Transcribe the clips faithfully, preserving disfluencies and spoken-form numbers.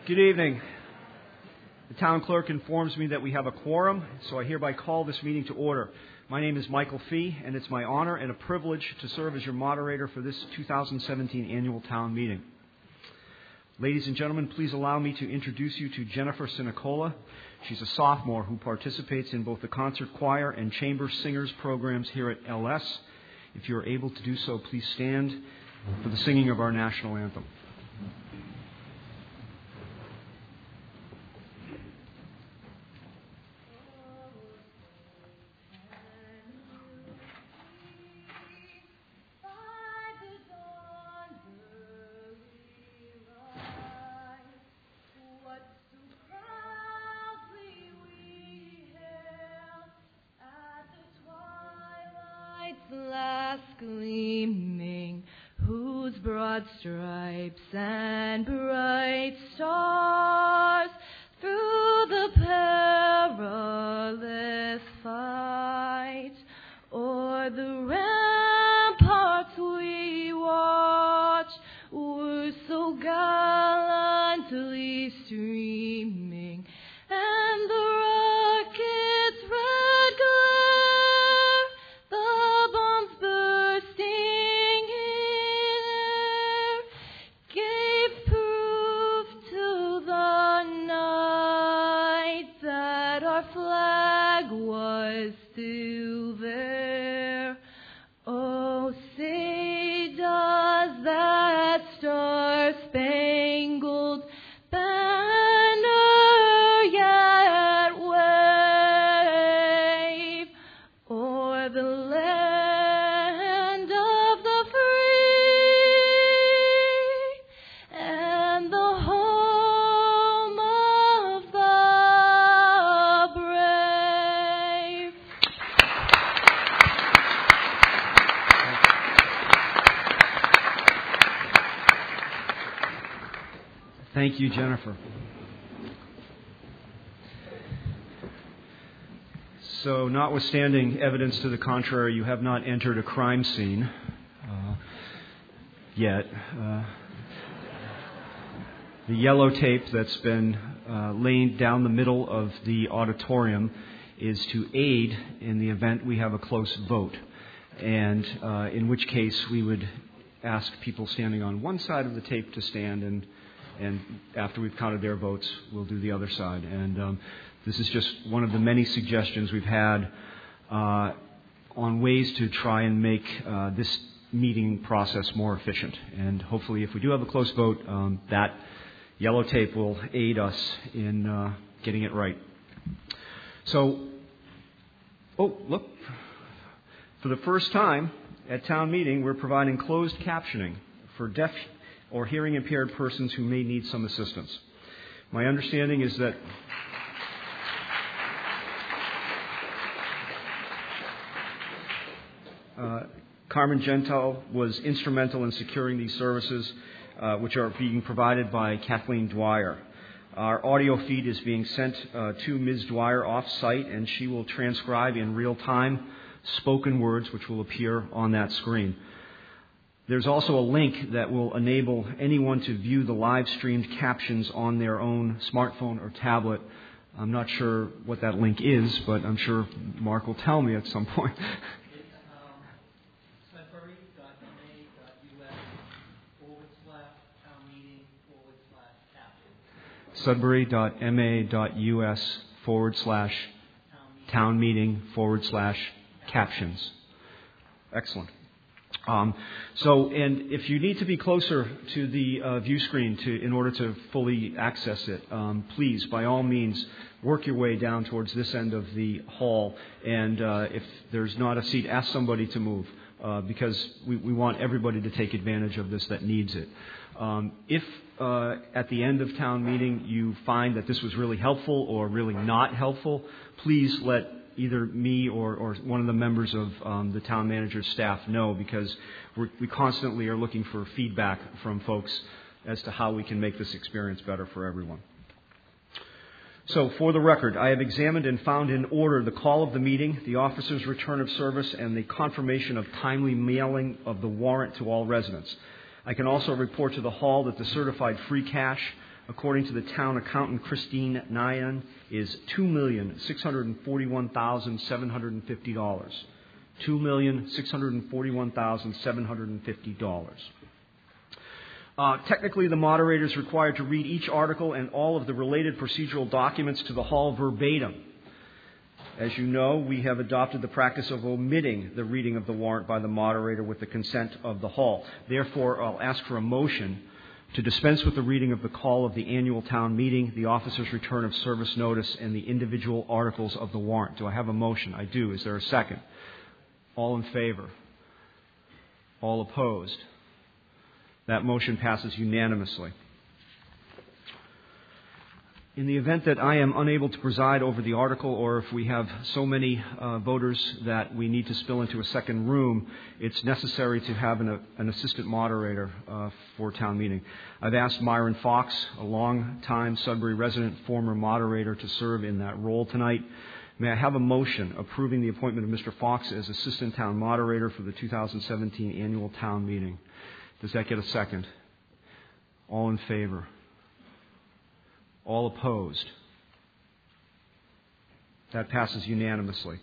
Good evening. The town clerk informs me that we have a quorum, so I hereby call this meeting to order. My name is Michael Fee, and it's my honor and a privilege to serve as your moderator for this two thousand seventeen annual town meeting. Ladies and gentlemen, please allow me to introduce you to Jennifer Sinicola. She's a sophomore who participates in both the concert choir and chamber singers programs here at L S. If you are able to do so, please stand for the singing of our national anthem. Gleaming, whose broad stripes and bright stars through the perilous fight o'er the ramparts we watch were so gallantly streaming, and the rocket's red glare, the bombs bursting in air, gave proof to the night that our flag was still there. Oh, say does that star-spangled banner yet wave o'er the land of the free and the home of the brave? Thank you, Jennifer. So, notwithstanding evidence to the contrary, you have not entered a crime scene uh, yet. Uh, the yellow tape that's been uh, laid down the middle of the auditorium is to aid in the event we have a close vote, and uh, in which case we would ask people standing on one side of the tape to stand, and and after we've counted their votes, we'll do the other side. And um, this is just one of the many suggestions we've had uh, on ways to try and make uh, this meeting process more efficient. And hopefully, if we do have a close vote, um, that yellow tape will aid us in uh, getting it right. So, oh, look. For the first time at town meeting, we're providing closed captioning for deaf or hearing impaired persons who may need some assistance. My understanding is that uh, Carmen Gentile was instrumental in securing these services, uh, which are being provided by Kathleen Dwyer. Our audio feed is being sent uh, to Miz Dwyer off-site, and she will transcribe in real time spoken words, which will appear on that screen. There's also a link that will enable anyone to view the live-streamed captions on their own smartphone or tablet. I'm not sure what that link is, but I'm sure Mark will tell me at some point. It's um, sudbury.ma.us forward slash town meeting forward slash captions. sudbury.ma.us forward slash town meeting forward slash captions. Excellent. Um, so, and if you need to be closer to the uh, view screen to, in order to fully access it, um, please, by all means, work your way down towards this end of the hall. And uh, if there's not a seat, ask somebody to move, uh, because we, we want everybody to take advantage of this that needs it. Um, if uh, at the end of town meeting you find that this was really helpful or really not helpful, please let either me or, or one of the members of um, the town manager's staff know, because we're, we constantly are looking for feedback from folks as to how we can make this experience better for everyone. So, for the record, I have examined and found in order the call of the meeting, the officer's return of service, and the confirmation of timely mailing of the warrant to all residents. I can also report to the hall that the certified free cash according to the town accountant Christine Nyan, is two million six hundred forty-one thousand seven hundred fifty dollars. two million six hundred forty-one thousand seven hundred fifty dollars. Uh, technically, the moderator is required to read each article and all of the related procedural documents to the hall verbatim. As you know, we have adopted the practice of omitting the reading of the warrant by the moderator with the consent of the hall. Therefore, I'll ask for a motion to dispense with the reading of the call of the annual town meeting, the officer's return of service notice, and the individual articles of the warrant. Do I have a motion? I do. Is there a second? All in favor? All opposed? That motion passes unanimously. In the event that I am unable to preside over the article, or if we have so many uh, voters that we need to spill into a second room, it's necessary to have an, an assistant moderator uh, for town meeting. I've asked Myron Fox, a long-time Sudbury resident, former moderator, to serve in that role tonight. May I have a motion approving the appointment of Mister Fox as assistant town moderator for the two thousand seventeen annual town meeting? Does that get a second? All in favor? All opposed? That passes unanimously.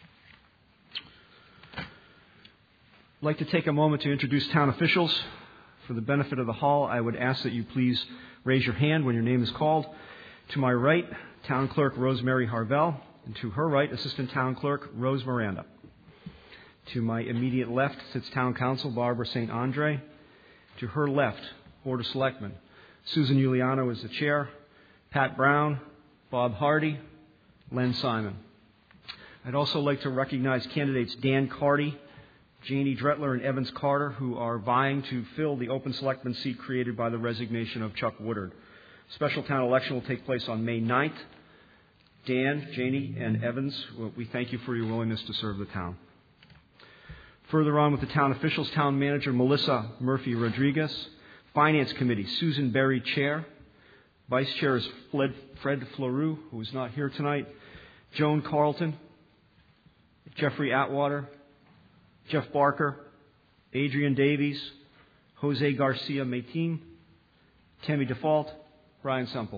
I'd like to take a moment to introduce town officials. For the benefit of the hall, I would ask that you please raise your hand when your name is called. To my right, Town Clerk Rosemary Harvell, and to her right, Assistant Town Clerk Rose Miranda. To my immediate left sits Town Council Barbara Saint Andre. To her left, Board of Selectmen Susan Giuliano is the chair, Pat Brown, Bob Hardy, Len Simon. I'd also like to recognize candidates Dan Carty, Janie Dretler, and Evans Carter, who are vying to fill the open selectman seat created by the resignation of Chuck Woodard. Special town election will take place on May ninth. Dan, Janie, and Evans, we thank you for your willingness to serve the town. Further on with the town officials, Town Manager Melissa Murphy Rodriguez, Finance Committee Susan Berry, Chair. Vice Chair is Fred Fleury, who is not here tonight. Joan Carlton, Jeffrey Atwater, Jeff Barker, Adrian Davies, Jose Garcia Matin, Tammy Default, Brian Semple.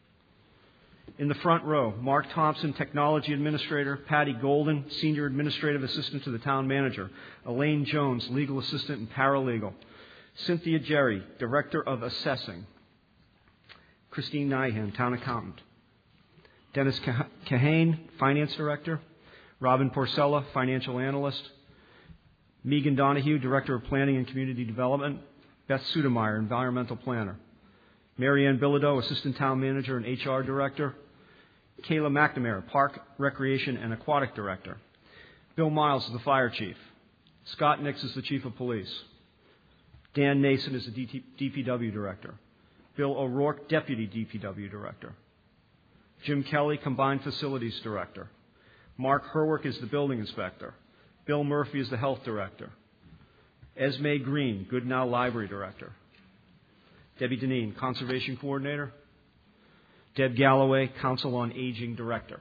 In the front row, Mark Thompson, Technology Administrator, Patty Golden, Senior Administrative Assistant to the Town Manager, Elaine Jones, Legal Assistant and Paralegal, Cynthia Jerry, Director of Assessing, Christine Nyhan, Town Accountant, Dennis Kahane, Finance Director, Robin Porcella, Financial Analyst, Megan Donahue, Director of Planning and Community Development, Beth Sudemeyer, Environmental Planner, Mary Ann Bilodeau, Assistant Town Manager and H R Director, Kayla McNamara, Park, Recreation and Aquatic Director, Bill Miles is the Fire Chief, Scott Nix is the Chief of Police, Dan Nason is the D P W Director, Bill O'Rourke, Deputy D P W Director, Jim Kelly, Combined Facilities Director, Mark Herwick is the Building Inspector, Bill Murphy is the Health Director, Esme Green, Goodnow Library Director, Debbie Deneen, Conservation Coordinator, Deb Galloway, Council on Aging Director.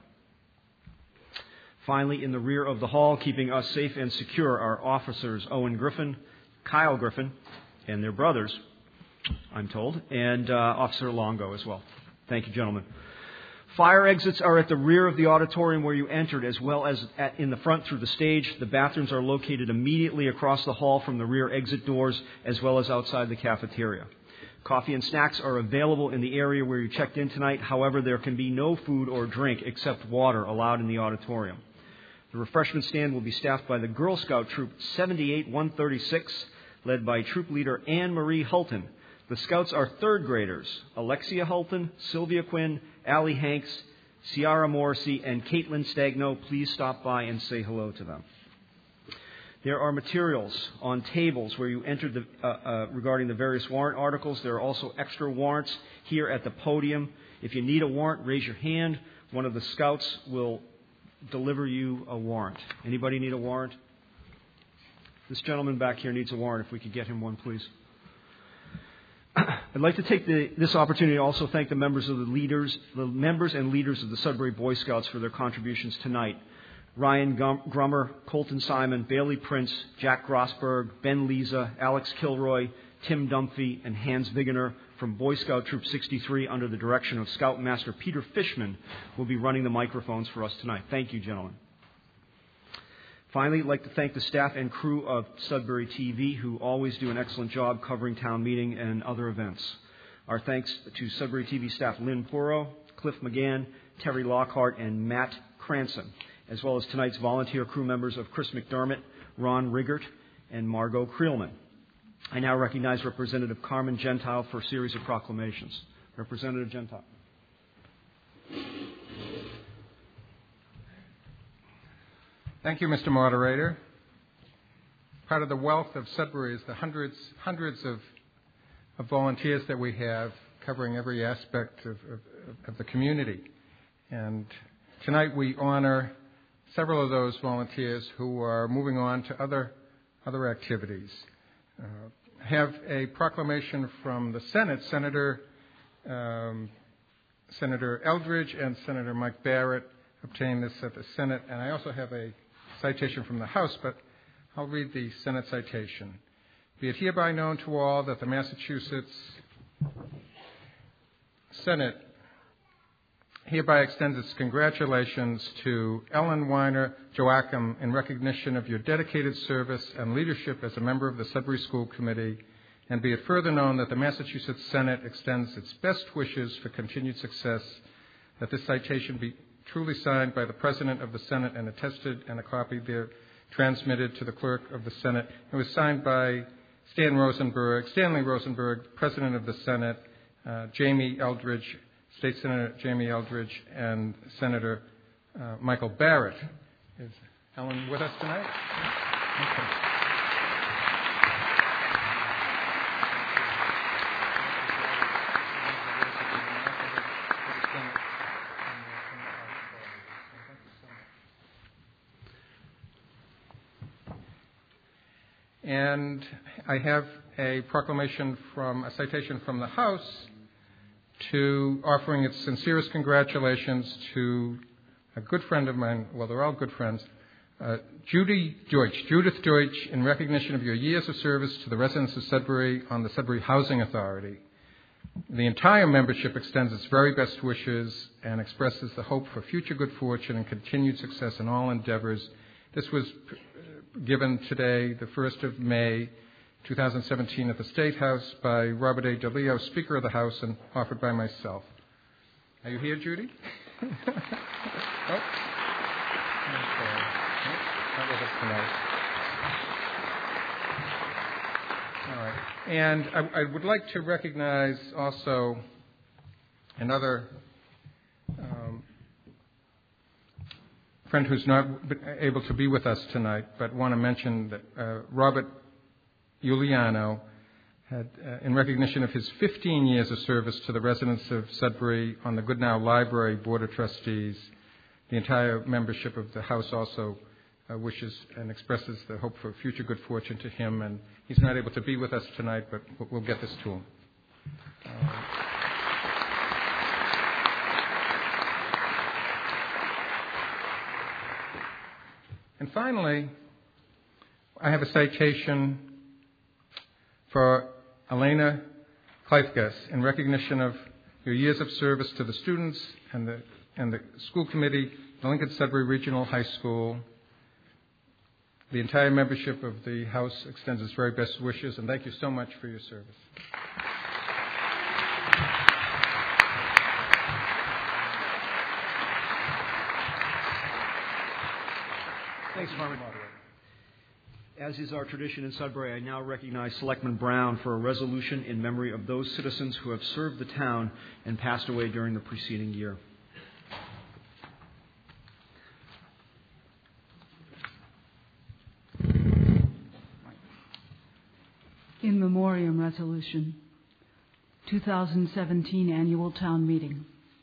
Finally, in the rear of the hall, keeping us safe and secure, are officers Owen Griffin, Kyle Griffin, and their brothers, I'm told, and uh, Officer Longo as well. Thank you, gentlemen. Fire exits are at the rear of the auditorium where you entered, as well as at, in the front through the stage. The bathrooms are located immediately across the hall from the rear exit doors, as well as outside the cafeteria. Coffee and snacks are available in the area where you checked in tonight. However, there can be no food or drink except water allowed in the auditorium. The refreshment stand will be staffed by the Girl Scout Troop seventy-eight one thirty-six, led by Troop Leader Anne Marie Hulton. The Scouts are third graders, Alexia Hulton, Sylvia Quinn, Allie Hanks, Ciara Morrissey, and Caitlin Stagno. Please stop by and say hello to them. There are materials on tables where you entered the, uh, uh, regarding the various warrant articles. There are also extra warrants here at the podium. If you need a warrant, raise your hand. One of the Scouts will deliver you a warrant. Anybody need a warrant? This gentleman back here needs a warrant. If we could get him one, please. I'd like to take the, this opportunity to also thank the members of the leaders, the members and leaders of the Sudbury Boy Scouts for their contributions tonight. Ryan Grummer, Colton Simon, Bailey Prince, Jack Grossberg, Ben Leza, Alex Kilroy, Tim Dunphy, and Hans Vigener from Boy Scout Troop sixty-three under the direction of Scoutmaster Peter Fishman will be running the microphones for us tonight. Thank you, gentlemen. Finally, I'd like to thank the staff and crew of Sudbury T V, who always do an excellent job covering town meeting and other events. Our thanks to Sudbury T V staff Lynn Puro, Cliff McGann, Terry Lockhart, and Matt Cranston, as well as tonight's volunteer crew members of Chris McDermott, Ron Riggert, and Margot Creelman. I now recognize Representative Carmen Gentile for a series of proclamations. Representative Gentile. Thank you, Mister Moderator. Part of the wealth of Sudbury is the hundreds, hundreds of, of volunteers that we have covering every aspect of, of, of the community. And tonight we honor several of those volunteers who are moving on to other, other activities. Uh, have a proclamation from the Senate, Senator um, Senator Eldridge and Senator Mike Barrett obtained this at the Senate, and I also have a citation from the House, but I'll read the Senate citation. Be it hereby known to all that the Massachusetts Senate hereby extends its congratulations to Ellen Weiner Joachim in recognition of your dedicated service and leadership as a member of the Sudbury School Committee, and be it further known that the Massachusetts Senate extends its best wishes for continued success, that this citation be truly signed by the President of the Senate and attested, and a copy there transmitted to the Clerk of the Senate. It was signed by Stan Rosenberg, Stanley Rosenberg, President of the Senate, uh, Jamie Eldridge, State Senator Jamie Eldridge, and Senator uh, Michael Barrett. Is Ellen with us tonight? Okay. And I have a proclamation from, a citation from the House to offering its sincerest congratulations to a good friend of mine, well, they're all good friends, uh, Judy Deutsch, Judith Deutsch, in recognition of your years of service to the residents of Sudbury on the Sudbury Housing Authority. The entire membership extends its very best wishes and expresses the hope for future good fortune and continued success in all endeavors. This was given today, the first of May, two thousand seventeen, at the State House by Robert A. DeLeo, Speaker of the House, and offered by myself. Are you here, Judy? Oh. Okay. Not with us tonight. All right. And I, I would like to recognize also another um, friend who's not able to be with us tonight, but want to mention that uh, Robert Giuliano had, uh, in recognition of his fifteen years of service to the residents of Sudbury on the Goodnow Library Board of Trustees, the entire membership of the House also uh, wishes and expresses the hope for future good fortune to him. And he's not able to be with us tonight, but we'll get this to him. Uh, And finally, I have a citation for Elena Kleifgas in recognition of your years of service to the students and the, and the school committee, the Lincoln Sudbury Regional High School. The entire membership of the House extends its very best wishes, and thank you so much for your service. Thanks, Carmen. As is our tradition in Sudbury, I now recognize Selectman Brown for a resolution in memory of those citizens who have served the town and passed away during the preceding year. In Memoriam Resolution, two thousand seventeen Annual Town Meeting.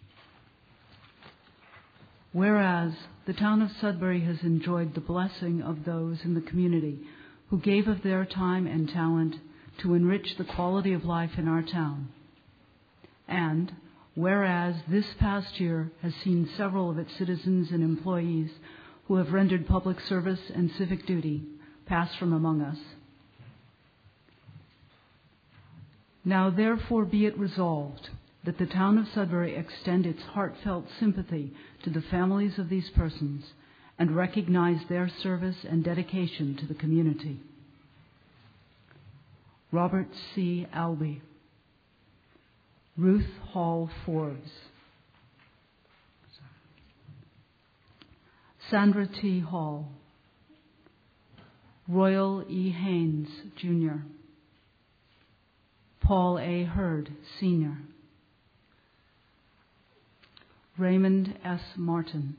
Whereas the town of Sudbury has enjoyed the blessing of those in the community who gave of their time and talent to enrich the quality of life in our town. And whereas this past year has seen several of its citizens and employees who have rendered public service and civic duty pass from among us. Now therefore be it resolved that the town of Sudbury extend its heartfelt sympathy to the families of these persons and recognize their service and dedication to the community. Robert C. Albee, Ruth Hall Forbes, Sandra T. Hall, Royal E. Haynes, Junior, Paul A. Hurd, Senior, Raymond S. Martin,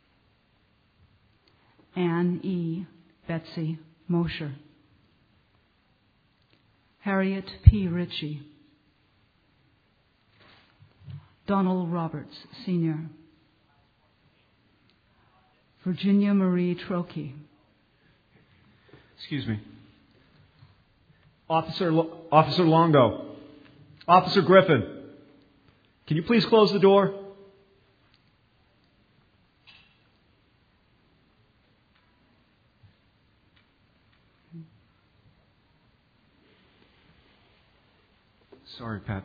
Anne E. Betsy Mosher, Harriet P. Ritchie, Donald Roberts, Senior, Virginia Marie Trokey. Excuse me. Officer Lo- Officer Longo. Officer Griffin. Can you please close the door? Sorry, Pat.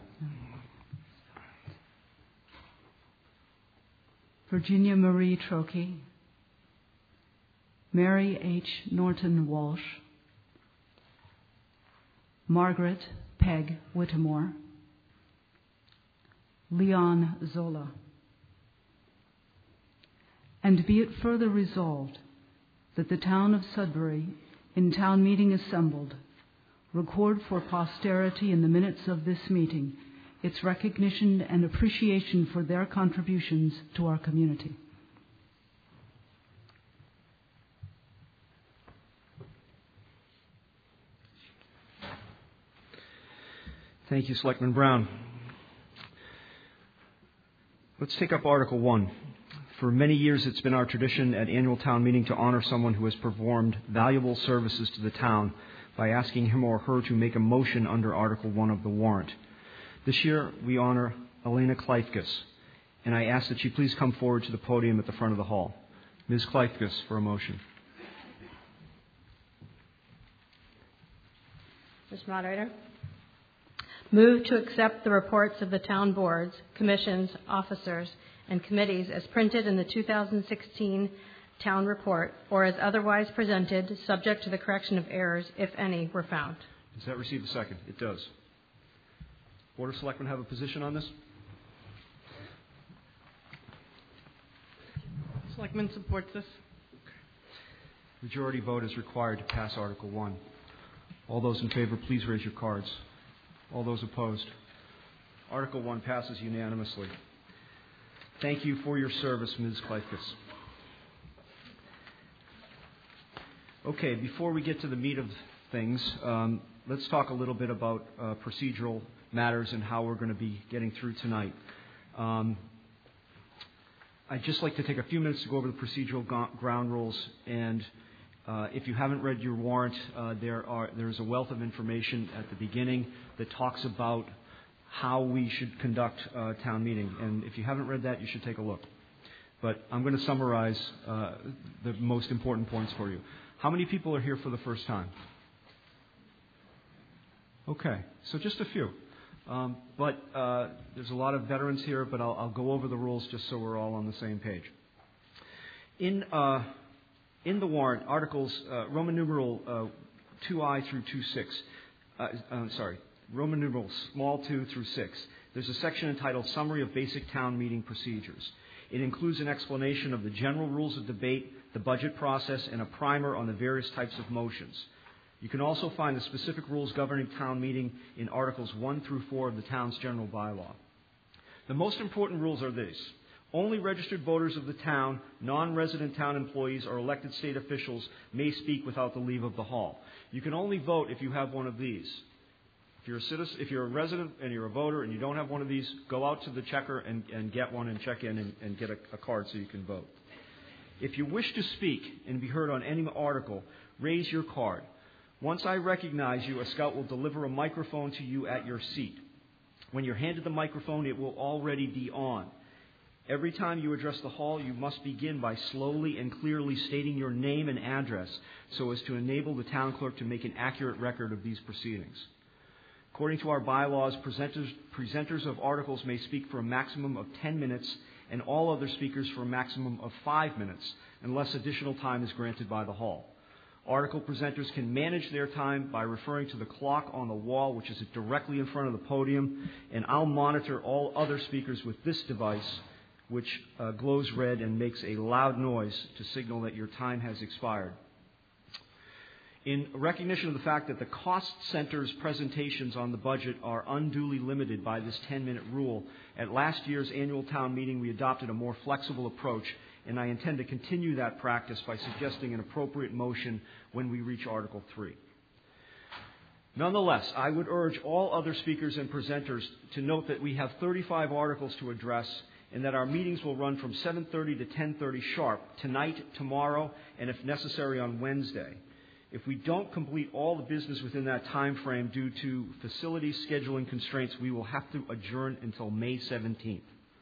Virginia Marie Trokey, Mary H. Norton Walsh, Margaret Peg Whittemore, Leon Zola. And be it further resolved that the town of Sudbury, in town meeting assembled, record for posterity in the minutes of this meeting its recognition and appreciation for their contributions to our community. Thank you, Selectman Brown. Let's take up Article one. For many years, it's been our tradition at annual town meeting to honor someone who has performed valuable services to the town by asking him or her to make a motion under Article one of the warrant. This year, we honor Elena Kleifkes, and I ask that you please come forward to the podium at the front of the hall. Miz Kleifkes, for a motion. Mister Moderator, move to accept the reports of the town boards, commissions, officers, and committees as printed in the two thousand sixteen town report, or as otherwise presented, subject to the correction of errors, if any, were found. Does that receive a second? It does. Board of Selectmen have a position on this? Selectmen supports this. Majority vote is required to pass Article one. All those in favor, please raise your cards. All those opposed? Article one passes unanimously. Thank you for your service, Miz Kleifkes. Okay, before we get to the meat of things, um, let's talk a little bit about uh, procedural matters and how we're going to be getting through tonight. Um, I'd just like to take a few minutes to go over the procedural go- ground rules. And uh, if you haven't read your warrant, uh, there are there's a wealth of information at the beginning that talks about how we should conduct uh, town meeting. And if you haven't read that, you should take a look. But I'm going to summarize uh, the most important points for you. How many people are here for the first time? Okay, so just a few. Um, but uh, there's a lot of veterans here, but I'll, I'll go over the rules just so we're all on the same page. In uh, in the warrant, articles uh, Roman numeral uh, two I through two six. Uh, uh, sorry, Roman numeral small two through six. There's a section entitled "Summary of Basic Town Meeting Procedures." It includes an explanation of the general rules of debate, the budget process, and a primer on the various types of motions. You can also find the specific rules governing town meeting in Articles one through four of the town's general bylaw. The most important rules are these. Only registered voters of the town, non-resident town employees, or elected state officials may speak without the leave of the hall. You can only vote if you have one of these. If you're a citizen, if you're a resident and you're a voter and you don't have one of these, go out to the checker and, and get one and check in and, and get a, a card so you can vote. If you wish to speak and be heard on any article, raise your card. Once I recognize you, a scout will deliver a microphone to you at your seat. When you're handed the microphone, it will already be on. Every time you address the hall, you must begin by slowly and clearly stating your name and address so as to enable the town clerk to make an accurate record of these proceedings. According to our bylaws, presenters, presenters of articles may speak for a maximum of ten minutes and all other speakers for a maximum of five minutes, unless additional time is granted by the hall. Article presenters can manage their time by referring to the clock on the wall, which is directly in front of the podium, and I'll monitor all other speakers with this device, which uh, glows red and makes a loud noise to signal that your time has expired. In recognition of the fact that the cost center's presentations on the budget are unduly limited by this ten-minute rule, at last year's annual town meeting we adopted a more flexible approach, and I intend to continue that practice by suggesting an appropriate motion when we reach Article three. Nonetheless, I would urge all other speakers and presenters to note that we have thirty-five articles to address and that our meetings will run from seven thirty to ten thirty sharp tonight, tomorrow, and if necessary on Wednesday. If we don't complete all the business within that time frame due to facility scheduling constraints, we will have to adjourn until May seventeenth.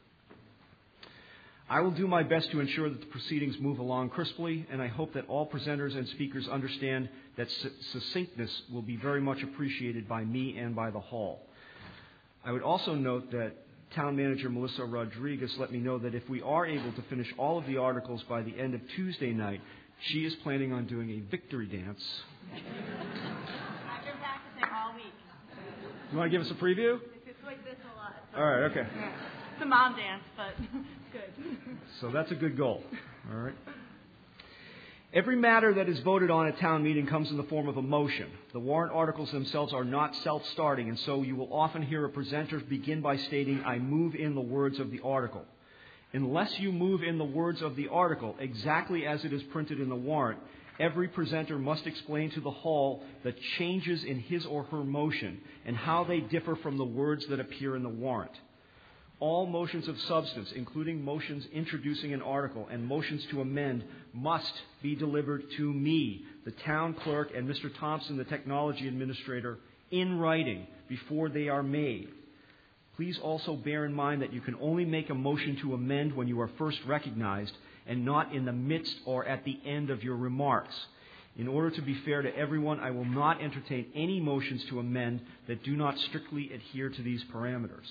I will do my best to ensure that the proceedings move along crisply, and I hope that all presenters and speakers understand that succinctness will be very much appreciated by me and by the hall. I would also note that Town Manager Melissa Rodriguez let me know that if we are able to finish all of the articles by the end of Tuesday night, she is planning on doing a victory dance. I've been practicing all week. You want to give us a preview? It's like this a lot. So All right, okay. It's a mom dance, but it's good. So that's a good goal. All right. Every matter that is voted on at town meeting comes in the form of a motion. The warrant articles themselves are not self-starting, and so you will often hear a presenter begin by stating, "I move in the words of the article." Unless you move in the words of the article exactly as it is printed in the warrant, every presenter must explain to the hall the changes in his or her motion and how they differ from the words that appear in the warrant. All motions of substance, including motions introducing an article and motions to amend, must be delivered to me, the town clerk, and Mister Thompson, the technology administrator, in writing before they are made. Please also bear in mind that you can only make a motion to amend when you are first recognized and not in the midst or at the end of your remarks. In order to be fair to everyone, I will not entertain any motions to amend that do not strictly adhere to these parameters.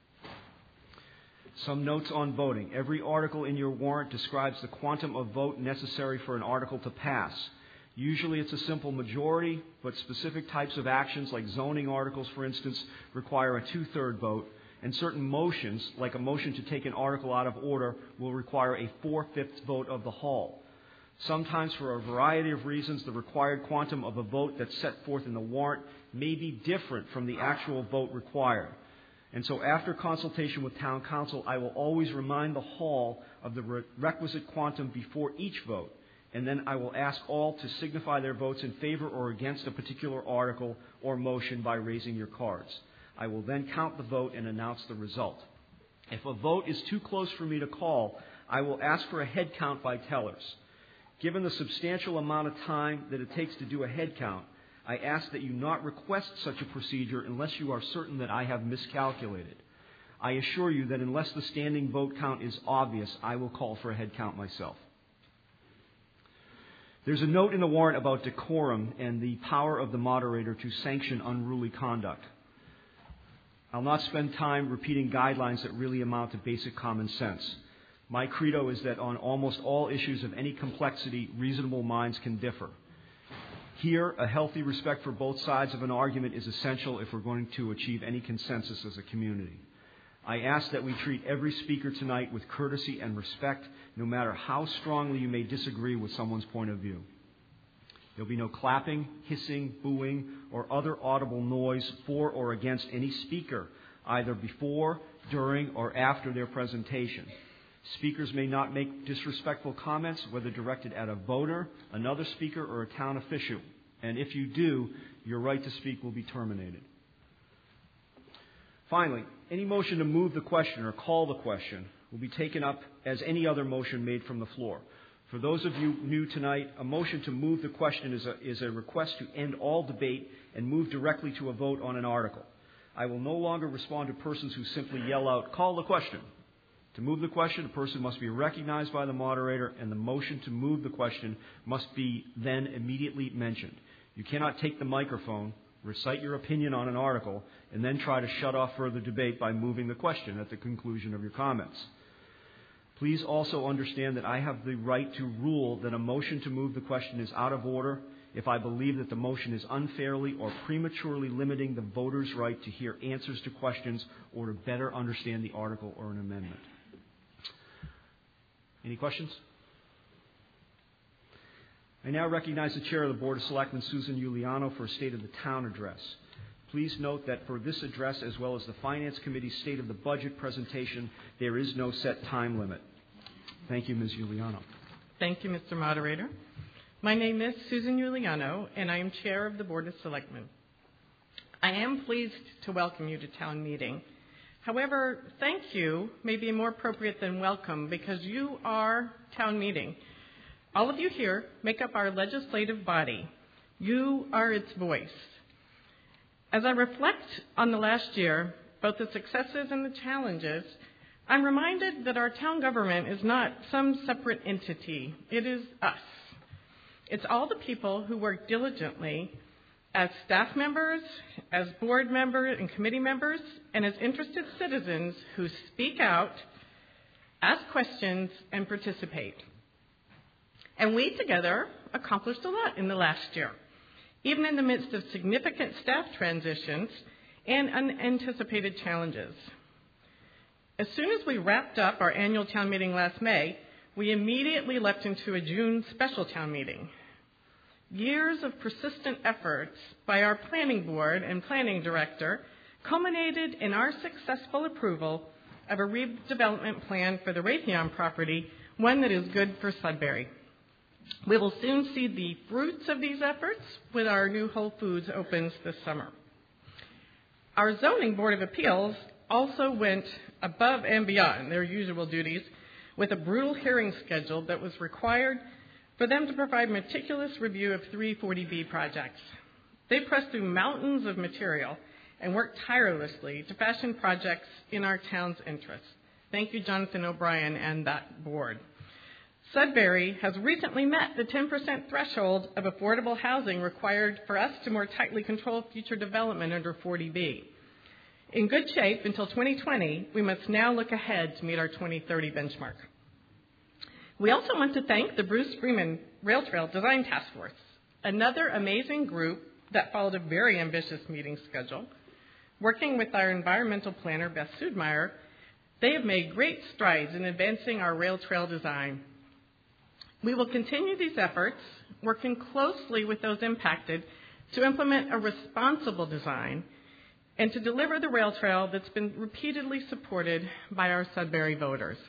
Some notes on voting. Every article in your warrant describes the quantum of vote necessary for an article to pass. Usually it's a simple majority, but specific types of actions, like zoning articles, for instance, require a two-third vote, and certain motions, like a motion to take an article out of order, will require a four-fifths vote of the hall. Sometimes, for a variety of reasons, the required quantum of a vote that's set forth in the warrant may be different from the actual vote required. And so after consultation with town council, I will always remind the hall of the re- requisite quantum before each vote. And then I will ask all to signify their votes in favor or against a particular article or motion by raising your cards. I will then count the vote and announce the result. If a vote is too close for me to call, I will ask for a head count by tellers. Given the substantial amount of time that it takes to do a head count, I ask that you not request such a procedure unless you are certain that I have miscalculated. I assure you that unless the standing vote count is obvious, I will call for a head count myself. There's a note in the warrant about decorum and the power of the moderator to sanction unruly conduct. I'll not spend time repeating guidelines that really amount to basic common sense. My credo is that on almost all issues of any complexity, reasonable minds can differ. Here, a healthy respect for both sides of an argument is essential if we're going to achieve any consensus as a community. I ask that we treat every speaker tonight with courtesy and respect, no matter how strongly you may disagree with someone's point of view. There'll be no clapping, hissing, booing, or other audible noise for or against any speaker, either before, during, or after their presentation. Speakers may not make disrespectful comments, whether directed at a voter, another speaker, or a town official. And if you do, your right to speak will be terminated. Finally, any motion to move the question or call the question will be taken up as any other motion made from the floor. For those of you new tonight, a motion to move the question is a, is a request to end all debate and move directly to a vote on an article. I will no longer respond to persons who simply yell out, "Call the question." To move the question, a person must be recognized by the moderator, and the motion to move the question must be then immediately mentioned. You cannot take the microphone recite your opinion on an article, and then try to shut off further debate by moving the question at the conclusion of your comments. Please also understand that I have the right to rule that a motion to move the question is out of order if I believe that the motion is unfairly or prematurely limiting the voter's right to hear answers to questions or to better understand the article or an amendment. Any questions? I now recognize the Chair of the Board of Selectmen, Susan Giuliano, for a State of the Town address. Please note that for this address, as well as the Finance Committee's State of the Budget presentation, there is no set time limit. Thank you, Miz Giuliano. Thank you, Mister Moderator. My name is Susan Giuliano, and I am Chair of the Board of Selectmen. I am pleased to welcome you to town meeting. However, thank you may be more appropriate than welcome because you are town meeting. All of you here make up our legislative body. You are its voice. As I reflect on the last year, both the successes and the challenges, I'm reminded that our town government is not some separate entity. It is us. It's all the people who work diligently as staff members, as board members and committee members, and as interested citizens who speak out, ask questions, and participate. And we together accomplished a lot in the last year, even in the midst of significant staff transitions and unanticipated challenges. As soon as we wrapped up our annual town meeting last May, we immediately leapt into a June special town meeting. Years of persistent efforts by our planning board and planning director culminated in our successful approval of a redevelopment plan for the Raytheon property, one that is good for Sudbury. We will soon see the fruits of these efforts when our new Whole Foods opens this summer. Our Zoning Board of Appeals also went above and beyond their usual duties with a brutal hearing schedule that was required for them to provide meticulous review of three forty B projects. They pressed through mountains of material and worked tirelessly to fashion projects in our town's interest. Thank you, Jonathan O'Brien and that board. Sudbury has recently met the ten percent threshold of affordable housing required for us to more tightly control future development under forty B. In good shape until twenty twenty, we must now look ahead to meet our twenty thirty benchmark. We also want to thank the Bruce Freeman Rail Trail Design Task Force, another amazing group that followed a very ambitious meeting schedule. Working with our environmental planner, Beth Sudmeyer, they have made great strides in advancing our rail trail design. We will continue these efforts, working closely with those impacted to implement a responsible design and to deliver the rail trail that's been repeatedly supported by our Sudbury voters.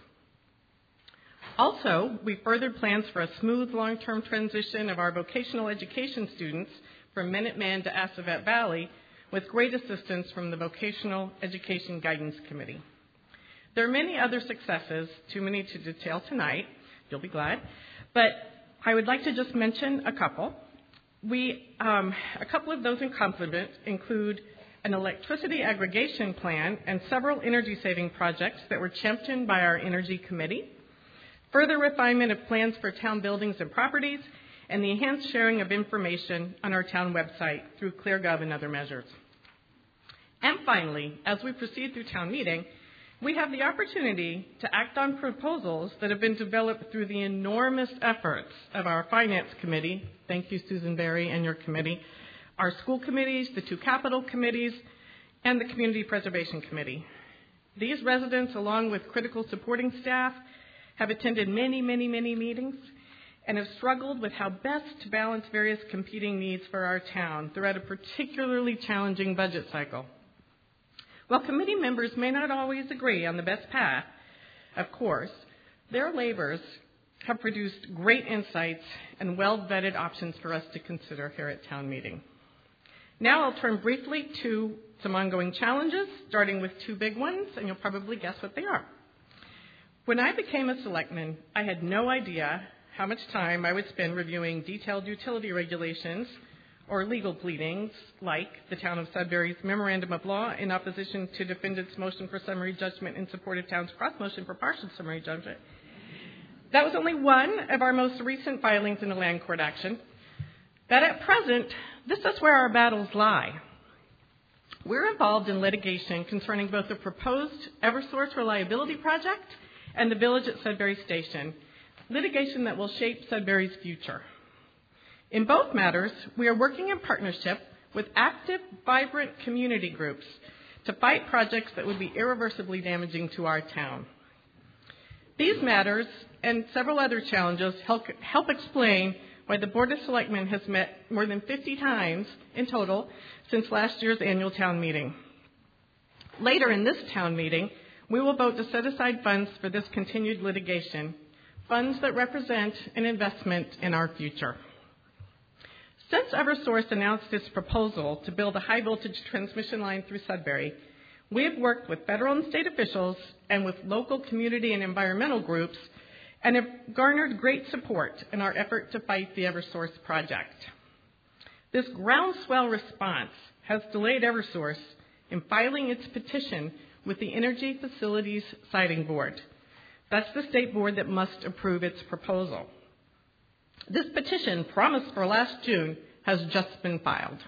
Also, we furthered plans for a smooth long-term transition of our vocational education students from Minuteman to Assabet Valley with great assistance from the Vocational Education Guidance Committee. There are many other successes, too many to detail tonight, you'll be glad, but I would like to just mention a couple. We, um, a couple of those accomplishments include an electricity aggregation plan and several energy-saving projects that were championed by our Energy Committee, further refinement of plans for town buildings and properties, and the enhanced sharing of information on our town website through ClearGov and other measures. And finally, as we proceed through town meeting, we have the opportunity to act on proposals that have been developed through the enormous efforts of our Finance Committee. Thank you, Susan Berry and your committee, our school committees, the two capital committees, and the Community Preservation Committee. These residents, along with critical supporting staff, have attended many, many, many meetings and have struggled with how best to balance various competing needs for our town throughout a particularly challenging budget cycle. While committee members may not always agree on the best path, of course, their labors have produced great insights and well-vetted options for us to consider here at town meeting. Now I'll turn briefly to some ongoing challenges, starting with two big ones, and you'll probably guess what they are. When I became a selectman, I had no idea how much time I would spend reviewing detailed utility regulations or legal pleadings like the Town of Sudbury's Memorandum of Law in opposition to defendant's motion for summary judgment in support of town's cross motion for partial summary judgment. That was only one of our most recent filings in a land court action. that at present, this is where our battles lie. We're involved in litigation concerning both the proposed Eversource reliability project and the Village at Sudbury Station, litigation that will shape Sudbury's future. In both matters, we are working in partnership with active, vibrant community groups to fight projects that would be irreversibly damaging to our town. These matters and several other challenges help, help explain why the Board of Selectmen has met more than fifty times in total since last year's annual town meeting. Later in this town meeting, we will vote to set aside funds for this continued litigation, funds that represent an investment in our future. Since Eversource announced its proposal to build a high-voltage transmission line through Sudbury, we have worked with federal and state officials and with local community and environmental groups and have garnered great support in our effort to fight the Eversource project. This groundswell response has delayed Eversource in filing its petition with the Energy Facilities Siting Board. That's the state board that must approve its proposal. This petition, promised for last June, has just been filed.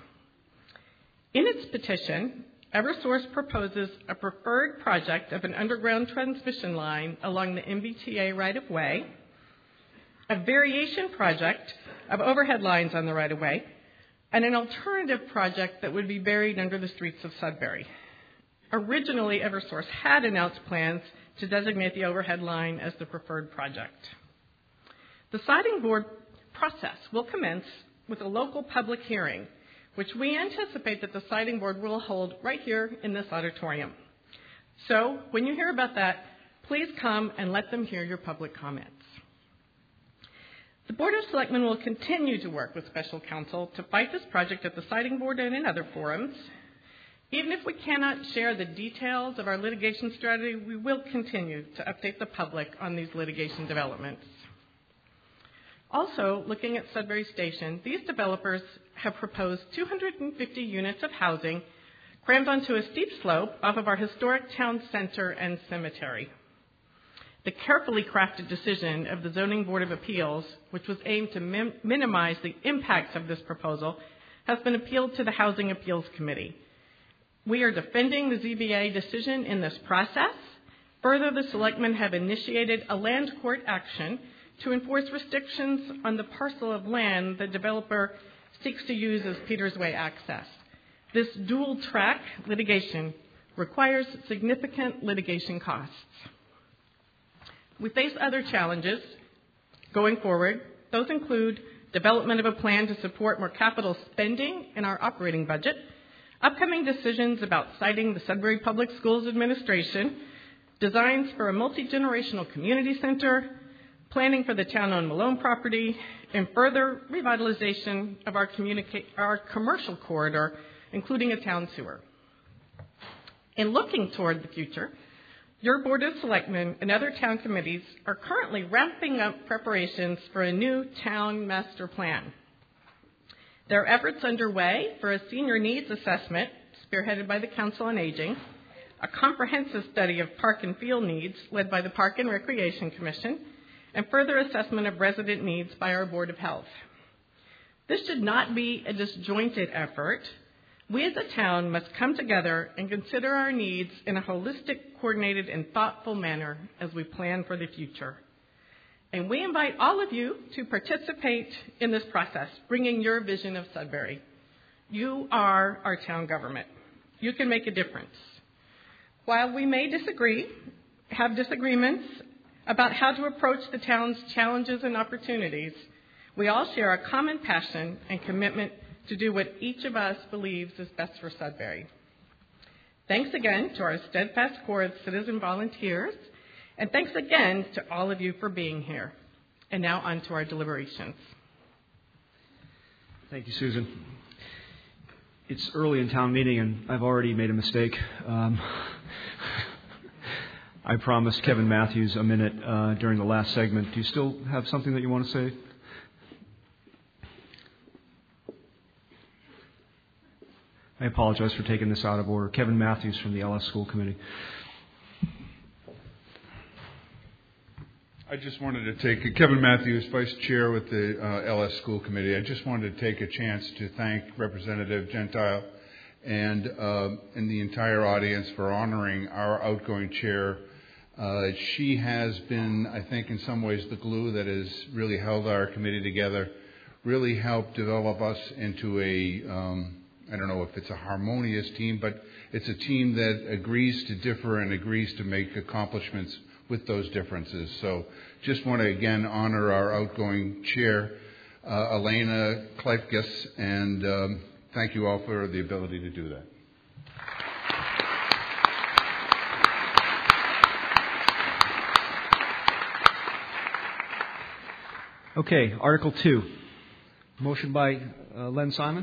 In its petition, Eversource proposes a preferred project of an underground transmission line along the M B T A right-of-way, a variation project of overhead lines on the right-of-way, and an alternative project that would be buried under the streets of Sudbury. Originally, Eversource had announced plans to designate the overhead line as the preferred project. The siting board process will commence with a local public hearing, which we anticipate that the siting board will hold right here in this auditorium. So when you hear about that, please come and let them hear your public comments. The Board of Selectmen will continue to work with special counsel to fight this project at the siting board and in other forums. Even if we cannot share the details of our litigation strategy, we will continue to update the public on these litigation developments. Also, looking at Sudbury Station, these developers have proposed two hundred fifty units of housing crammed onto a steep slope off of our historic town center and cemetery. The carefully crafted decision of the Zoning Board of Appeals, which was aimed to min- minimize the impacts of this proposal, has been appealed to the Housing Appeals Committee. We are defending the Z B A decision in this process. Further, the Selectmen have initiated a land court action to enforce restrictions on the parcel of land the developer seeks to use as Peters Way access. This dual-track litigation requires significant litigation costs. We face other challenges going forward. Those include development of a plan to support more capital spending in our operating budget, upcoming decisions about citing the Sudbury Public Schools Administration, designs for a multi-generational community center, planning for the town-owned Malone property, and further revitalization of our, communica- our commercial corridor, including a town sewer. In looking toward the future, your Board of Selectmen and other town committees are currently ramping up preparations for a new town master plan. There are efforts underway for a senior needs assessment spearheaded by the Council on Aging, a comprehensive study of park and field needs led by the Park and Recreation Commission, and further assessment of resident needs by our Board of Health. This should not be a disjointed effort. We as a town must come together and consider our needs in a holistic, coordinated, and thoughtful manner as we plan for the future. And we invite all of you to participate in this process, bringing your vision of Sudbury. You are our town government. You can make a difference. While we may disagree, have disagreements about how to approach the town's challenges and opportunities, we all share a common passion and commitment to do what each of us believes is best for Sudbury. Thanks again to our steadfast core of citizen volunteers, and thanks again to all of you for being here. And now on to our deliberations. Thank you, Susan. It's early in town meeting, and I've already made a mistake. Um, I promised Kevin Matthews a minute uh, during the last segment. Do you still have something that you want to say? I apologize for taking this out of order. Kevin Matthews from the L S School Committee. I just wanted to take, Kevin Matthews, Vice Chair with the uh, L S School Committee, I just wanted to take a chance to thank Representative Gentile and, uh, and the entire audience for honoring our outgoing chair. Uh, she has been, I think, in some ways the glue that has really held our committee together, really helped develop us into a, um, I don't know if it's a harmonious team, but it's a team that agrees to differ and agrees to make accomplishments with those differences. So just want to again honor our outgoing chair, uh, Elena Kleifkes, and um, thank you all for the ability to do that. Okay, Article two. Motion by uh, Len Simon.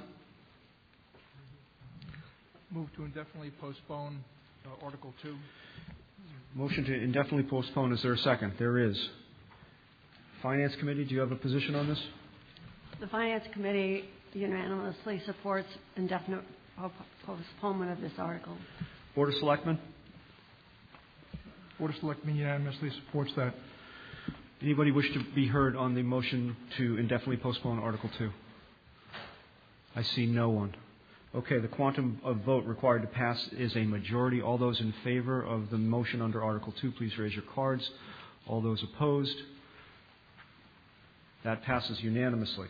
Move to indefinitely postpone uh, Article two. Motion to indefinitely postpone. Is there a second? There is. Finance Committee, do you have a position on this? The Finance Committee unanimously supports indefinite postponement of this article. Board of Selectmen? Board of Selectmen unanimously supports that. Anybody wish to be heard on the motion to indefinitely postpone Article two? I see no one. Okay, the quantum of vote required to pass is a majority. All those in favor of the motion under Article two, please raise your cards. All those opposed? That passes unanimously.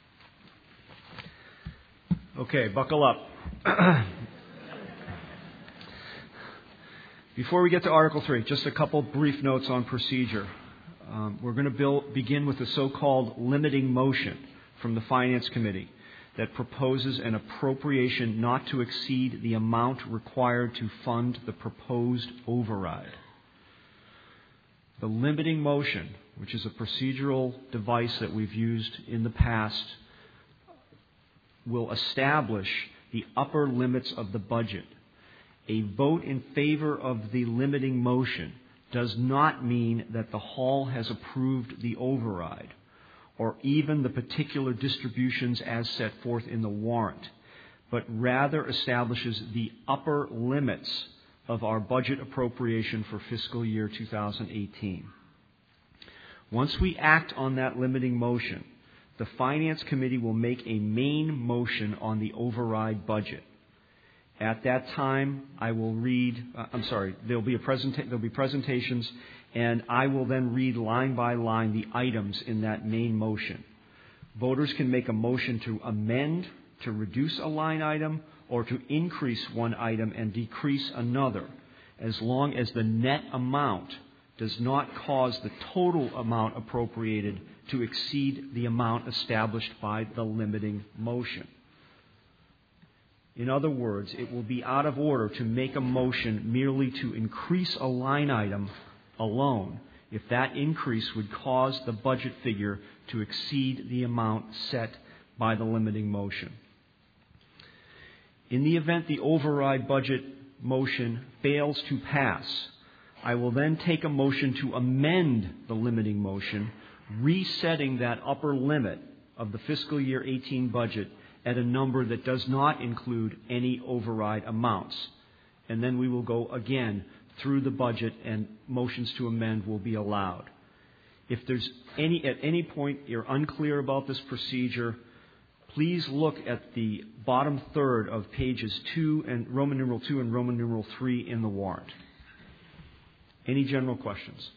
Okay, buckle up. Before we get to Article three, just a couple brief notes on procedure. Um, we're going to build, begin with the so-called limiting motion from the Finance Committee that proposes an appropriation not to exceed the amount required to fund the proposed override. The limiting motion, which is a procedural device that we've used in the past, will establish the upper limits of the budget. A vote in favor of the limiting motion does not mean that the Hall has approved the override or even the particular distributions as set forth in the warrant, but rather establishes the upper limits of our budget appropriation for fiscal year two thousand eighteen. Once we act on that limiting motion, the Finance Committee will make a main motion on the override budget. At that time, I will read, uh, I'm sorry, there'll be, a presenta- there'll be presentations, and I will then read line by line the items in that main motion. Voters can make a motion to amend, to reduce a line item, or to increase one item and decrease another, as long as the net amount does not cause the total amount appropriated to exceed the amount established by the limiting motion. In other words, it will be out of order to make a motion merely to increase a line item alone if that increase would cause the budget figure to exceed the amount set by the limiting motion. In the event the override budget motion fails to pass, I will then take a motion to amend the limiting motion, resetting that upper limit of the fiscal year eighteen budget at a number that does not include any override amounts. And then we will go again through the budget and motions to amend will be allowed. If there's any, at any point you're unclear about this procedure, please look at the bottom third of pages two and Roman numeral two and Roman numeral three in the warrant. Any general questions?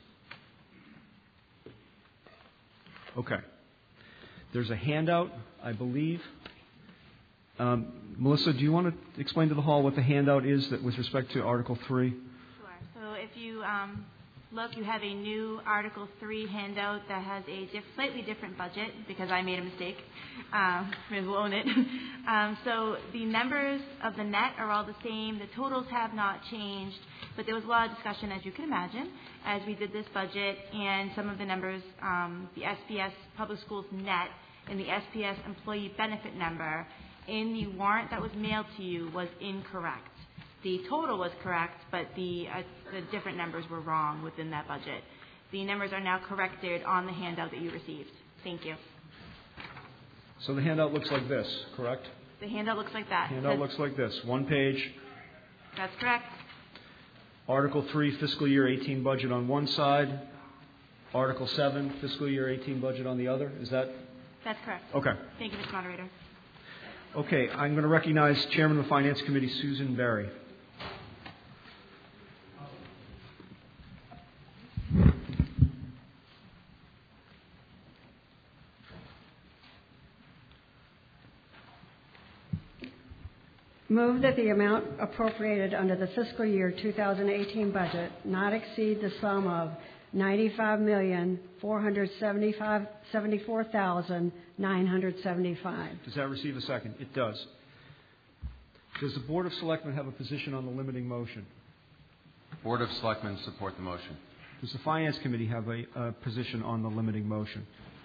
Okay. There's a handout, I believe. Um, Melissa, do you want to explain to the hall what the handout is that with respect to Article three? Sure. So if you um, look, you have a new Article three handout that has a diff- slightly different budget because I made a mistake. Um, Miz will own it. um, so the numbers of the net are all the same. The totals have not changed, but there was a lot of discussion, as you can imagine, as we did this budget, and some of the numbers, um, the S P S Public Schools net and the S P S Employee Benefit number in the warrant that was mailed to you was incorrect. The total was correct, but the, uh, the different numbers were wrong within that budget. The numbers are now corrected on the handout that you received. Thank you. So the handout looks like this, correct? The handout looks like that. Handout Says, looks like this. One page. That's correct. Article three, fiscal year eighteen budget on one side. Article seven, fiscal year eighteen budget on the other. Is that? That's correct. Okay. Thank you, Mister Moderator. Okay, I'm going to recognize Chairman of the Finance Committee, Susan Berry. Move that the amount appropriated under the fiscal year two thousand eighteen budget not exceed the sum of ninety-five million, four hundred seventy-four thousand, nine hundred seventy-five. Does that receive a second? It does. Does the Board of Selectmen have a position on the limiting motion? Board of Selectmen support the motion. Does the Finance Committee have a, a position on the limiting motion?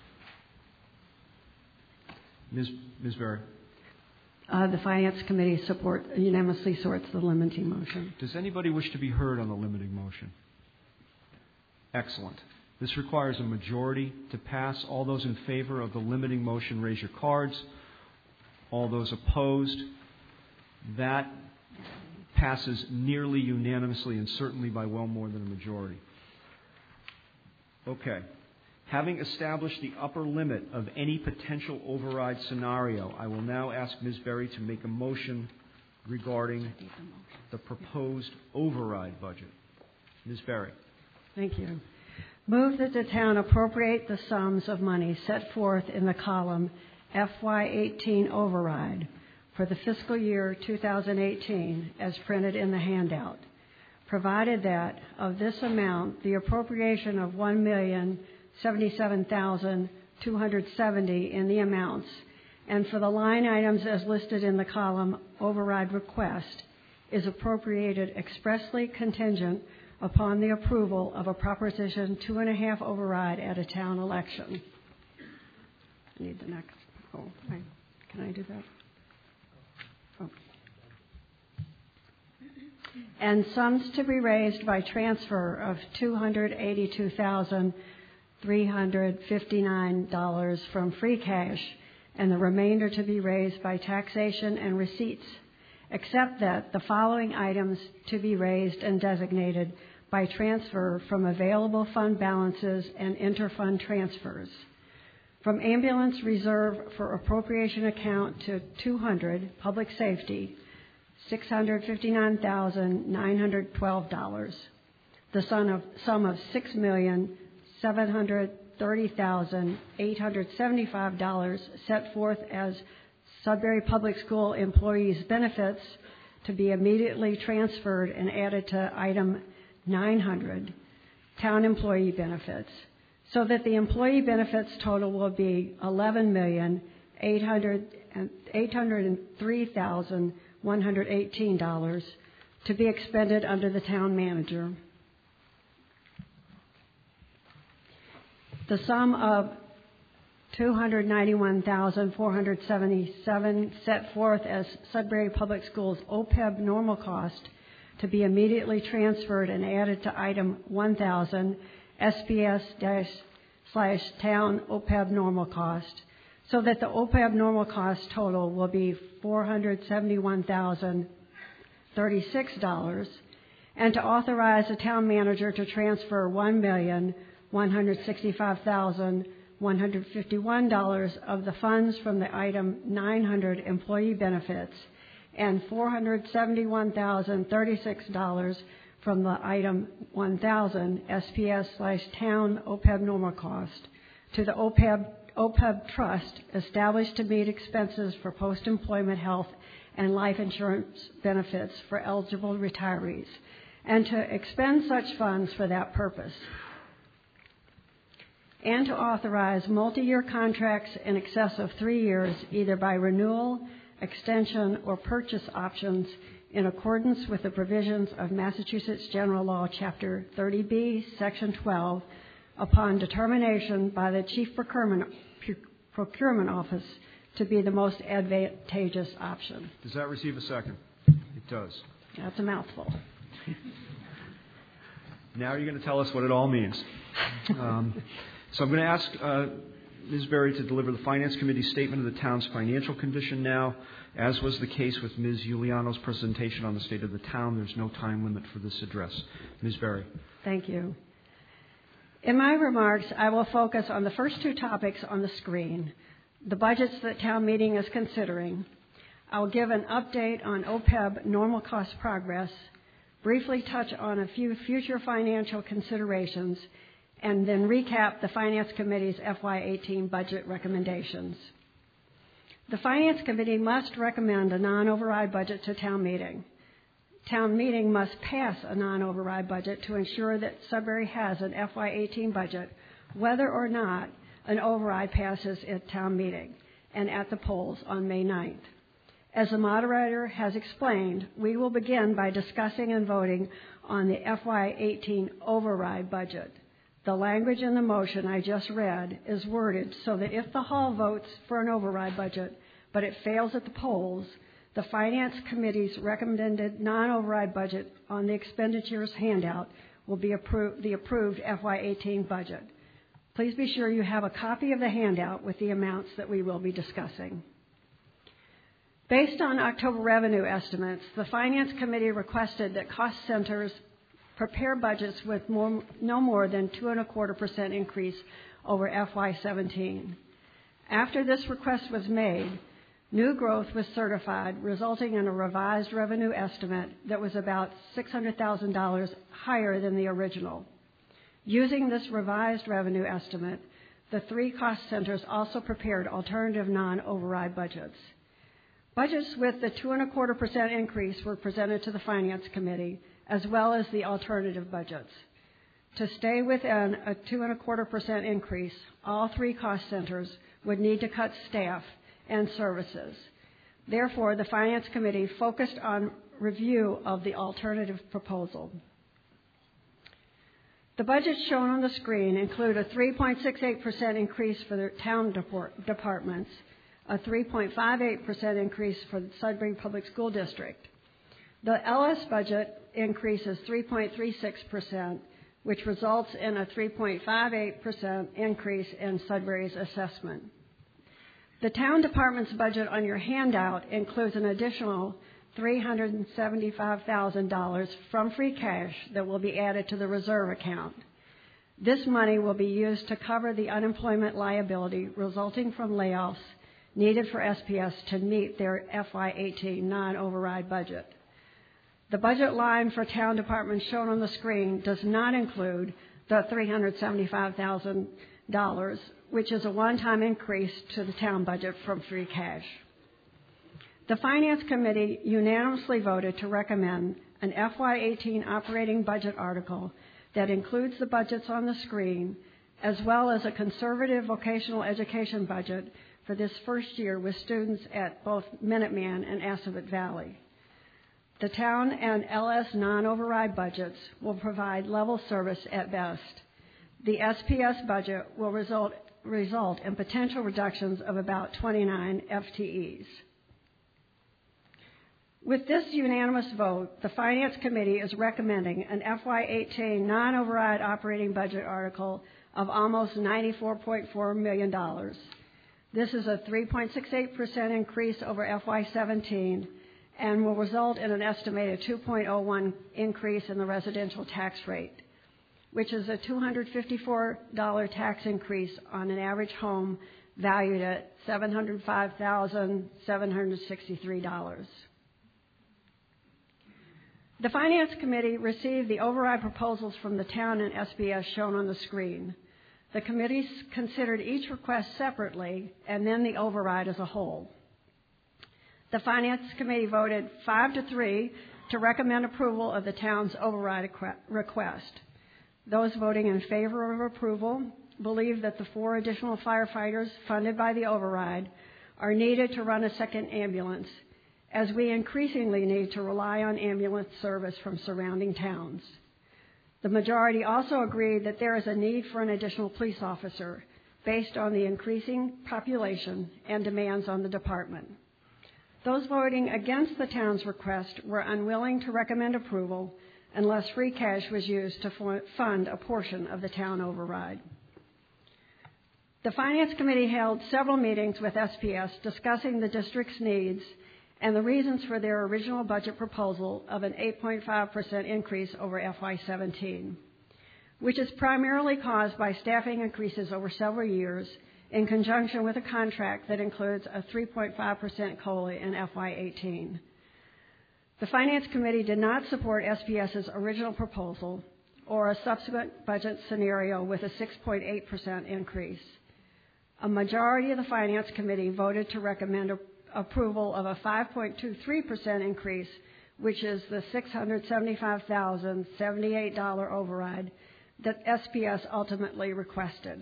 Miz Miz Berry. Uh, the Finance Committee support unanimously supports the limiting motion. Does anybody wish to be heard on the limiting motion? Excellent. This requires a majority to pass. All those in favor of the limiting motion, raise your cards. All those opposed, that passes nearly unanimously and certainly by well more than a majority. Okay. Having established the upper limit of any potential override scenario, I will now ask Miz Berry to make a motion regarding the proposed override budget. Miz Berry. Thank you. Move that the town appropriate the sums of money set forth in the column F Y eighteen override for the fiscal year two thousand eighteen as printed in the handout, provided that of this amount the appropriation of one million seventy-seven thousand two hundred seventy in the amounts, and for the line items as listed in the column override request, is appropriated expressly contingent upon the approval of a Proposition two and a half override at a town election. I need the next. Oh, I, can I do that? Oh. And sums to be raised by transfer of two hundred eighty-two thousand three hundred fifty-nine dollars from free cash, and the remainder to be raised by taxation and receipts, except that the following items to be raised and designated by transfer from available fund balances and interfund transfers. From ambulance reserve for appropriation account to two hundred, public safety, six hundred fifty-nine thousand nine hundred twelve dollars. The sum of, sum of six million seven hundred thirty thousand eight hundred seventy-five dollars set forth as Sudbury Public School employees' benefits to be immediately transferred and added to item nine hundred, town employee benefits, so that the employee benefits total will be eleven million eight hundred three thousand one hundred eighteen dollars to be expended under the town manager. The sum of two hundred ninety-one thousand four hundred seventy-seven set forth as Sudbury Public Schools O P E B normal cost to be immediately transferred and added to item one thousand S B S slash town O P E B normal cost, so that the O P E B normal cost total will be four hundred seventy-one thousand thirty-six dollars, and to authorize the town manager to transfer one million one hundred sixty-five thousand one hundred fifty-one dollars of the funds from the item nine hundred employee benefits and four hundred seventy-one thousand thirty-six dollars from the item one thousand S P S slash town O P E B normal cost to the O P E B, O P E B trust established to meet expenses for post-employment health and life insurance benefits for eligible retirees, and to expend such funds for that purpose, and to authorize multi-year contracts in excess of three years, either by renewal, extension, or purchase options in accordance with the provisions of Massachusetts General Law, Chapter thirty B, Section twelve, upon determination by the Chief Procurement, Procurement Office to be the most advantageous option. Does that receive a second? It does. That's a mouthful. Now you're going to tell us what it all means. Um, so I'm going to ask uh, Miz Berry to deliver the Finance Committee's statement of the town's financial condition now. As was the case with Miz Giuliano's presentation on the state of the town, there's no time limit for this address. Miz Berry. Thank you. In my remarks, I will focus on the first two topics on the screen, the budgets that town meeting is considering. I'll give an update on O P E B normal cost progress, briefly touch on a few future financial considerations, and then recap the Finance Committee's F Y eighteen budget recommendations. The Finance Committee must recommend a non-override budget to town meeting. Town meeting must pass a non-override budget to ensure that Sudbury has an F Y eighteen budget, whether or not an override passes at town meeting and at the polls on May ninth. As the moderator has explained, we will begin by discussing and voting on the F Y eighteen override budget. The language in the motion I just read is worded so that if the hall votes for an override budget, but it fails at the polls, the Finance Committee's recommended non-override budget on the expenditures handout will be appro- the approved F Y eighteen budget. Please be sure you have a copy of the handout with the amounts that we will be discussing. Based on October revenue estimates, the Finance Committee requested that cost centers prepare budgets with more, no more than two and a quarter percent increase over F Y seventeen. After this request was made, new growth was certified, resulting in a revised revenue estimate that was about six hundred thousand dollars higher than the original. Using this revised revenue estimate, the three cost centers also prepared alternative non-override budgets. Budgets with the two and a quarter percent increase were presented to the Finance Committee, as well as the alternative budgets. To stay within a two and a quarter percent increase, all three cost centers would need to cut staff and services. Therefore, the Finance Committee focused on review of the alternative proposal. The budgets shown on the screen include a three point six eight percent increase for the town deport- departments, a three point five eight percent increase for the Sudbury Public School District. The L S budget increase is three point three six percent, which results in a three point five eight percent increase in Sudbury's assessment. The town department's budget on your handout includes an additional three hundred seventy-five thousand dollars from free cash that will be added to the reserve account. This money will be used to cover the unemployment liability resulting from layoffs needed for S P S to meet their F Y eighteen non-override budget. The budget line for town departments shown on the screen does not include the three hundred seventy-five thousand dollars, which is a one-time increase to the town budget from free cash. The Finance Committee unanimously voted to recommend an F Y eighteen operating budget article that includes the budgets on the screen, as well as a conservative vocational education budget for this first year with students at both Minuteman and Assabet Valley. The town and L S non-override budgets will provide level service at best. The S P S budget will result, result in potential reductions of about twenty-nine F T Es. With this unanimous vote, the Finance Committee is recommending an F Y eighteen non-override operating budget article of almost ninety-four point four million dollars. This is a three point six eight percent increase over F Y seventeen and will result in an estimated two point oh one increase in the residential tax rate, which is a two hundred fifty-four dollars tax increase on an average home valued at seven hundred five thousand seven hundred sixty-three dollars. The Finance Committee received the override proposals from the town and S B S shown on the screen. The committees considered each request separately and then the override as a whole. The Finance Committee voted five to three to recommend approval of the town's override request. Those voting in favor of approval believe that the four additional firefighters funded by the override are needed to run a second ambulance, as we increasingly need to rely on ambulance service from surrounding towns. The majority also agreed that there is a need for an additional police officer based on the increasing population and demands on the department. Those voting against the town's request were unwilling to recommend approval unless free cash was used to fund a portion of the town override. The Finance Committee held several meetings with S P S discussing the district's needs and the reasons for their original budget proposal of an eight point five percent increase over F Y seventeen. which is primarily caused by staffing increases over several years in conjunction with a contract that includes a three point five percent COLA in F Y eighteen. The Finance Committee did not support S P S's original proposal or a subsequent budget scenario with a six point eight percent increase. A majority of the Finance Committee voted to recommend a, approval of a five point two three percent increase, which is the six hundred seventy-five thousand seventy-eight dollars override that S P S ultimately requested.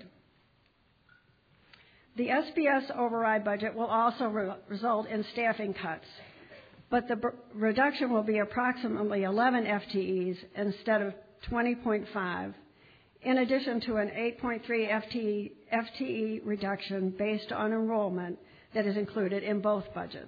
The S P S override budget will also re- result in staffing cuts, but the b- reduction will be approximately eleven F T Es instead of twenty point five, in addition to an eight point three F T E reduction based on enrollment that is included in both budgets.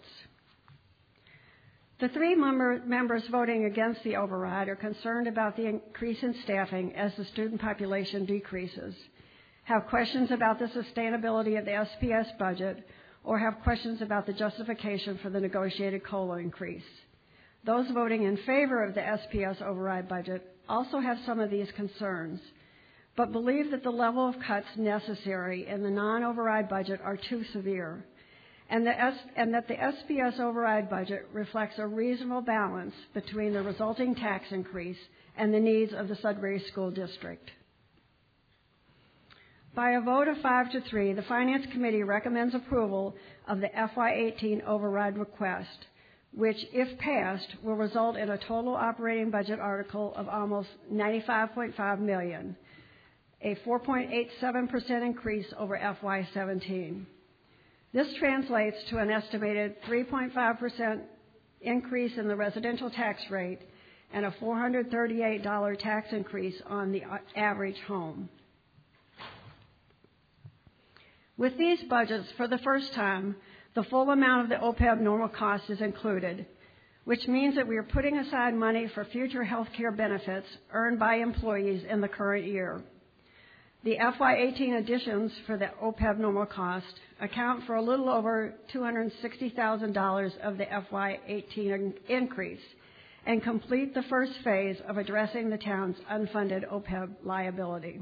The three member, members voting against the override are concerned about the increase in staffing as the student population decreases, have questions about the sustainability of the S P S budget, or have questions about the justification for the negotiated COLA increase. Those voting in favor of the S P S override budget also have some of these concerns, but believe that the level of cuts necessary in the non-override budget are too severe, and, the S- and that the S P S override budget reflects a reasonable balance between the resulting tax increase and the needs of the Sudbury School District. By a vote of five to three, the Finance Committee recommends approval of the F Y eighteen override request, which, if passed, will result in a total operating budget article of almost ninety-five point five million dollars, a four point eight seven percent increase over F Y seventeen. This translates to an estimated three point five percent increase in the residential tax rate and a four hundred thirty-eight dollars tax increase on the average home. With these budgets, for the first time, the full amount of the O P E B normal cost is included, which means that we are putting aside money for future health care benefits earned by employees in the current year. The F Y eighteen additions for the O P E B normal cost account for a little over two hundred sixty thousand dollars of the F Y eighteen increase and complete the first phase of addressing the town's unfunded O P E B liability.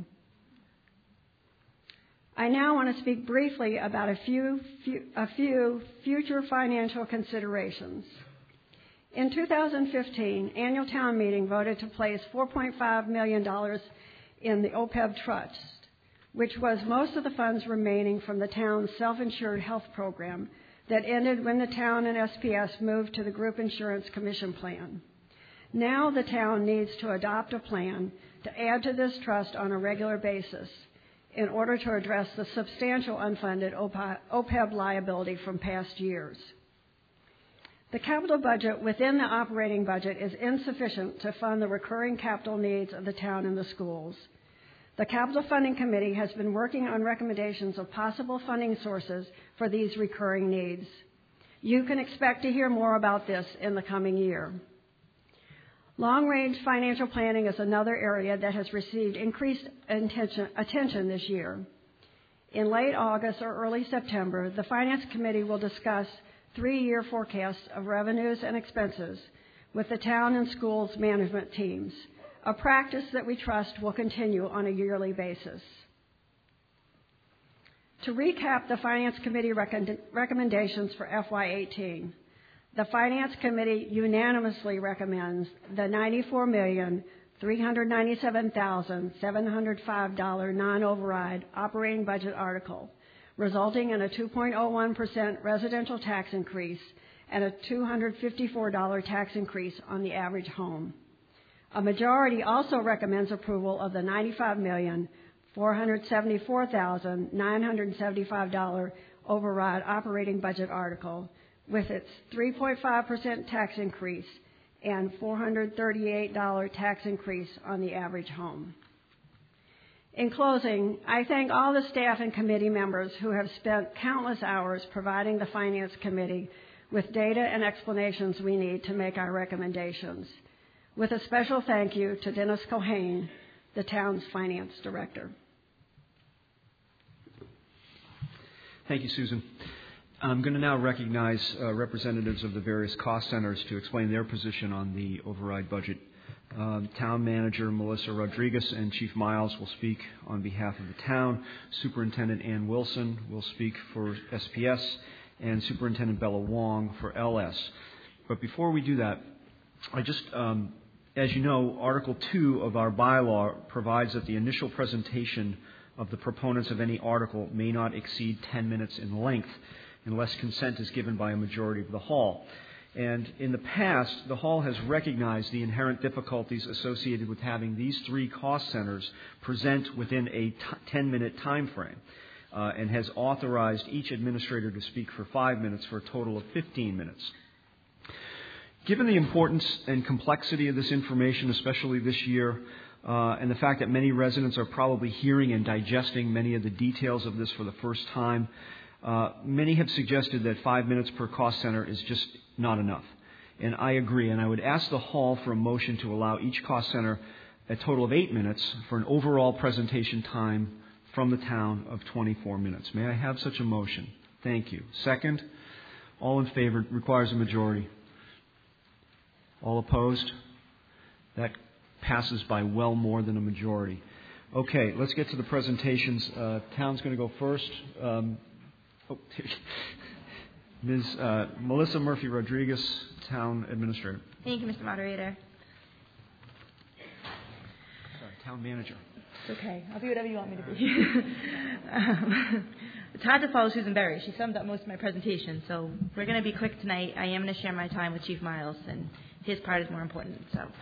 I now want to speak briefly about a few, few, a few future financial considerations. In two thousand fifteen, annual town meeting voted to place four point five million dollars in the O P E B trust, which was most of the funds remaining from the town's self-insured health program that ended when the town and S P S moved to the Group Insurance Commission plan. Now the town needs to adopt a plan to add to this trust on a regular basis in order to address the substantial unfunded O P E B liability from past years. The capital budget within the operating budget is insufficient to fund the recurring capital needs of the town and the schools. The Capital Funding Committee has been working on recommendations of possible funding sources for these recurring needs. You can expect to hear more about this in the coming year. Long-range financial planning is another area that has received increased attention, attention this year. In late August or early September, the Finance Committee will discuss three-year forecasts of revenues and expenses with the town and schools management teams, a practice that we trust will continue on a yearly basis. To recap the Finance Committee rec- recommendations for F Y eighteen, the Finance Committee unanimously recommends the ninety-four million three hundred ninety-seven thousand seven hundred five dollars non-override operating budget article, resulting in a two point oh one percent residential tax increase and a two hundred fifty-four dollars tax increase on the average home. A majority also recommends approval of the ninety-five million four hundred seventy-four thousand nine hundred seventy-five dollars override operating budget article, with its three point five percent tax increase and four hundred thirty-eight dollars tax increase on the average home. In closing, I thank all the staff and committee members who have spent countless hours providing the Finance Committee with data and explanations we need to make our recommendations, with a special thank you to Dennis Cohane, the town's finance director. Thank you, Susan. I'm going to now recognize uh, representatives of the various cost centers to explain their position on the override budget. Um, Town Manager Melissa Rodriguez and Chief Miles will speak on behalf of the town. Superintendent Ann Wilson will speak for S P S, and Superintendent Bella Wong for L S. But before we do that, I just, um, as you know, Article two of our bylaw provides that the initial presentation of the proponents of any article may not exceed ten minutes in length unless consent is given by a majority of the hall. And in the past, the hall has recognized the inherent difficulties associated with having these three cost centers present within a ten-minute time frame, uh, and has authorized each administrator to speak for five minutes for a total of fifteen minutes. Given the importance and complexity of this information, especially this year, uh, and the fact that many residents are probably hearing and digesting many of the details of this for the first time, uh, many have suggested that five minutes per cost center is just not enough. And I agree, and I would ask the hall for a motion to allow each cost center a total of eight minutes for an overall presentation time from the town of twenty-four minutes. May I have such a motion? Thank you. Second, all in favor, requires a majority. All opposed? That passes by well more than a majority. Okay, let's get to the presentations. Uh, town's going to go first. Um, oh, Miz Uh, Melissa Murphy Rodriguez, Town Administrator. Thank you, Mister Moderator. Sorry, Town Manager. It's okay. I'll be whatever you want me to be. um, it's hard to follow Susan Berry. She summed up most of my presentation, so we're going to be quick tonight. I am going to share my time with Chief Miles, and his part is more important. So, so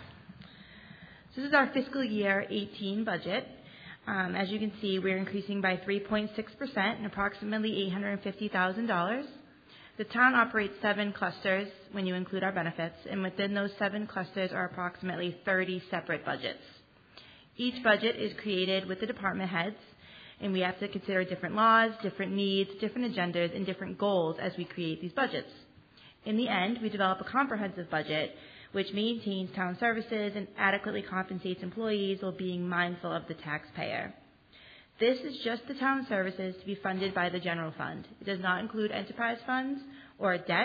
this is our fiscal year eighteen budget. Um, as you can see, we're increasing by three point six percent and approximately eight hundred fifty thousand dollars. The town operates seven clusters when you include our benefits, and within those seven clusters are approximately thirty separate budgets. Each budget is created with the department heads, and we have to consider different laws, different needs, different agendas, and different goals as we create these budgets. In the end, we develop a comprehensive budget which maintains town services and adequately compensates employees while being mindful of the taxpayer. This is just the town services to be funded by the general fund. It does not include enterprise funds or debt.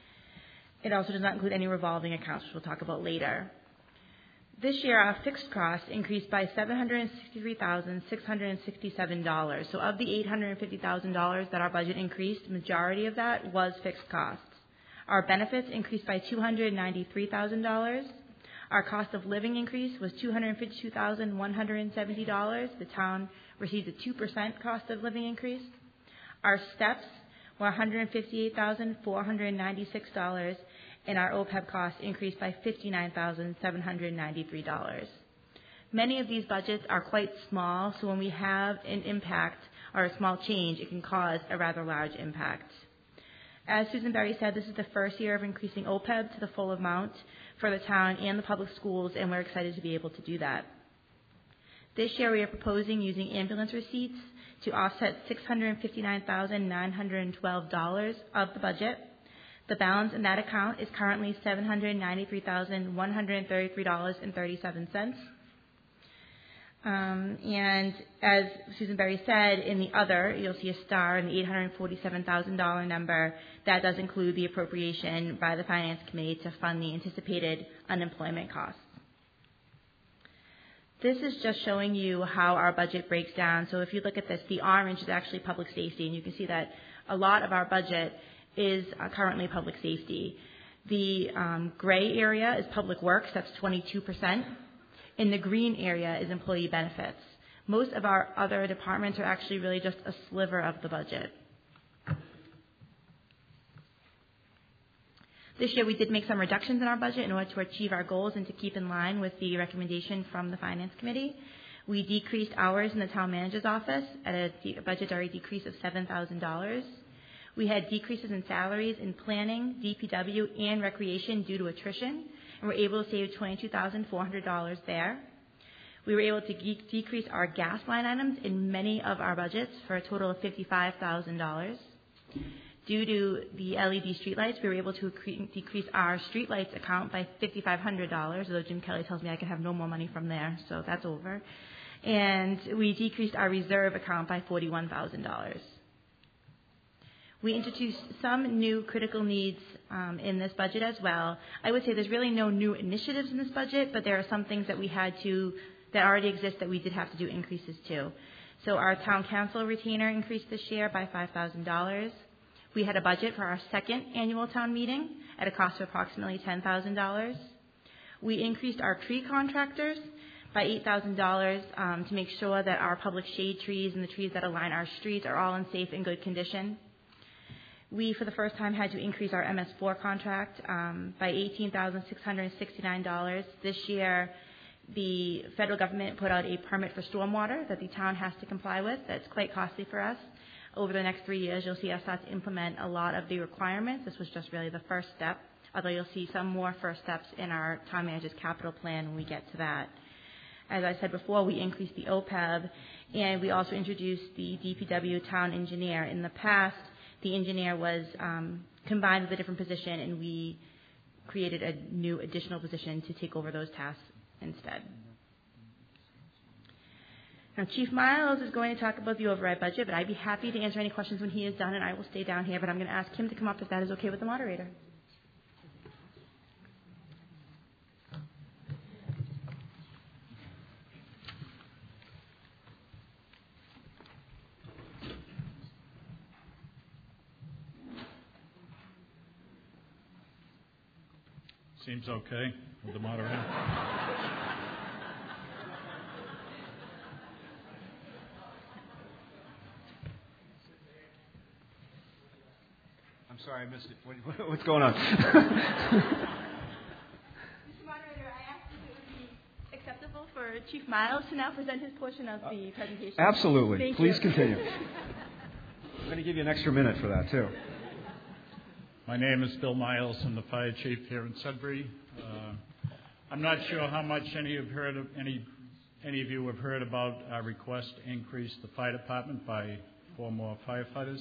It also does not include any revolving accounts, which we'll talk about later. This year, our fixed costs increased by seven hundred sixty-three thousand six hundred sixty-seven dollars. So of the eight hundred fifty thousand dollars that our budget increased, the majority of that was fixed costs. Our benefits increased by two hundred ninety-three thousand dollars. Our cost of living increase was two hundred fifty-two thousand one hundred seventy dollars. The town received a two percent cost of living increase. Our steps were one hundred fifty-eight thousand four hundred ninety-six dollars, and our O P E B costs increased by fifty-nine thousand seven hundred ninety-three dollars. Many of these budgets are quite small, so when we have an impact or a small change, it can cause a rather large impact. As Susan Berry said, this is the first year of increasing O P E B to the full amount for the town and the public schools, and we're excited to be able to do that. This year we are proposing using ambulance receipts to offset six hundred fifty-nine thousand nine hundred twelve dollars of the budget. The balance in that account is currently seven hundred ninety-three thousand one hundred thirty-three dollars and thirty-seven cents. Um, and as Susan Berry said, in the other, you'll see a star in the eight hundred forty-seven thousand dollars number. That does include the appropriation by the Finance Committee to fund the anticipated unemployment costs. This is just showing you how our budget breaks down. So if you look at this, the orange is actually public safety, and you can see that a lot of our budget is uh, currently public safety. The um, gray area is public works, that's twenty-two percent. In the green area is employee benefits. Most of our other departments are actually really just a sliver of the budget. This year we did make some reductions in our budget in order to achieve our goals and to keep in line with the recommendation from the Finance Committee. We decreased hours in the town manager's office at a, de- a budgetary decrease of seven thousand dollars. We had decreases in salaries in planning, D P W, and recreation due to attrition, and we're able to save twenty-two thousand four hundred dollars there. We were able to ge- decrease our gas line items in many of our budgets for a total of fifty-five thousand dollars. Due to the L E D streetlights, we were able to cre- decrease our streetlights account by fifty-five hundred dollars, although Jim Kelly tells me I can have no more money from there, so that's over. And we decreased our reserve account by forty-one thousand dollars. We introduced some new critical needs um, in this budget as well. I would say there's really no new initiatives in this budget, but there are some things that we had to, that already exist that we did have to do increases to. So our town council retainer increased this year by five thousand dollars. We had a budget for our second annual town meeting at a cost of approximately ten thousand dollars. We increased our tree contractors by eight thousand dollars um, to make sure that our public shade trees and the trees that align our streets are all in safe and good condition. We, for the first time, had to increase our M S four contract um, by eighteen thousand six hundred sixty-nine dollars. This year, the federal government put out a permit for stormwater that the town has to comply with. That's quite costly for us. Over the next three years, you'll see us start to implement a lot of the requirements. This was just really the first step, although you'll see some more first steps in our town manager's capital plan when we get to that. As I said before, we increased the O P E B, and we also introduced the D P W town engineer. In the past, the engineer was um, combined with a different position, and we created a new additional position to take over those tasks instead. Now, Chief Miles is going to talk about the override budget, but I'd be happy to answer any questions when he is done, and I will stay down here, but I'm going to ask him to come up if that is okay with the moderator. Seems okay with the moderator. I'm sorry, I missed it. What, what's going on? Mister Moderator, I asked if it would be acceptable for Chief Miles to now present his portion of the presentation. Absolutely. Thank Please you. continue. I'm going to give you an extra minute for that, too. My name is Bill Miles. I'm the fire chief here in Sudbury. Uh, I'm not sure how much any of heard of any any of you have heard about our request to increase the fire department by four more firefighters.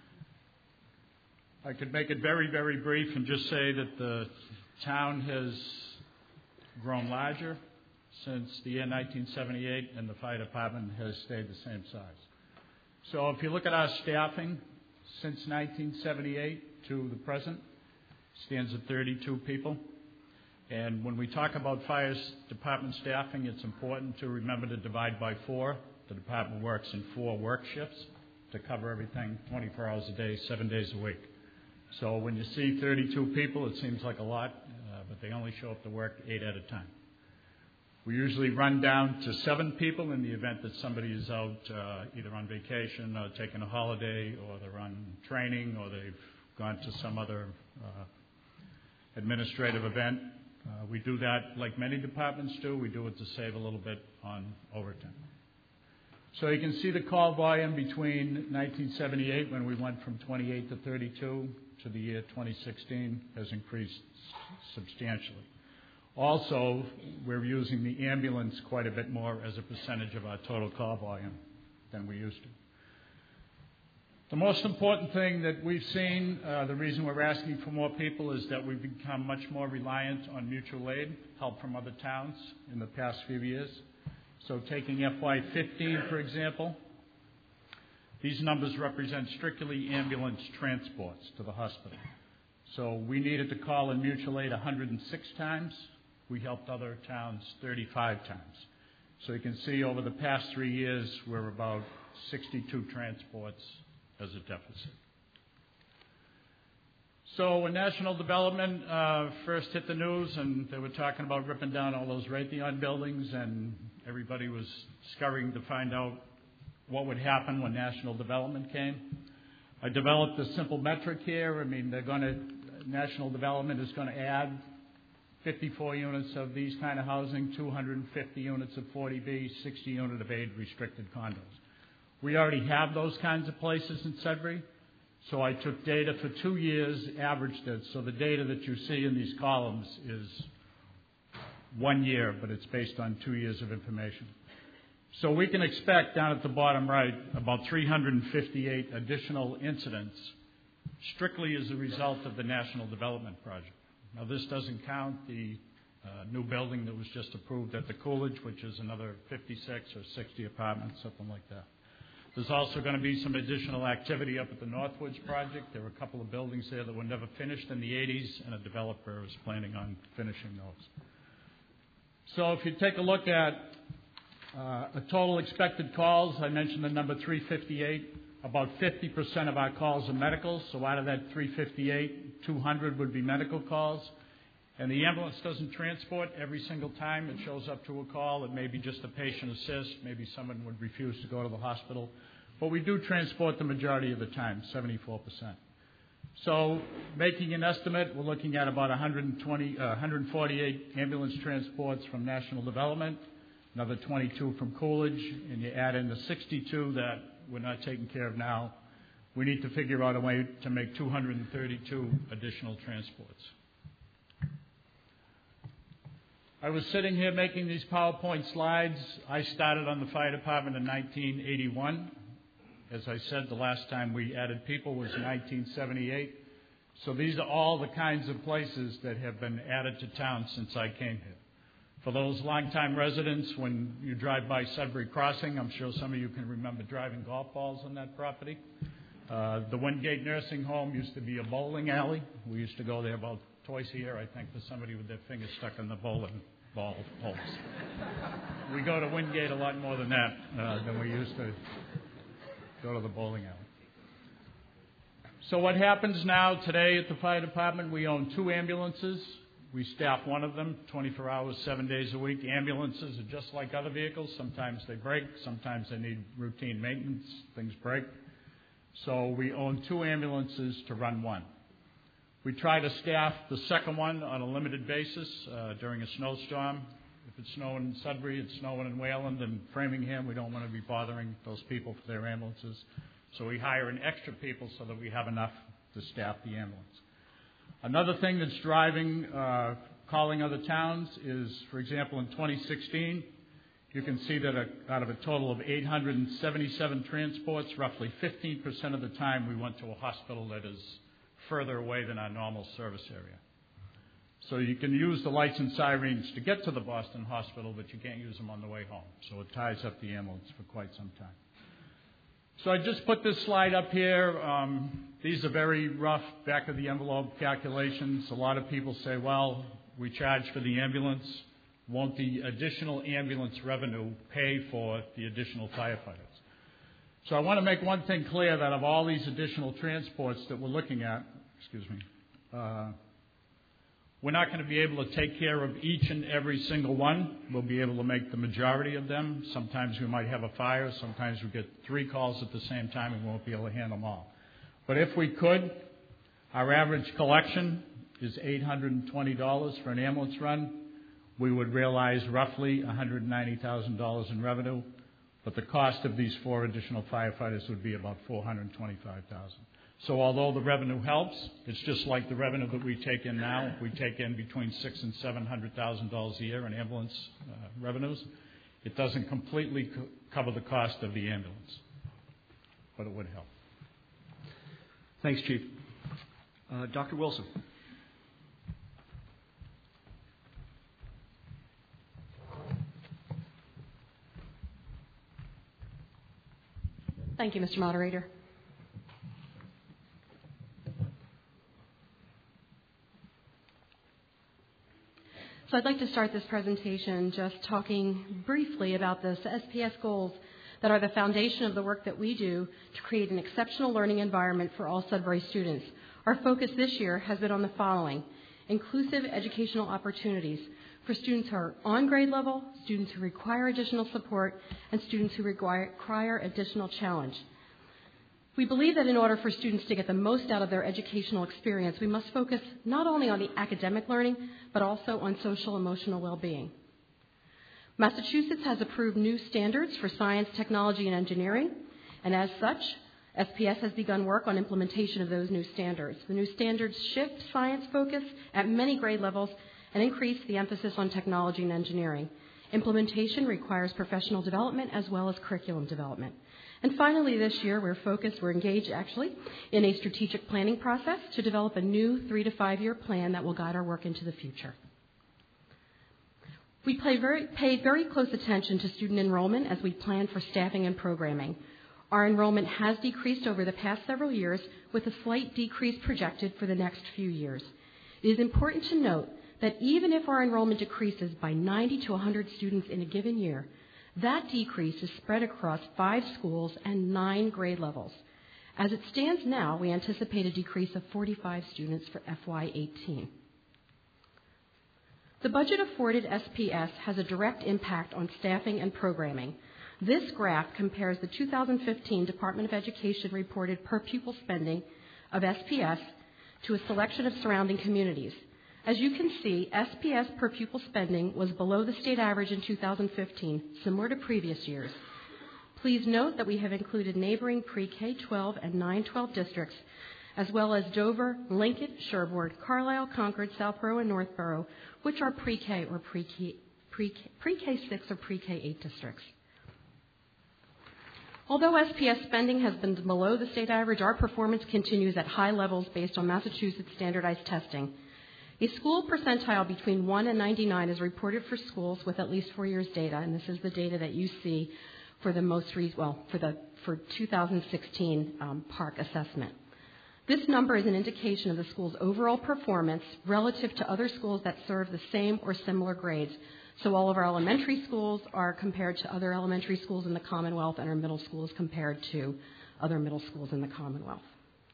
I could make it very, very brief and just say that the town has grown larger since the year nineteen seventy-eight, and the fire department has stayed the same size. So if you look at our staffing since nineteen seventy-eight to the present, stands at thirty-two people. And when we talk about fire department staffing, it's important to remember to divide by four. The department works in four work shifts to cover everything twenty-four hours a day, seven days a week. So when you see thirty-two people, it seems like a lot, uh, but they only show up to work eight at a time. We usually run down to seven people in the event that somebody is out uh, either on vacation or taking a holiday, or they're on training, or they've gone to some other uh, administrative event. Uh, we do that like many departments do. We do it to save a little bit on overtime. So you can see the call volume between nineteen seventy-eight, when we went from twenty-eight to thirty-two, to the year twenty sixteen has increased substantially. Also, we're using the ambulance quite a bit more as a percentage of our total call volume than we used to. The most important thing that we've seen, uh, the reason we're asking for more people, is that we've become much more reliant on mutual aid, help from other towns in the past few years. So taking F Y fifteen, for example, these numbers represent strictly ambulance transports to the hospital. So we needed to call in mutual aid one hundred six times. We helped other towns thirty-five times. So you can see over the past three years, we're about sixty-two transports as a deficit. So when national development uh, first hit the news, and they were talking about ripping down all those Raytheon buildings, and everybody was scurrying to find out what would happen when national development came, I developed a simple metric here. I mean, they're going to, national development is going to add fifty-four units of these kind of housing, two hundred fifty units of forty B, sixty units of aid restricted condos. We already have those kinds of places in Sudbury. So I took data for two years, averaged it. So the data that you see in these columns is one year, but it's based on two years of information. So we can expect down at the bottom right about three hundred fifty-eight additional incidents strictly as a result of the National Development Project. Now this doesn't count the uh, new building that was just approved at the Coolidge, which is another fifty-six or sixty apartments, something like that. There's also going to be some additional activity up at the Northwoods project. There were a couple of buildings there that were never finished in the eighties, and a developer is planning on finishing those. So if you take a look at uh, the total expected calls, I mentioned the number three fifty-eight. About fifty percent of our calls are medical, so out of that three fifty-eight, two hundred would be medical calls. And the ambulance doesn't transport every single time it shows up to a call. It may be just a patient assist. Maybe someone would refuse to go to the hospital. But we do transport the majority of the time, seventy-four percent. So making an estimate, we're looking at about one hundred twenty, uh, one hundred forty-eight ambulance transports from National Development, another twenty-two from Coolidge, and you add in the sixty-two that we're not taking care of now. We need to figure out a way to make two hundred thirty-two additional transports. I was sitting here making these PowerPoint slides. I started on the fire department in nineteen eighty-one. As I said, the last time we added people was nineteen seventy-eight. So these are all the kinds of places that have been added to town since I came here. For those longtime residents, when you drive by Sudbury Crossing, I'm sure some of you can remember driving golf balls on that property. Uh, the Wingate Nursing Home used to be a bowling alley. We used to go there about twice a year, I think, for somebody with their fingers stuck in the bowling ball holes. We go to Wingate a lot more than that, uh, than we used to go to the bowling alley. So what happens now today at the fire department, we own two ambulances. We staff one of them twenty-four hours, seven days a week. Ambulances are just like other vehicles. Sometimes they break. Sometimes they need routine maintenance. Things break. So we own two ambulances to run one. We try to staff the second one on a limited basis uh, during a snowstorm. If it's snowing in Sudbury, it's snowing in Wayland and Framingham. We don't want to be bothering those people for their ambulances. So we hire in extra people so that we have enough to staff the ambulance. Another thing that's driving uh, calling other towns is, for example, in twenty sixteen, you can see that a, out of a total of eight hundred seventy-seven transports, roughly fifteen percent of the time we went to a hospital that is further away than our normal service area. So you can use the lights and sirens to get to the Boston Hospital, but you can't use them on the way home. So it ties up the ambulance for quite some time. So I just put this slide up here. Um, these are very rough back-of-the-envelope calculations. A lot of people say, well, we charge for the ambulance. Won't the additional ambulance revenue pay for the additional firefighters? So I want to make one thing clear, that of all these additional transports that we're looking at, excuse me, uh, we're not going to be able to take care of each and every single one. We'll be able to make the majority of them. Sometimes we might have a fire. Sometimes we get three calls at the same time and we won't be able to handle them all. But if we could, our average collection is eight hundred twenty dollars for an ambulance run. We would realize roughly one hundred ninety thousand dollars in revenue. But the cost of these four additional firefighters would be about four hundred twenty-five thousand dollars. So although the revenue helps, it's just like the revenue that we take in now. We take in between six and seven hundred thousand dollars a year in ambulance uh, revenues. It doesn't completely co- cover the cost of the ambulance, but it would help. Thanks, Chief. Uh, Doctor Wilson. Thank you, Mister Moderator. So I'd like to start this presentation just talking briefly about the S P S goals that are the foundation of the work that we do to create an exceptional learning environment for all Sudbury students. Our focus this year has been on the following: inclusive educational opportunities for students who are on grade level, students who require additional support, and students who require additional challenge. We believe that in order for students to get the most out of their educational experience, we must focus not only on the academic learning, but also on social emotional well-being. Massachusetts has approved new standards for science, technology, and engineering, and as such, S P S has begun work on implementation of those new standards. The new standards shift science focus at many grade levels and increase the emphasis on technology and engineering. Implementation requires professional development as well as curriculum development. And finally, this year, we're focused, we're engaged actually, in a strategic planning process to develop a new three to five year plan that will guide our work into the future. We pay very, paid very close attention to student enrollment as we plan for staffing and programming. Our enrollment has decreased over the past several years, with a slight decrease projected for the next few years. It is important to note that even if our enrollment decreases by ninety to one hundred students in a given year, that decrease is spread across five schools and nine grade levels. As it stands now, we anticipate a decrease of forty-five students for F Y eighteen. The budget afforded S P S has a direct impact on staffing and programming. This graph compares the two thousand fifteen Department of Education reported per pupil spending of S P S to a selection of surrounding communities. As you can see, S P S per pupil spending was below the state average in two thousand fifteen, similar to previous years. Please note that we have included neighboring pre-K twelve and nine twelve districts, as well as Dover, Lincoln, Sherborne, Carlisle, Concord, Southborough, and Northborough, which are pre-K or pre-K, pre-K, pre-K six or pre-K eight districts. Although S P S spending has been below the state average, our performance continues at high levels based on Massachusetts standardized testing. A school percentile between one and ninety-nine is reported for schools with at least four years data, and this is the data that you see for the most re- well for the for two thousand sixteen um, Park assessment. This number is an indication of the school's overall performance relative to other schools that serve the same or similar grades. So all of our elementary schools are compared to other elementary schools in the Commonwealth, and our middle schools compared to other middle schools in the Commonwealth.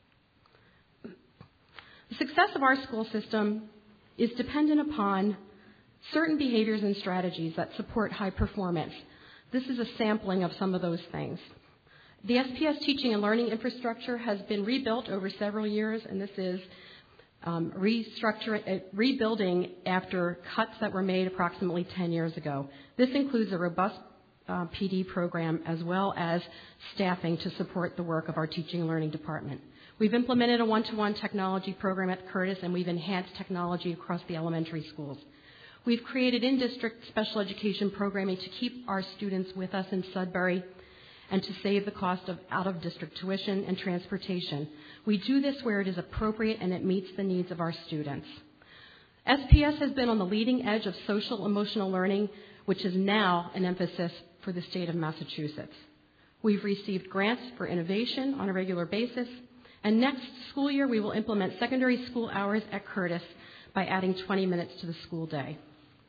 The success of our school system is dependent upon certain behaviors and strategies that support high performance. This is a sampling of some of those things. The S P S teaching and learning infrastructure has been rebuilt over several years, and this is um, restructuring, uh, rebuilding after cuts that were made approximately ten years ago. This includes a robust uh, P D program as well as staffing to support the work of our teaching and learning department. We've implemented a one-to-one technology program at Curtis, and we've enhanced technology across the elementary schools. We've created in-district special education programming to keep our students with us in Sudbury and to save the cost of out-of-district tuition and transportation. We do this where it is appropriate and it meets the needs of our students. S P S has been on the leading edge of social emotional learning, which is now an emphasis for the state of Massachusetts. We've received grants for innovation on a regular basis, and next school year we will implement secondary school hours at Curtis by adding twenty minutes to the school day.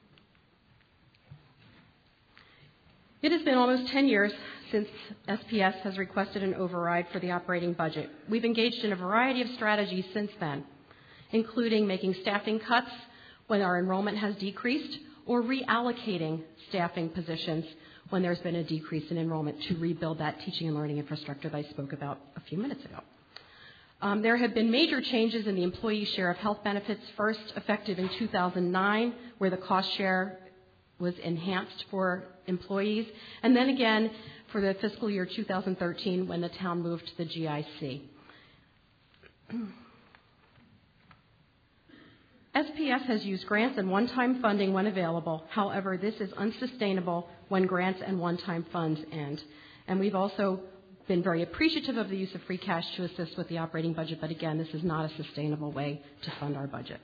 It has been almost ten years since S P S has requested an override for the operating budget. We've engaged in a variety of strategies since then, including making staffing cuts when our enrollment has decreased or reallocating staffing positions when there's been a decrease in enrollment to rebuild that teaching and learning infrastructure that I spoke about a few minutes ago. Um, there have been major changes in the employee share of health benefits, first effective in two thousand nine, where the cost share was enhanced for employees, and then again for the fiscal year two thousand thirteen when the town moved to the G I C. S P S has used grants and one-time funding when available. However, this is unsustainable when grants and one-time funds end. And we've also been very appreciative of the use of free cash to assist with the operating budget, but again, this is not a sustainable way to fund our budget.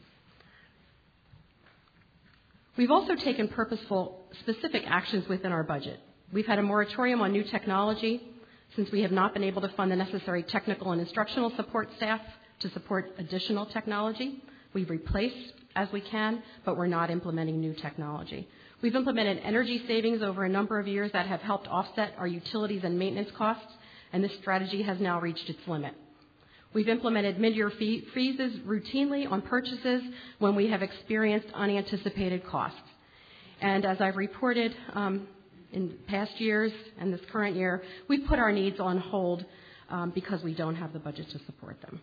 We've also taken purposeful, specific actions within our budget. We've had a moratorium on new technology since we have not been able to fund the necessary technical and instructional support staff to support additional technology. We've replaced as we can, but we're not implementing new technology. We've implemented energy savings over a number of years that have helped offset our utilities and maintenance costs, and this strategy has now reached its limit. We've implemented mid-year fee- freezes routinely on purchases when we have experienced unanticipated costs. And as I've reported um, in past years and this current year, we've put our needs on hold um, because we don't have the budget to support them.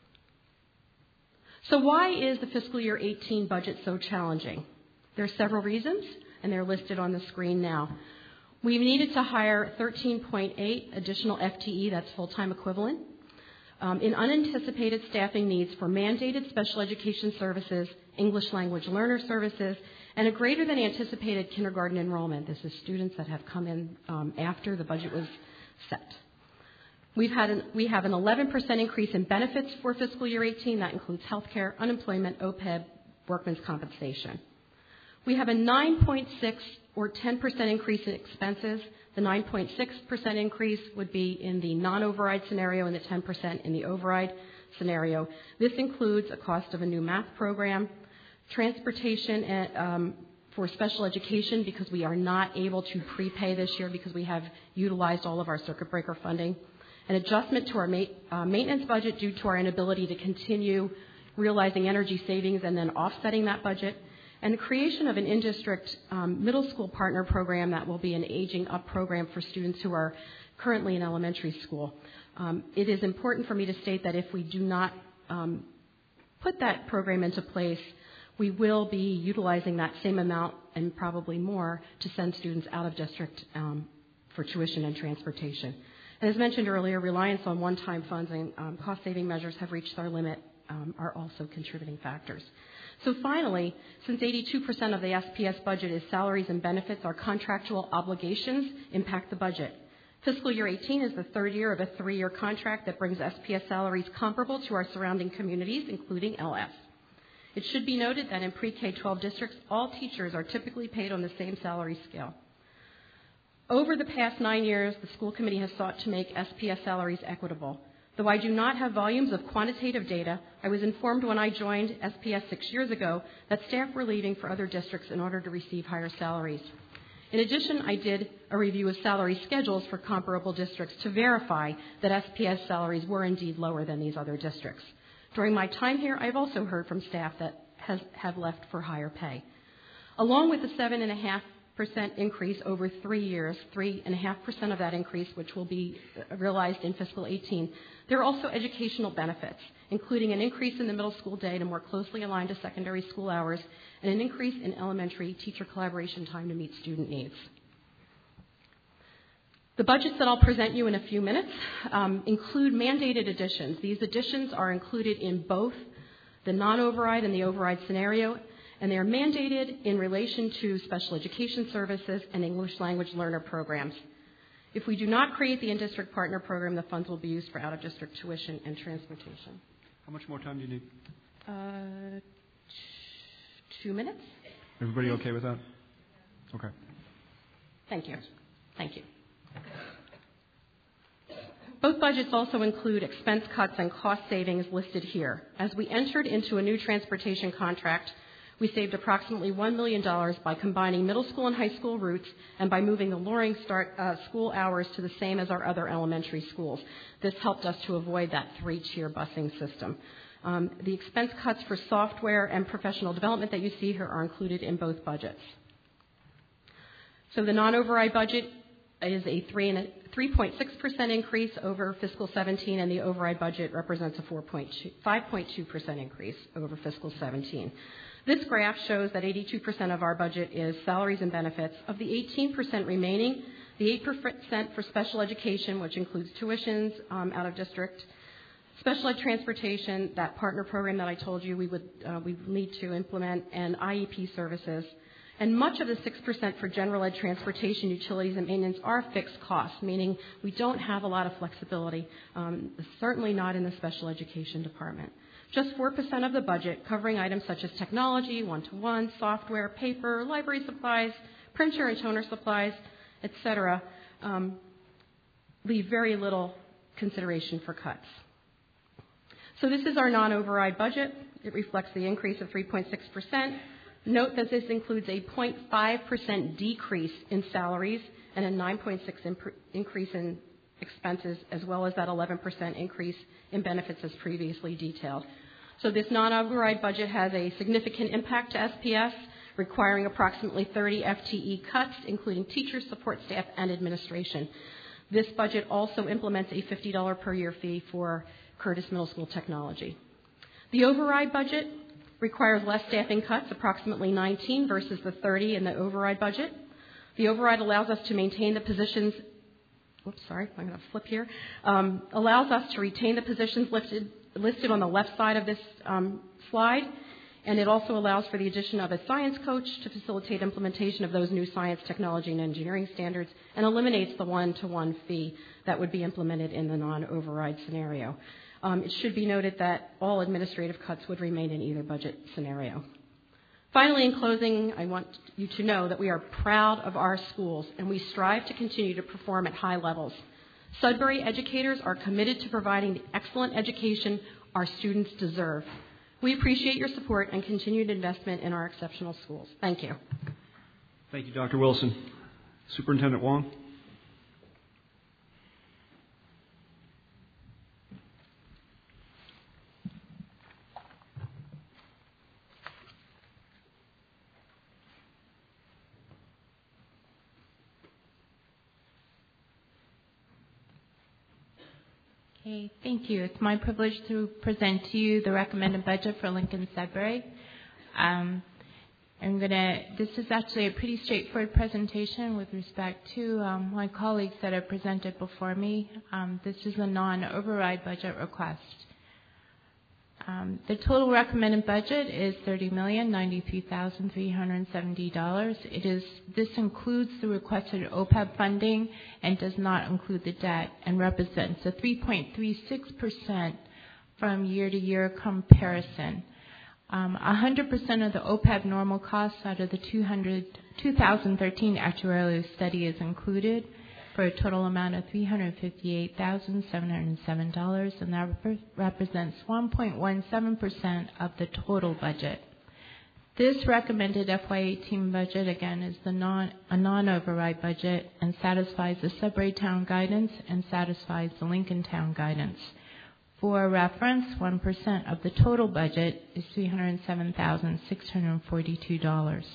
So why is the fiscal year eighteen budget so challenging? There are several reasons, and they're listed on the screen now. We've needed to hire thirteen point eight additional F T E, that's full-time equivalent, um, in unanticipated staffing needs for mandated special education services, English language learner services, and a greater than anticipated kindergarten enrollment. This is students that have come in um, after the budget was set. We've had an, we have an eleven percent increase in benefits for fiscal year eighteen. That includes health care, unemployment, O P E B, workman's compensation. We have a nine point six or ten percent increase in expenses. The nine point six percent increase would be in the non-override scenario and the ten percent in the override scenario. This includes a cost of a new math program, transportation at, um, for special education because we are not able to prepay this year because we have utilized all of our circuit breaker funding, an adjustment to our ma- uh, maintenance budget due to our inability to continue realizing energy savings and then offsetting that budget, and the creation of an in-district um, middle school partner program that will be an aging up program for students who are currently in elementary school. Um, it is important for me to state that if we do not um, put that program into place, we will be utilizing that same amount and probably more to send students out of district um, for tuition and transportation. And as mentioned earlier, reliance on one-time funds and um, cost-saving measures have reached their limit, um, are also contributing factors. So finally, since eighty-two percent of the S P S budget is salaries and benefits, our contractual obligations impact the budget. Fiscal year eighteen is the third year of a three-year contract that brings S P S salaries comparable to our surrounding communities, including L S. It should be noted that in pre-K twelve districts, all teachers are typically paid on the same salary scale. Over the past nine years, the school committee has sought to make S P S salaries equitable. Though I do not have volumes of quantitative data, I was informed when I joined S P S six years ago that staff were leaving for other districts in order to receive higher salaries. In addition, I did a review of salary schedules for comparable districts to verify that S P S salaries were indeed lower than these other districts. During my time here, I've also heard from staff that has, have left for higher pay. Along with the seven point five percent increase over three years, three point five percent of that increase, which will be realized in fiscal eighteen, there are also educational benefits, including an increase in the middle school day to more closely align to secondary school hours, and an increase in elementary teacher collaboration time to meet student needs. The budgets that I'll present you in a few minutes um, include mandated additions. These additions are included in both the non-override and the override scenario, and they are mandated in relation to special education services and English language learner programs. If we do not create the in-district partner program, the funds will be used for out-of-district tuition and transportation. How much more time do you need? Uh, t- two minutes. Everybody okay with that? Okay. Thank you. Thank you. Both budgets also include expense cuts and cost savings listed here. As we entered into a new transportation contract, we saved approximately one million dollars by combining middle school and high school routes and by moving the Loring start uh, school hours to the same as our other elementary schools. This helped us to avoid that three-tier busing system. Um, the expense cuts for software and professional development that you see here are included in both budgets. So the non-override budget is a three point six percent increase over fiscal seventeen, and the override budget represents a five point two percent increase over fiscal seventeen. This graph shows that eighty-two percent of our budget is salaries and benefits. Of the eighteen percent remaining, the eight percent for special education, which includes tuitions um, out of district, special ed transportation, that partner program that I told you we would uh, we need to implement, and I E P services. And much of the six percent for general ed transportation, utilities, and maintenance are fixed costs, meaning we don't have a lot of flexibility, um, certainly not in the special education department. Just four percent of the budget, covering items such as technology, one-to-one, software, paper, library supplies, printer and toner supplies, et cetera, um, leave very little consideration for cuts. So this is our non-override budget. It reflects the increase of three point six percent. Note that this includes a zero point five percent decrease in salaries and a nine point six percent imp- increase in expenses, as well as that eleven percent increase in benefits as previously detailed. So this non-override budget has a significant impact to S P S, requiring approximately thirty F T E cuts, including teachers, support staff, and administration. This budget also implements a fifty dollars per year fee for Curtis Middle School technology. The override budget requires less staffing cuts, approximately nineteen versus the thirty in the override budget. The override allows us to maintain the positions, whoops, sorry, I'm going to flip here, um, allows us to retain the positions listed, listed on the left side of this um, slide, and it also allows for the addition of a science coach to facilitate implementation of those new science, technology, and engineering standards, and eliminates the one-to-one fee that would be implemented in the non-override scenario. Um, it should be noted that all administrative cuts would remain in either budget scenario. Finally, in closing, I want you to know that we are proud of our schools and we strive to continue to perform at high levels. Sudbury educators are committed to providing the excellent education our students deserve. We appreciate your support and continued investment in our exceptional schools. Thank you. Thank you, Doctor Wilson. Superintendent Wong. Okay, thank you. It's my privilege to present to you the recommended budget for Lincoln Sudbury. Um, I'm gonna. This is actually a pretty straightforward presentation with respect to um, my colleagues that have presented before me. Um, this is a non-override budget request. Um, the total recommended budget is thirty million ninety-three thousand three hundred seventy dollars. It is. This includes the requested O P E B funding and does not include the debt, and represents a three point three six percent from year-to-year comparison. Um, one hundred percent of the O P E B normal costs out of the two thousand thirteen actuarial study is included, for a total amount of three hundred fifty-eight thousand seven hundred seven dollars, and that rep- represents one point one seven percent of the total budget. This recommended F Y eighteen budget, again, is the non, a non-override budget and satisfies the Sudbury Town guidance and satisfies the Lincoln Town guidance. For reference, one percent of the total budget is three hundred seven thousand six hundred forty-two dollars.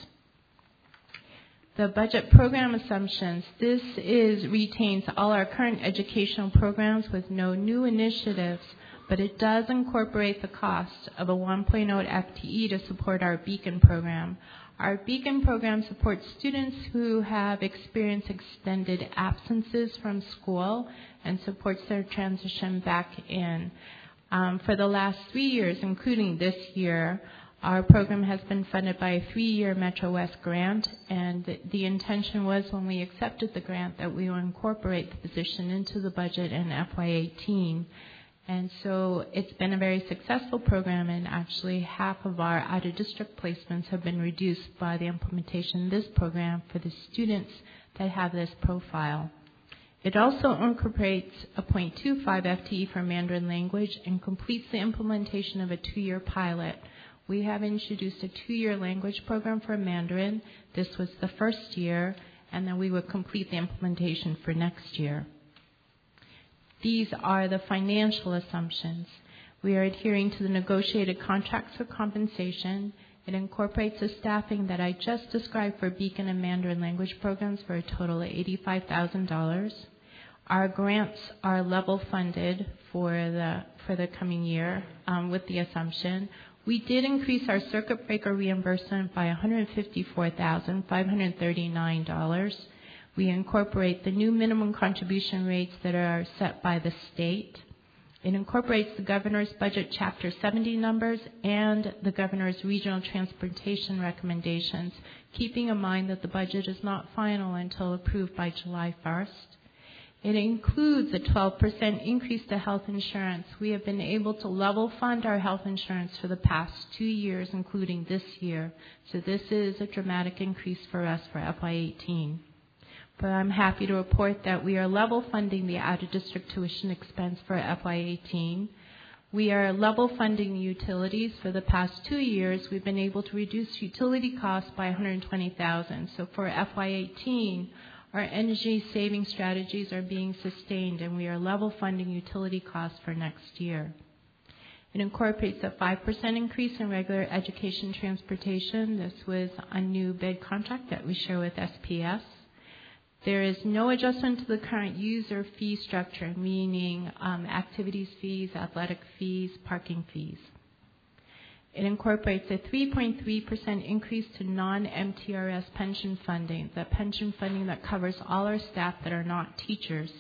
The budget program assumptions. This is retains all our current educational programs with no new initiatives, but it does incorporate the cost of a one point oh F T E to support our Beacon program. Our Beacon program supports students who have experienced extended absences from school and supports their transition back in. Um, for the last three years, including this year, our program has been funded by a three-year Metro West grant, and the, the intention was when we accepted the grant that we would incorporate the position into the budget in F Y eighteen. And so it's been a very successful program, and actually half of our out-of-district placements have been reduced by the implementation of this program for the students that have this profile. It also incorporates a zero point two five F T E for Mandarin language and completes the implementation of a two-year pilot. We have introduced a two-year language program for Mandarin. This was the first year, and then we would complete the implementation for next year. These are the financial assumptions. We are adhering to the negotiated contracts for compensation. It incorporates the staffing that I just described for Beacon and Mandarin language programs for a total of eighty-five thousand dollars. Our grants are level funded for the for the coming year um, with the assumption. We did increase our circuit breaker reimbursement by one hundred fifty-four thousand five hundred thirty-nine dollars. We incorporate the new minimum contribution rates that are set by the state. It incorporates the governor's budget Chapter seventy numbers and the governor's regional transportation recommendations, keeping in mind that the budget is not final until approved by July first. It includes a twelve percent increase to health insurance. We have been able to level fund our health insurance for the past two years, including this year. So this is a dramatic increase for us for F Y eighteen. But I'm happy to report that we are level funding the out-of-district tuition expense for F Y eighteen. We are level funding utilities. For the past two years, we've been able to reduce utility costs by one hundred twenty thousand dollars. So for F Y eighteen, our energy saving strategies are being sustained, and we are level funding utility costs for next year. It incorporates a five percent increase in regular education transportation. This was a new bid contract that we share with S P S. There is no adjustment to the current user fee structure, meaning um, activities fees, athletic fees, parking fees. It incorporates a three point three percent increase to non-M T R S pension funding, the pension funding that covers all our staff that are not teachers.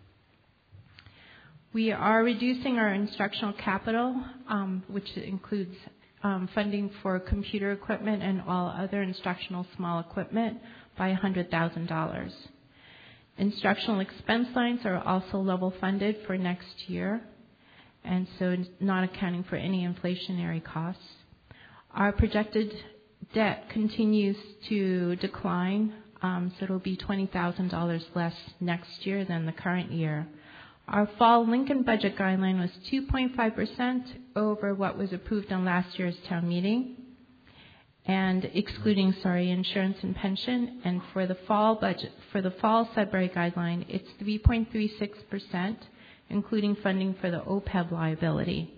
We are reducing our instructional capital, um, which includes um, funding for computer equipment and all other instructional small equipment, by one hundred thousand dollars. Instructional expense lines are also level funded for next year, and so not accounting for any inflationary costs. Our projected debt continues to decline, um, so it'll be twenty thousand dollars less next year than the current year. Our fall Lincoln budget guideline was two point five percent over what was approved on last year's town meeting, and excluding, sorry, insurance and pension. And for the fall budget, for the fall Sudbury guideline, it's three point three six percent, including funding for the O P E B liability.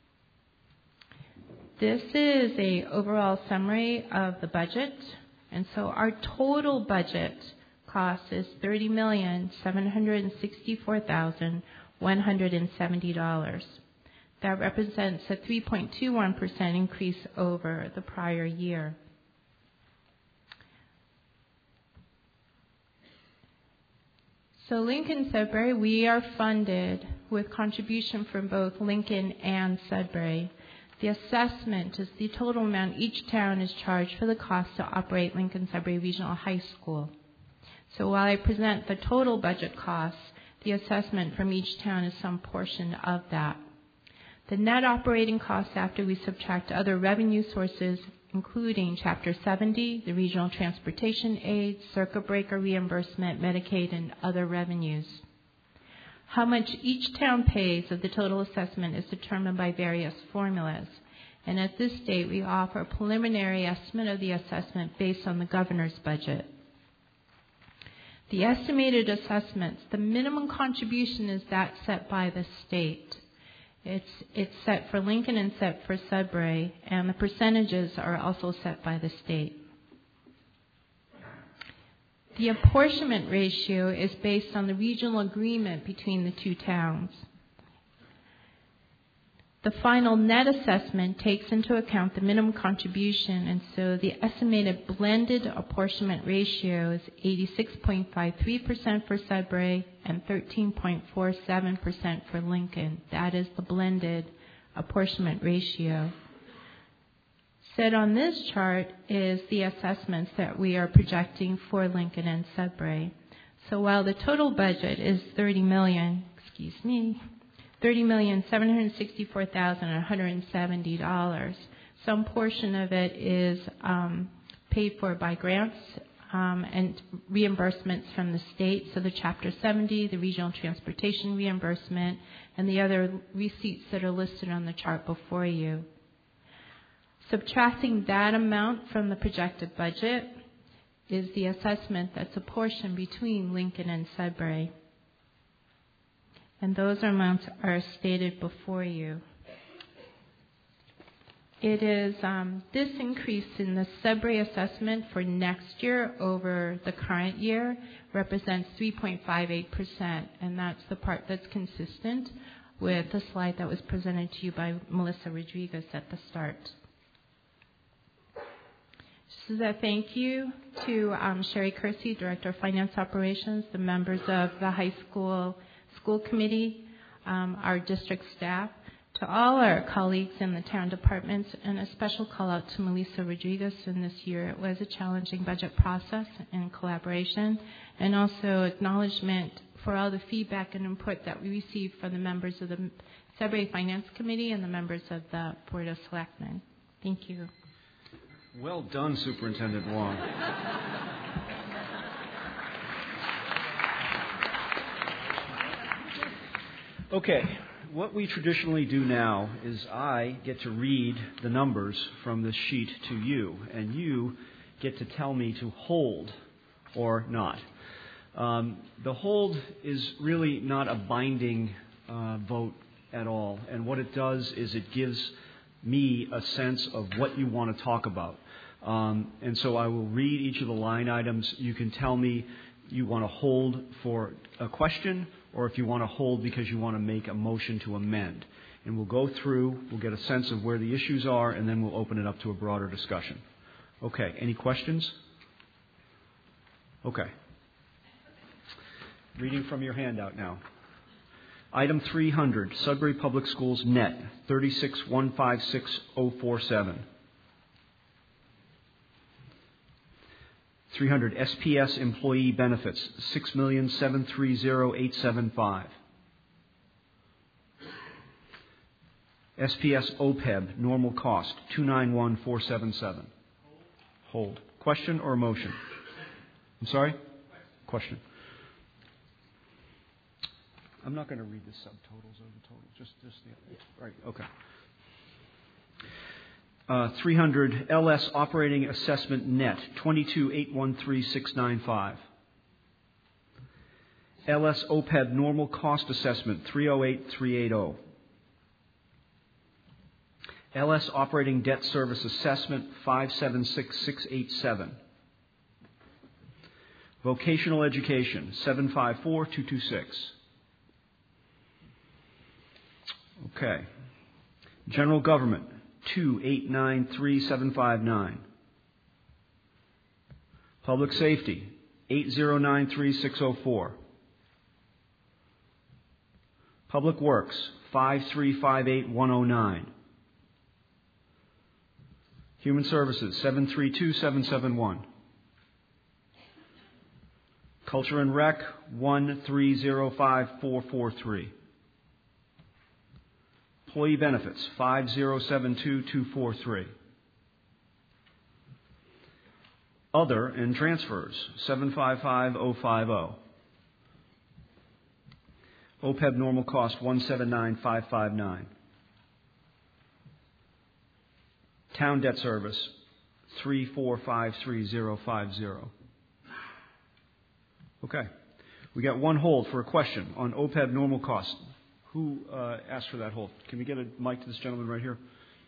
This is a overall summary of the budget, and so our total budget cost is thirty million seven hundred sixty-four thousand one hundred seventy dollars. That represents a three point two one percent increase over the prior year. So Lincoln Sudbury, we are funded with contribution from both Lincoln and Sudbury. The assessment is the total amount each town is charged for the cost to operate Lincoln Sudbury Regional High School. So while I present the total budget costs, the assessment from each town is some portion of that. The net operating costs after we subtract other revenue sources, including Chapter seventy, the regional transportation aid, circuit breaker reimbursement, Medicaid, and other revenues. How much each town pays of the total assessment is determined by various formulas. And at this date, we offer a preliminary estimate of the assessment based on the governor's budget. The estimated assessments, the minimum contribution is that set by the state. It's, it's set for Lincoln and set for Sudbury, and the percentages are also set by the state. The apportionment ratio is based on the regional agreement between the two towns. The final net assessment takes into account the minimum contribution, and so the estimated blended apportionment ratio is eighty-six point five three percent for Sudbury and thirteen point four seven percent for Lincoln. That is the blended apportionment ratio. Set on this chart is the assessments that we are projecting for Lincoln and Sudbury. So while the total budget is thirty million dollars, excuse me, thirty million seven hundred sixty-four thousand one hundred seventy dollars. Some portion of it is um, paid for by grants um, and reimbursements from the state, so the Chapter seventy, the regional transportation reimbursement, and the other receipts that are listed on the chart before you. Subtracting that amount from the projected budget is the assessment that's apportioned between Lincoln and Sudbury. And those amounts are stated before you. It is um, this increase in the Sudbury assessment for next year over the current year represents three point five eight percent, and that's the part that's consistent with the slide that was presented to you by Melissa Rodriguez at the start. This is a thank you to um, Sherry Kersey, Director of Finance Operations, the members of the high school school committee, um, our district staff, to all our colleagues in the town departments, and a special call out to Melissa Rodriguez. In this year, it was a challenging budget process and collaboration, and also acknowledgement for all the feedback and input that we received from the members of the Sudbury Finance Committee and the members of the Board of Selectmen. Thank you. Well done, Superintendent Wong. Okay, what we traditionally do now is I get to read the numbers from this sheet to you, and you get to tell me to hold or not. Um, the hold is really not a binding uh, vote at all, and what it does is it gives me a sense of what you want to talk about. Um, and so I will read each of the line items. You can tell me you want to hold for a question, or if you want to hold because you want to make a motion to amend. And we'll go through, we'll get a sense of where the issues are, and then we'll open it up to a broader discussion. Okay, any questions? Okay. Reading from your handout now. Item three hundred, Sudbury Public Schools net, thirty-six thousand one hundred fifty-six thousand forty-seven. three hundred, S P S employee benefits, six million seven hundred thirty thousand eight hundred seventy-five. S P S O P E B normal cost, two hundred ninety-one thousand four hundred seventy-seven. Hold. Question or motion? I'm sorry? Question. I'm not going to read the subtotals or the totals. Just, just the, right, okay. Uh, three hundred L S operating assessment net, twenty-two eight one three six nine five. L S O P E B normal cost assessment, three oh eight three eighty. L S operating debt service assessment, five seven six six eight seven. Vocational education, seven five four two two six. Okay. General government, two eight nine three seven five nine. Public safety, eight zero nine three six zero four. Public works, five three five eight one zero nine. Human services, seven three two seven seven one. Culture and rec, one three zero five four four three. Employee benefits, five zero seven two two four three. Other and transfers, seven five five zero five zero. O P E B normal cost, one seven nine five five nine. Town debt service, three four five three zero five zero. Okay. We got one hold for a question on O P E B normal cost. Who uh, asked for that hold? Can we get a mic to this gentleman right here?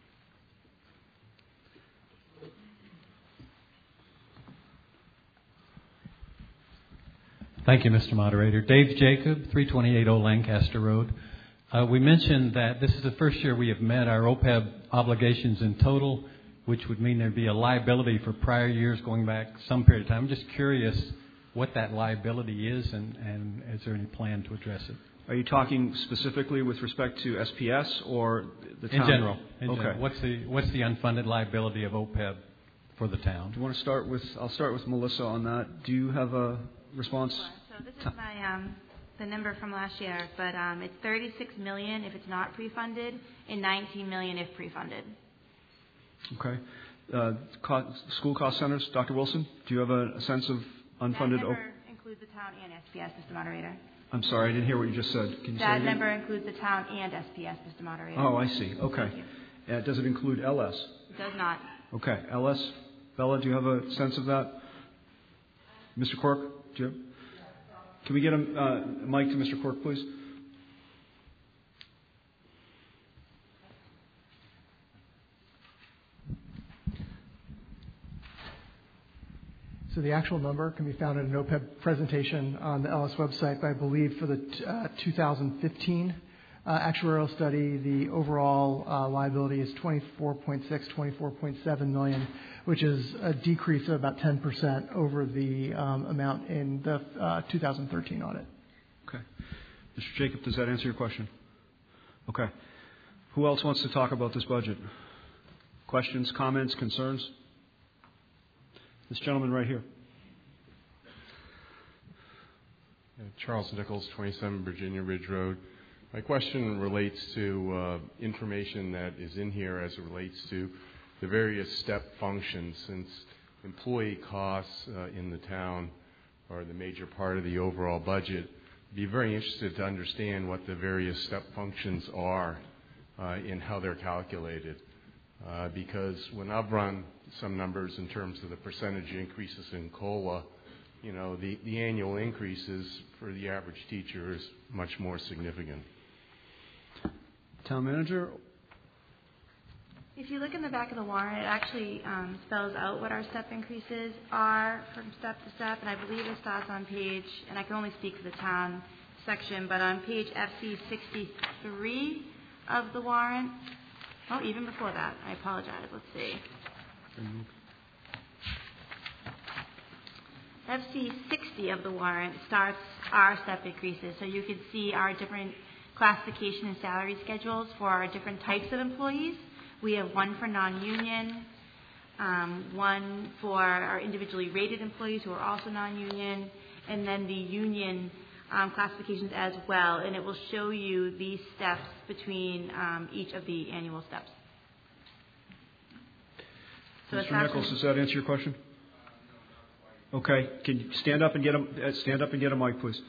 Thank you, Mister Moderator. Dave Jacob, three twenty-eight Old Lancaster Road. Uh, we mentioned that this is the first year we have met our O P E B obligations in total, which would mean there'd be a liability for prior years going back some period of time. I'm just curious what that liability is, and, and is there any plan to address it? Are you talking specifically with respect to S P S or the town? In general. In okay. general. What's the what's the unfunded liability of O P E B for the town? Do you want to start with? I'll start with Melissa on that. Do you have a response? Sure. So this is my um, the number from last year, but um, it's thirty-six million if it's not pre-funded, and nineteen million if pre-funded. Okay. Uh, co- school cost centers, Doctor Wilson. Do you have a, a sense of unfunded? That number includes the town and S P S, Mister Moderator. I'm sorry, I didn't hear what you just said. Can you that say number includes the town and S P S, Mister Moderator. Oh, I see. Okay. Uh, does it include L S? It does not. Okay. L S? Bella, do you have a sense of that? Mister Quirk, do you have? Can we get a uh, mic to Mister Quirk, please? So the actual number can be found in an O P E B presentation on the L S website, but I believe for the uh, two thousand fifteen uh, actuarial study, the overall uh, liability is twenty-four point six, twenty-four point seven million, which is a decrease of about ten percent over the um, amount in the uh, two thousand thirteen audit. Okay. Mister Jacob, does that answer your question? Okay. Who else wants to talk about this budget? Questions, comments, concerns? This gentleman right here. Uh, Charles Nichols, twenty-seven Virginia Ridge Road. My question relates to uh, information that is in here as it relates to the various step functions, since employee costs uh, in the town are the major part of the overall budget. I'd be very interested to understand what the various step functions are uh, and how they're calculated. Uh, because when I've run some numbers in terms of the percentage increases in COLA, you know, the, the annual increases for the average teacher is much more significant. Town manager? If you look in the back of the warrant, it actually um, spells out what our step increases are from step to step, and I believe it starts on page, and I can only speak to the town section, but on page F C sixty-three of the warrant. Oh, even before that. I apologize. Let's see. F C sixty of the warrant starts our step increases, so you can see our different classification and salary schedules for our different types of employees. We have one for non-union, um, one for our individually rated employees who are also non-union, and then the union um, classifications as well. And it will show you these steps between um, each of the annual steps. So it's Mister Nichols, actually- does that answer your question? Okay. Can you stand up and get a uh, stand up and get a mic, please?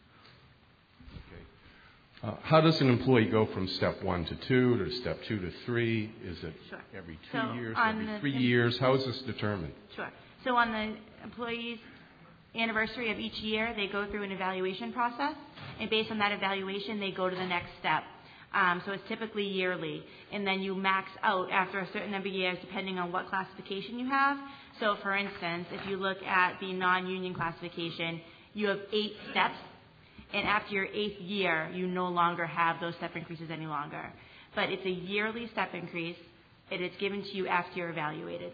Uh, how does an employee go from step one to two to step two to three? Is it Sure. every two So years, on every the- three years? How is this determined? Sure. So on the employee's anniversary of each year, they go through an evaluation process, and based on that evaluation, they go to the next step. Um, so it's typically yearly, and then you max out after a certain number of years, depending on what classification you have. So, for instance, if you look at the non-union classification, you have eight steps, and after your eighth year, you no longer have those step increases any longer. But it's a yearly step increase, and it's given to you after you're evaluated.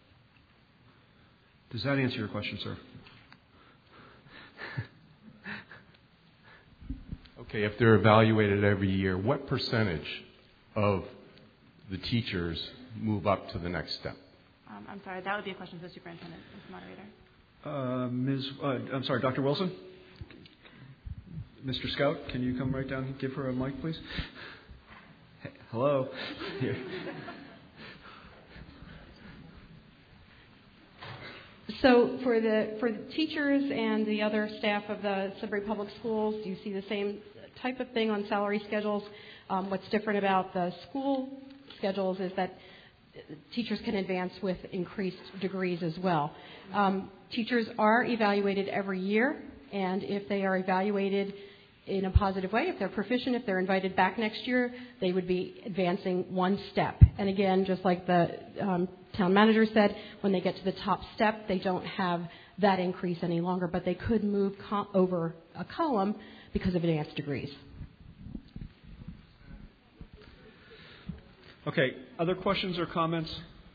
Does that answer your question, sir? Okay, if they're evaluated every year, what percentage of the teachers move up to the next step? Um, I'm sorry, that would be a question for the superintendent, Mister Moderator. Uh, Miz Uh, I'm sorry, Doctor Wilson? Mister Scout, can you come right down and give her a mic, please? Hey, hello? Here. So for the for the teachers and the other staff of the Sudbury Public Schools, you see the same type of thing on salary schedules. Um, what's different about the school schedules is that teachers can advance with increased degrees as well. Um, teachers are evaluated every year, and if they are evaluated in a positive way, if they're proficient, if they're invited back next year, they would be advancing one step. And again, just like the um, town manager said, when they get to the top step, they don't have that increase any longer, but they could move co- over a column because of advanced degrees. Okay, other questions or comments?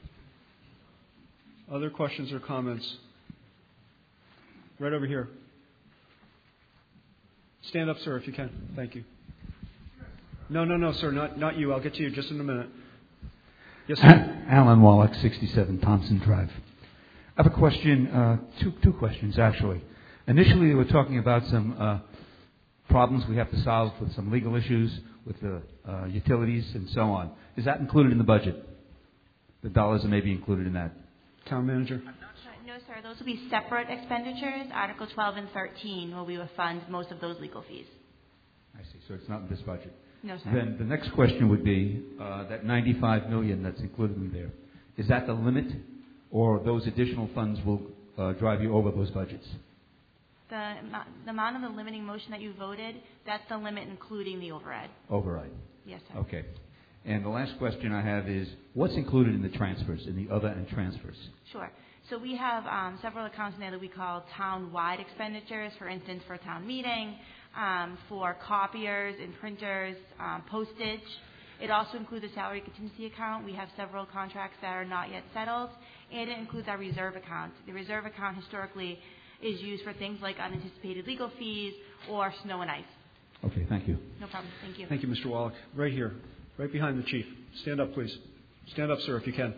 Other questions or comments? Right over here. Stand up, sir, if you can. Thank you. No, no, no, sir, not not you. I'll get to you just in a minute. Yes, sir. Alan Wallach, sixty-seven Thompson Drive. I have a question, uh, two two questions actually. Initially, we were talking about some uh, problems we have to solve with some legal issues with the uh, utilities and so on. Is that included in the budget? The dollars are maybe included in that. Town manager. No, sir. Those will be separate expenditures. Article twelve and thirteen will be what funds most of those legal fees. I see. So it's not in this budget. No, sir. Then the next question would be uh, that ninety-five million dollars that's included in there. Is that the limit, or those additional funds will uh, drive you over those budgets? The, amo- the amount of the limiting motion that you voted, that's the limit including the override. Override. Yes, sir. Okay. And the last question I have is, what's included in the transfers, in the other and transfers? Sure. So we have um, several accounts in there that we call town-wide expenditures, for instance, for a town meeting, um, for copiers and printers, um, postage. It also includes a salary contingency account. We have several contracts that are not yet settled, and it includes our reserve account. The reserve account historically is used for things like unanticipated legal fees or snow and ice. Okay, thank you. No problem. Thank you. Thank you, Mister Wallach. Right here, right behind the chief. Stand up, please. Stand up, sir, if you can.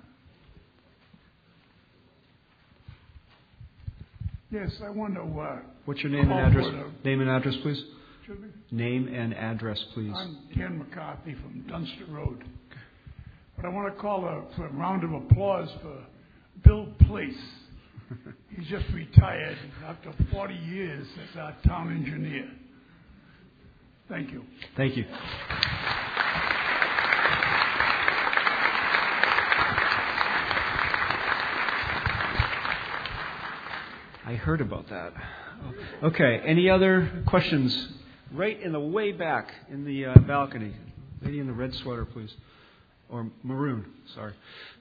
Yes, I want to. Uh, What's your name and address? Name and address, please. Excuse me? Name and address, please. I'm Ken McCarthy from Dunster Road. But I want to call a, for a round of applause for Bill Place. He's just retired after forty years as our town engineer. Thank you. Thank you. I heard about that. Okay, any other questions? Right in the way back in the uh, balcony. Lady in the red sweater, please. Or maroon, sorry.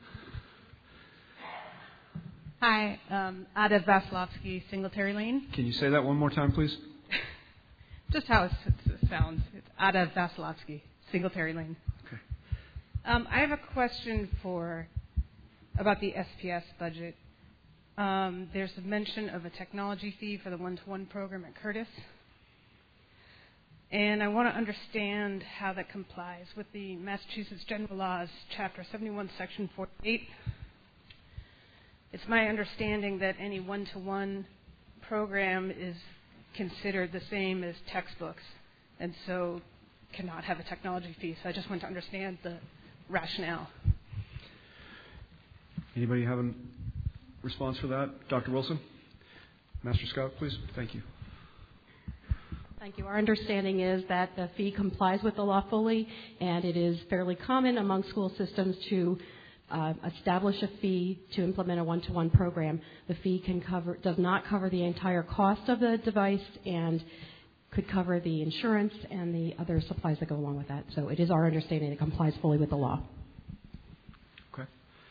Hi, um, Ada Vasilevsky, Singletary Lane. Can you say that one more time, please? Just how it, it sounds. It's Ada Vasilevsky, Singletary Lane. Okay. Um, I have a question for about the S P S budget. Um, there's a mention of a technology fee for the one-to-one program at Curtis. And I want to understand how that complies with the Massachusetts General Laws, Chapter seventy-one, Section forty-eight. It's my understanding that any one-to-one program is considered the same as textbooks, and so cannot have a technology fee. So I just want to understand the rationale. Anybody have a response for that? Doctor Wilson? Master Scout, please. Thank you. Thank you. Our understanding is that the fee complies with the law fully, and it is fairly common among school systems to uh, establish a fee to implement a one-to-one program. The fee can cover, does not cover the entire cost of the device and could cover the insurance and the other supplies that go along with that. So it is our understanding it complies fully with the law. Okay.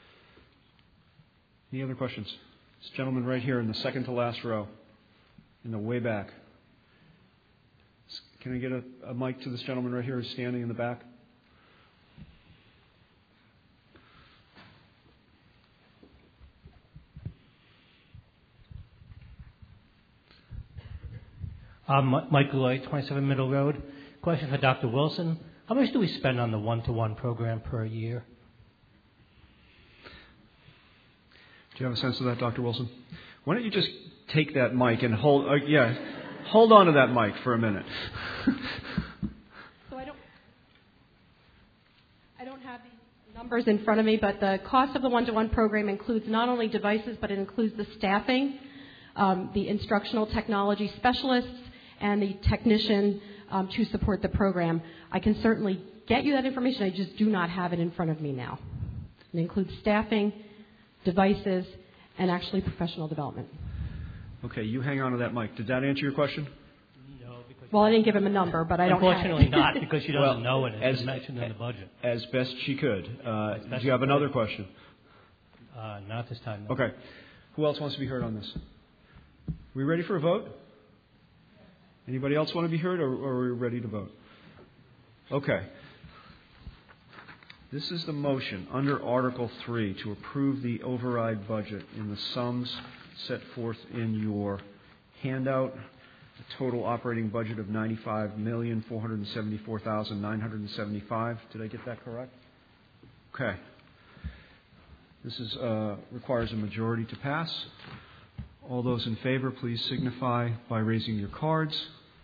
Any other questions? This gentleman right here in the second to last row, in the way back. Can I get a, a mic to this gentleman right here who's standing in the back? Um, Mike Goulet, twenty-seven Middle Road. Question for Doctor Wilson. How much do we spend on the one-to-one program per year? Do you have a sense of that, Doctor Wilson? Why don't you just take that mic and hold, uh, yeah, hold on to that mic for a minute. So I don't, I don't have the numbers in front of me, but the cost of the one-to-one program includes not only devices, but it includes the staffing, um, the instructional technology specialists, and the technician um, to support the program. I can certainly get you that information. I just do not have it in front of me now. It includes staffing, devices, and actually professional development. Okay, you hang on to that mic. Did that answer your question? No, because well, I didn't give him a number, but I don't have it. Unfortunately not, because she doesn't well, know it. It's as, mentioned in the budget. As best she could. Uh, As best do you have she another could. question? Uh, not this time, no. Okay. Who else wants to be heard on this? We ready for a vote? Anybody else want to be heard, or, or are we ready to vote? Okay. This is the motion under Article three to approve the override budget in the sums set forth in your handout. A total operating budget of ninety-five million four hundred seventy-four thousand nine hundred seventy-five. Did I get that correct? Okay. This is uh, requires a majority to pass. All those in favor, please signify by raising your cards.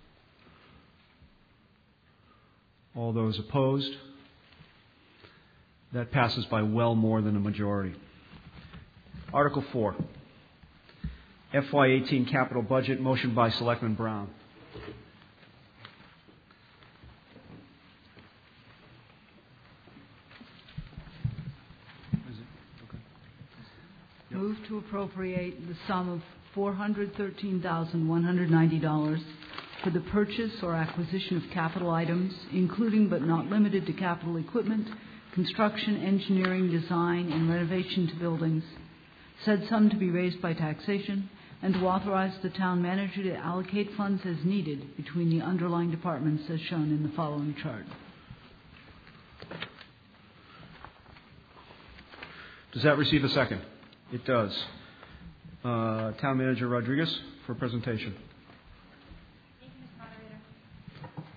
All those opposed? That passes by well more than a majority. Article four. F Y eighteen capital budget, motion by Selectman Brown. Move to appropriate the sum of four hundred thirteen thousand one hundred ninety dollars for the purchase or acquisition of capital items, including but not limited to capital equipment, construction, engineering, design, and renovation to buildings. Said sum to be raised by taxation, and to authorize the town manager to allocate funds as needed between the underlying departments as shown in the following chart. Does that receive a second? It does. Uh, Town Manager Rodriguez for presentation. Thank you, Miz Moderator.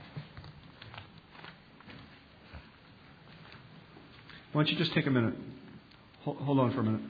Why don't you just take a minute? Hold, hold on for a minute.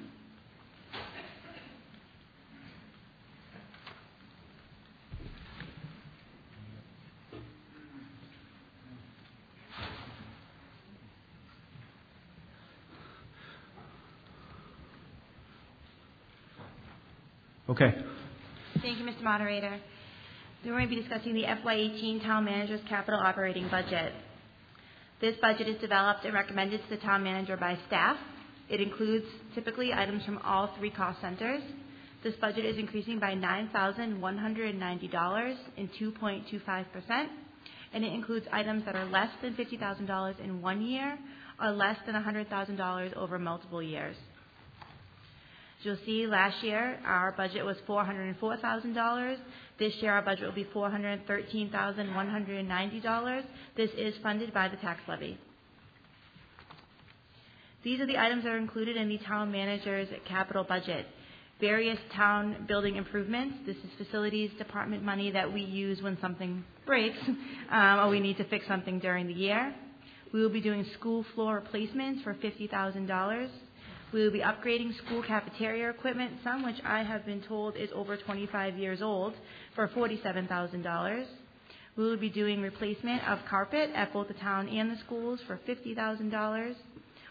Okay. Thank you, Mister Moderator. We're going to be discussing the F Y eighteen Town Manager's Capital Operating Budget. This budget is developed and recommended to the Town Manager by staff. It includes typically items from all three cost centers. This budget is increasing by nine thousand one hundred ninety dollars in two point two five percent, and it includes items that are less than fifty thousand dollars in one year or less than one hundred thousand dollars over multiple years. As you'll see, last year our budget was four hundred four thousand dollars. This year our budget will be four hundred thirteen thousand one hundred ninety dollars. This is funded by the tax levy. These are the items that are included in the town manager's capital budget. Various town building improvements. This is facilities department money that we use when something breaks um, or we need to fix something during the year. We will be doing school floor replacements for fifty thousand dollars. We will be upgrading school cafeteria equipment, some which I have been told is over twenty-five years old, for forty-seven thousand dollars. We will be doing replacement of carpet at both the town and the schools for fifty thousand dollars.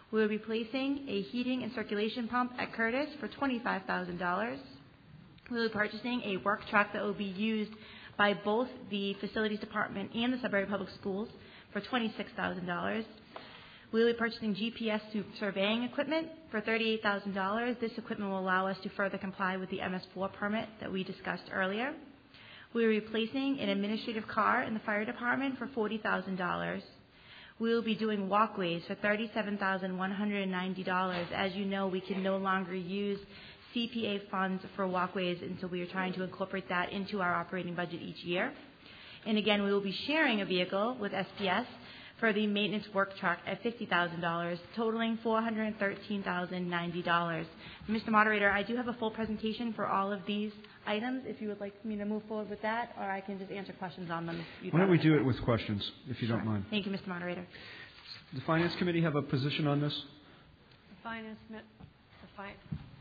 We will be placing a heating and circulation pump at Curtis for twenty-five thousand dollars. We will be purchasing a work truck that will be used by both the Facilities Department and the Sudbury Public Schools for twenty-six thousand dollars. We will be purchasing G P S surveying equipment for thirty-eight thousand dollars. This equipment will allow us to further comply with the M S four permit that we discussed earlier. We will be replacing an administrative car in the fire department for forty thousand dollars. We will be doing walkways for thirty-seven thousand one hundred ninety dollars. As you know, we can no longer use C P A funds for walkways, and so we are trying to incorporate that into our operating budget each year. And again, we will be sharing a vehicle with S P S for the maintenance work truck at fifty thousand dollars, totaling four hundred thirteen thousand ninety dollars. Mister Moderator, I do have a full presentation for all of these items, if you would like me to move forward with that, or I can just answer questions on them. If Why don't we do it with questions, if you Sure. don't mind? Thank you, Mister Moderator. Does the Finance Committee have a position on this? The Finance, the, fi-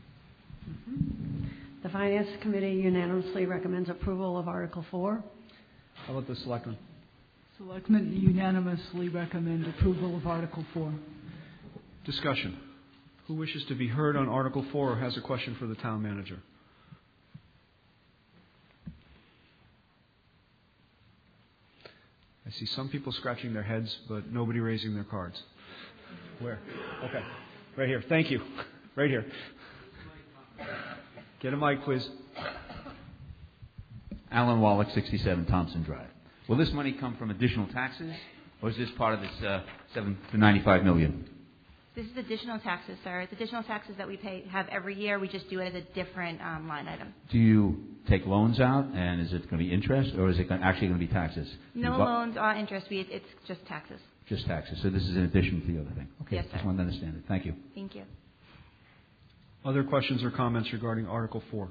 the Finance Committee unanimously recommends approval of Article four. How about the Selectmen? Selectmen unanimously recommend approval of Article four. Discussion. Who wishes to be heard on Article four or has a question for the Town Manager? I see some people scratching their heads, but nobody raising their cards. Where? Okay. Right here. Thank you. Right here. Get a mic, please. Alan Wallach, sixty-seven Thompson Drive. Will this money come from additional taxes, or is this part of this uh, seven to ninety-five million? This is additional taxes, sir. It's additional taxes that we pay have every year. We just do it as a different um, line item. Do you take loans out, and is it going to be interest, or is it actually going to be taxes? No You- loans or interest. We, it's just taxes. Just taxes. So this is in addition to the other thing. Okay. Yes, sir. Just wanted to understand it. Thank you. Thank you. Other questions or comments regarding Article four?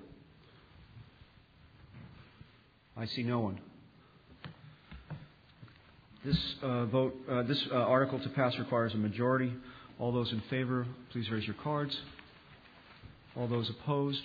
I see no one. This uh, vote, uh, this uh, article to pass requires a majority. All those in favor, please raise your cards. All those opposed?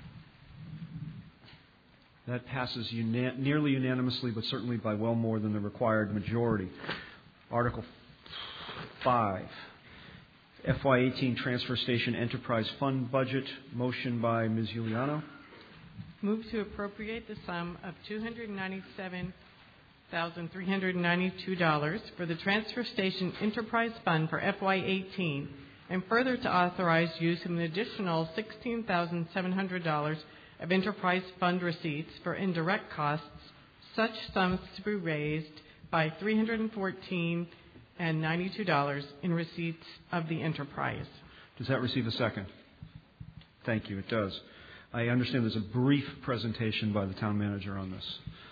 That passes una- nearly unanimously, but certainly by well more than the required majority. Article five, F Y eighteen Transfer Station Enterprise Fund Budget. Motion by Miz Giuliano. Move to appropriate the sum of two hundred ninety-seven thousand three hundred ninety-two dollars for the Transfer Station Enterprise Fund for F Y eighteen, and further to authorize use of an additional sixteen thousand seven hundred dollars of enterprise fund receipts for indirect costs, such sums to be raised by three hundred fourteen dollars and ninety-two cents in receipts of the enterprise. Does that receive a second? Thank you. It does. I understand there's a brief presentation by the Town Manager on this.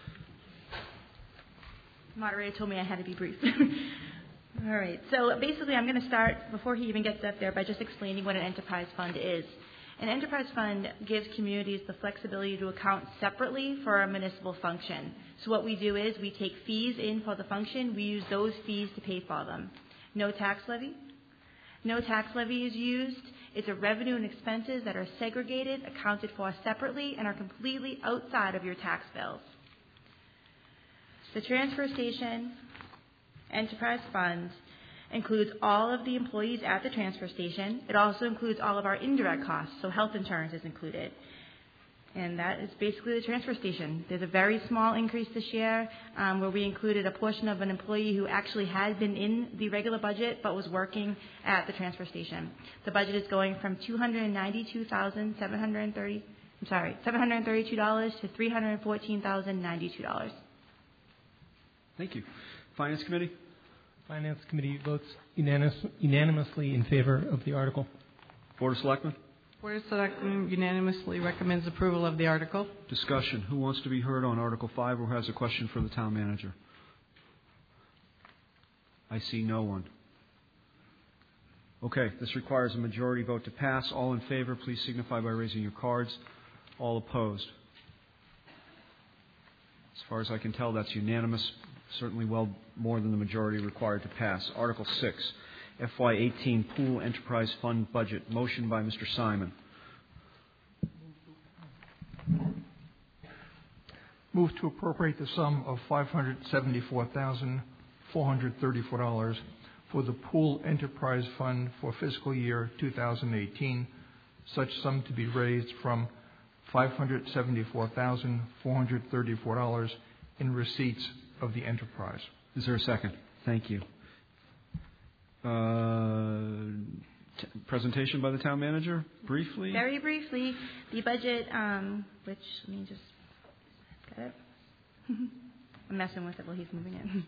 The moderator told me I had to be brief. All right. So basically, I'm going to start, before he even gets up there, by just explaining what an enterprise fund is. An enterprise fund gives communities the flexibility to account separately for a municipal function. So what we do is we take fees in for the function. We use those fees to pay for them. No tax levy. No tax levy is used. It's a revenue and expenses that are segregated, accounted for separately, and are completely outside of your tax bills. The transfer station enterprise fund includes all of the employees at the transfer station. It also includes all of our indirect costs, so health insurance is included. And that is basically the transfer station. There's a very small increase this year um, where we included a portion of an employee who actually had been in the regular budget but was working at the transfer station. The budget is going from two hundred ninety-two thousand seven hundred thirty dollars I'm sorry, seven hundred thirty-two dollars to three hundred fourteen thousand ninety-two dollars. Thank you. Finance Committee? Finance Committee votes unanimous, unanimously in favor of the article. Board of Selectmen? Board of Selectmen unanimously recommends approval of the article. Discussion. Who wants to be heard on Article five or has a question for the Town Manager? I see no one. Okay, this requires a majority vote to pass. All in favor, please signify by raising your cards. All opposed? As far as I can tell, that's unanimous. Certainly well more than the majority required to pass. Article six, F Y eighteen Pool Enterprise Fund Budget. Motion by Mister Simon. Move to appropriate the sum of five hundred seventy-four thousand four hundred thirty-four dollars for the Pool Enterprise Fund for fiscal year two thousand eighteen, such sum to be raised from five hundred seventy-four thousand four hundred thirty-four dollars in receipts of the enterprise. Is there a second? Thank you. Uh, t- presentation by the town manager, briefly. Very briefly, the budget, um, which, let me just get it. I'm messing with it while he's moving it.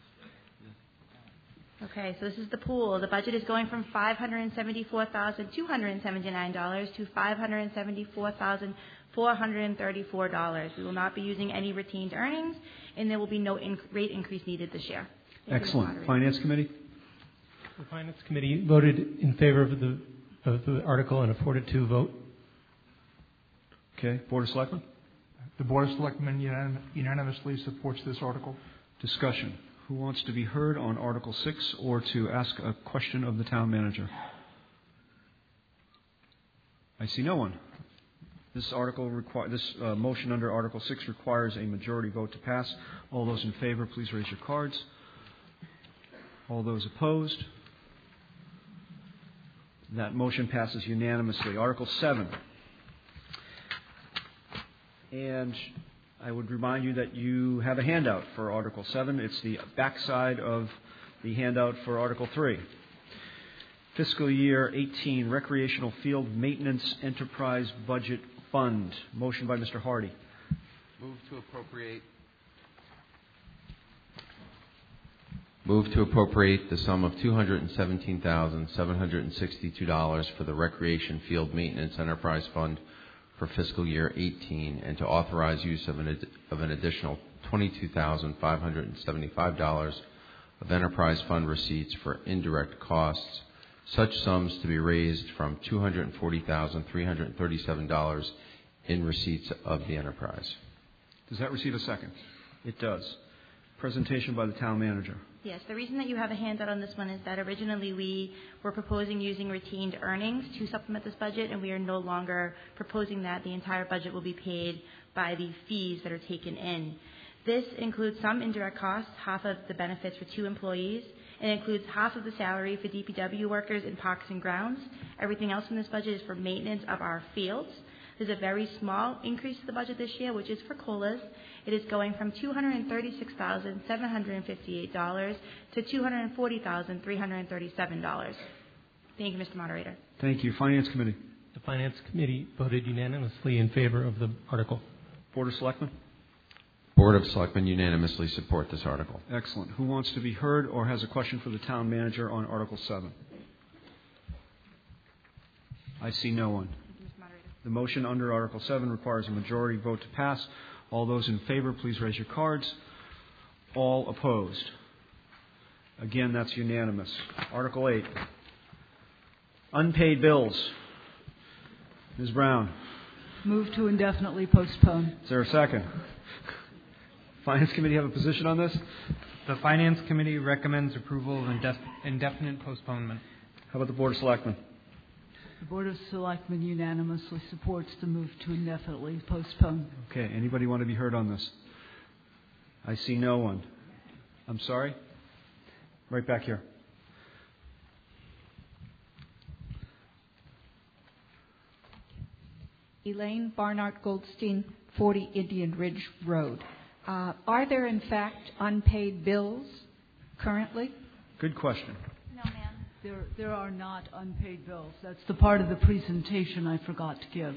Okay, so this is the pool. The budget is going from five hundred seventy-four thousand two hundred seventy-nine dollars to five hundred seventy-four thousand four hundred thirty-four dollars. We will not be using any retained earnings, and there will be no inc- rate increase needed this year. Thank Excellent. Finance Committee? The Finance Committee voted in favor of the, of the article and a four to two vote. Okay. Board of Selectmen? The Board of Selectmen unanim- unanimously supports this article. Discussion. Who wants to be heard on Article six or to ask a question of the town manager? I see no one. This article requ- this uh, motion under Article six requires a majority vote to pass. All those in favor, please raise your cards. All those opposed? That motion passes unanimously. Article seven. And I would remind you that you have a handout for Article seven. It's the backside of the handout for Article three. Fiscal year eighteen Recreational Field Maintenance Enterprise Budget Fund. Motion by Mister Hardy. Move to appropriate. Move to appropriate the sum of two hundred seventeen thousand seven hundred sixty-two dollars for the Recreation Field Maintenance Enterprise Fund for fiscal year eighteen, and to authorize use of an, ad- of an additional twenty-two thousand five hundred seventy-five dollars of enterprise fund receipts for indirect costs, such sums to be raised from two hundred forty thousand three hundred thirty-seven dollars in receipts of the enterprise. Does that receive a second? It does. Presentation by the town manager. Yes, the reason that you have a handout on this one is that originally we were proposing using retained earnings to supplement this budget, and we are no longer proposing that. The entire budget will be paid by the fees that are taken in. This includes some indirect costs, half of the benefits for two employees. It includes half of the salary for D P W workers in parks and grounds. Everything else in this budget is for maintenance of our fields. There's a very small increase to the budget this year, which is for COLAs. It is going from two hundred thirty-six thousand seven hundred fifty-eight dollars to two hundred forty thousand three hundred thirty-seven dollars. Thank you, Mister Moderator. Thank you. Finance Committee. The Finance Committee voted unanimously in favor of the article. Board of Selectmen. Board of Selectmen unanimously support this article. Excellent. Who wants to be heard or has a question for the town manager on Article seven? I see no one. The motion under Article seven requires a majority vote to pass. All those in favor, please raise your cards. All opposed. Again, that's unanimous. Article eight. Unpaid bills. Miz Brown. Move to indefinitely postpone. Is there a second? Finance Committee have a position on this? The Finance Committee recommends approval of indef- indefinite postponement. How about the Board of Selectmen? The Board of Selectmen unanimously supports the move to indefinitely postpone. Okay. Anybody want to be heard on this? I see no one. I'm sorry? Right back here. Elaine Barnard Goldstein, forty Indian Ridge Road. Uh, are there, in fact, unpaid bills currently? Good question. No, ma'am. There, there are not unpaid bills. That's the part of the presentation I forgot to give.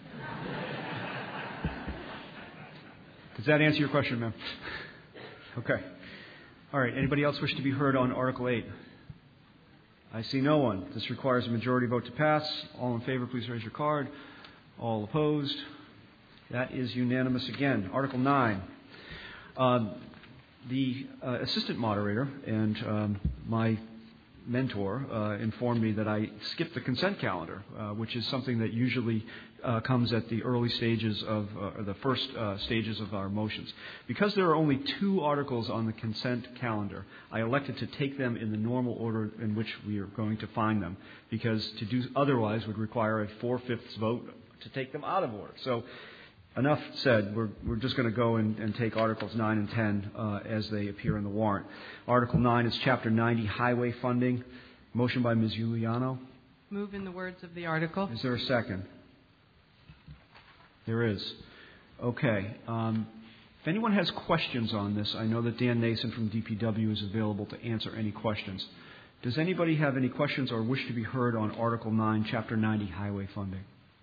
Does that answer your question, ma'am? Okay. All right. Anybody else wish to be heard on Article eight? I see no one. This requires a majority vote to pass. All in favor, please raise your card. All opposed. That is unanimous again. Article nine. Um, the uh, assistant moderator and um, my mentor uh, informed me that I skipped the consent calendar, uh, which is something that usually uh, comes at the early stages of, uh, or the first uh, stages of our motions. Because there are only two articles on the consent calendar, I elected to take them in the normal order in which we are going to find them, because to do otherwise would require a four-fifths vote to take them out of order. So enough said. We're, we're just going to go and, and take Articles nine and ten uh, as they appear in the warrant. Article nine is Chapter ninety Highway Funding. Motion by Miz Giuliano. Move in the words of the article. Is there a second? There is. Okay. Um, if anyone has questions on this, I know that Dan Nason from D P W is available to answer any questions. Does anybody have any questions or wish to be heard on Article nine, Chapter ninety Highway Funding?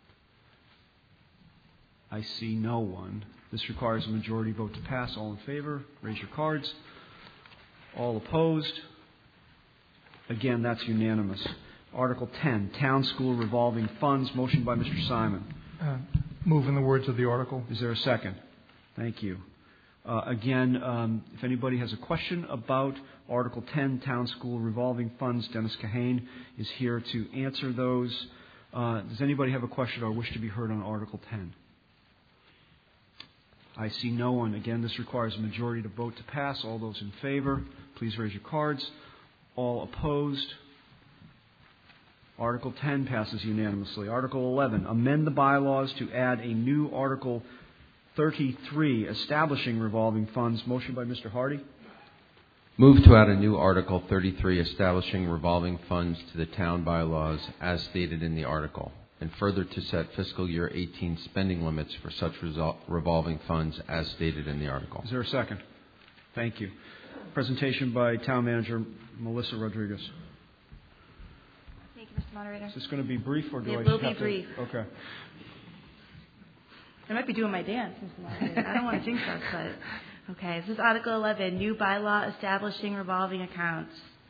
I see no one. This requires a majority vote to pass. All in favor, raise your cards. All opposed? Again, that's unanimous. Article ten, Town School Revolving Funds. Motion by Mister Simon. Uh, move in the words of the article. Is there a second? Thank you. Uh, again, um, if anybody has a question about Article ten, Town School Revolving Funds, Dennis Kahane is here to answer those. Uh, does anybody have a question or wish to be heard on Article ten? I see no one. Again, this requires a majority to vote to pass. All those in favor, please raise your cards. All opposed? Article ten passes unanimously. Article eleven, amend the bylaws to add a new Article thirty-three, establishing revolving funds. Motion by Mister Hardy. Move to add a new Article thirty-three, establishing revolving funds to the town bylaws as stated in the article, and further to set fiscal year eighteen spending limits for such resol- revolving funds as stated in the article. Is there a second? Thank you. Presentation by Town Manager Melissa Rodriguez. Thank you, Mister Moderator. Is this going to be brief, or do it I will just be have brief. to? Okay. I might be doing my dance, Mister Moderator. I don't want to jinx us, but okay. This is Article eleven, new bylaw establishing revolving accounts.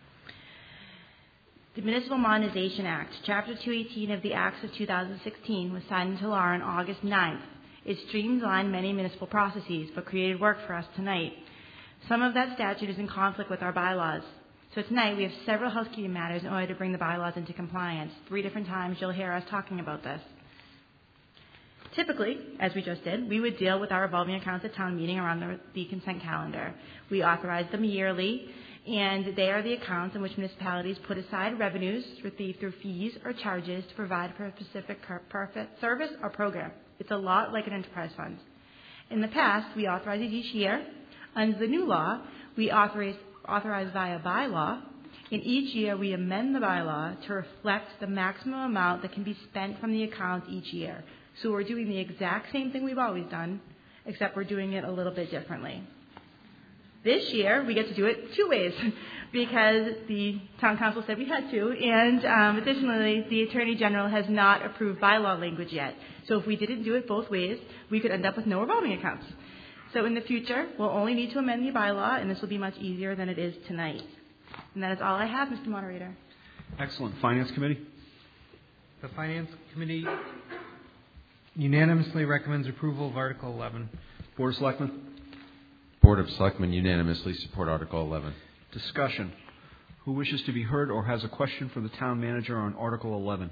The Municipal Modernization Act, Chapter two eighteen of the Acts of two thousand sixteen, was signed into law on August ninth. It streamlined many municipal processes, but created work for us tonight. Some of that statute is in conflict with our bylaws. So tonight we have several housekeeping matters in order to bring the bylaws into compliance. Three different times you'll hear us talking about this. Typically, as we just did, we would deal with our revolving accounts at town meeting around the, the consent calendar. We authorize them yearly, and they are the accounts in which municipalities put aside revenues received through fees or charges to provide for a specific perfect service or program. It's a lot like an enterprise fund. In the past, we authorized it each year. Under the new law, we authorize, authorize via bylaw. In each year, we amend the bylaw to reflect the maximum amount that can be spent from the account each year. So we're doing the exact same thing we've always done, except we're doing it a little bit differently. This year, we get to do it two ways because the town council said we had to, and um, additionally, the Attorney General has not approved bylaw language yet. So if we didn't do it both ways, we could end up with no revolving accounts. So in the future, we'll only need to amend the bylaw, and this will be much easier than it is tonight. And that is all I have, Mister Moderator. Excellent. Finance Committee? The Finance Committee unanimously recommends approval of Article eleven. Board of Selectmen? Board of Selectmen unanimously support Article eleven. Discussion. Who wishes to be heard or has a question for the Town Manager on Article eleven?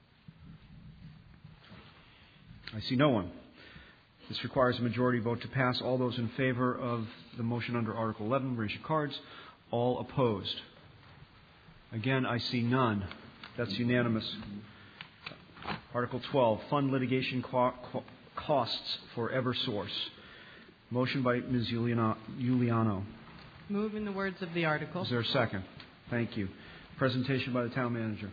I see no one. This requires a majority vote to pass. All those in favor of the motion under Article eleven, raise your cards. All opposed? Again, I see none. That's unanimous. Article twelve, fund litigation co- co- costs for Eversource. Motion by Miz Giuliano. Giuliano. Move in the words of the article. Is there a second? Thank you. Presentation by the Town Manager.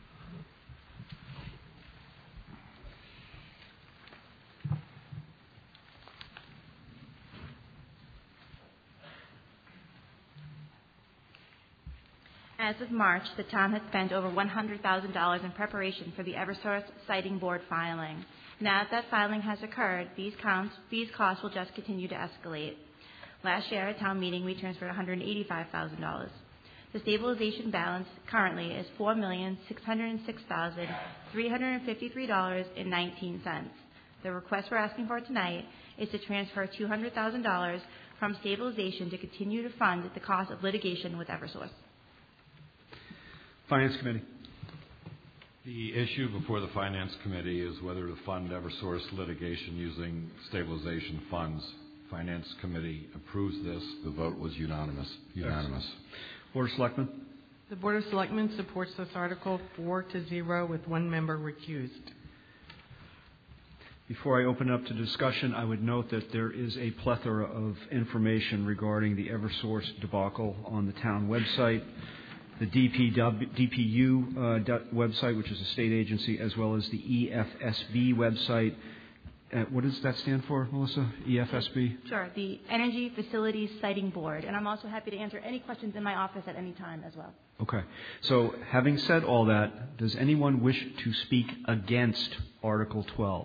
As of March, the town has spent over one hundred thousand dollars in preparation for the Eversource Siting Board filing. Now that that filing has occurred, these, counts, these costs will just continue to escalate. Last year at town meeting, we transferred one hundred eighty-five thousand dollars. The stabilization balance currently is four million six hundred six thousand three hundred fifty-three dollars and nineteen cents. The request we're asking for tonight is to transfer two hundred thousand dollars from stabilization to continue to fund the cost of litigation with Eversource. Finance Committee. The issue before the Finance Committee is whether to fund Eversource litigation using stabilization funds. Finance Committee approves this. The vote was unanimous. Unanimous. Board of Selectmen. The Board of Selectmen supports this article four to zero with one member recused. Before I open it up to discussion, I would note that there is a plethora of information regarding the Eversource debacle on the town website, the D P W, D P U uh, website, which is a state agency, as well as the E F S B website. Uh, what does that stand for, Melissa? E F S B? Sure, the Energy Facilities Siting Board. And I'm also happy to answer any questions in my office at any time as well. Okay. So, having said all that, does anyone wish to speak against Article twelve?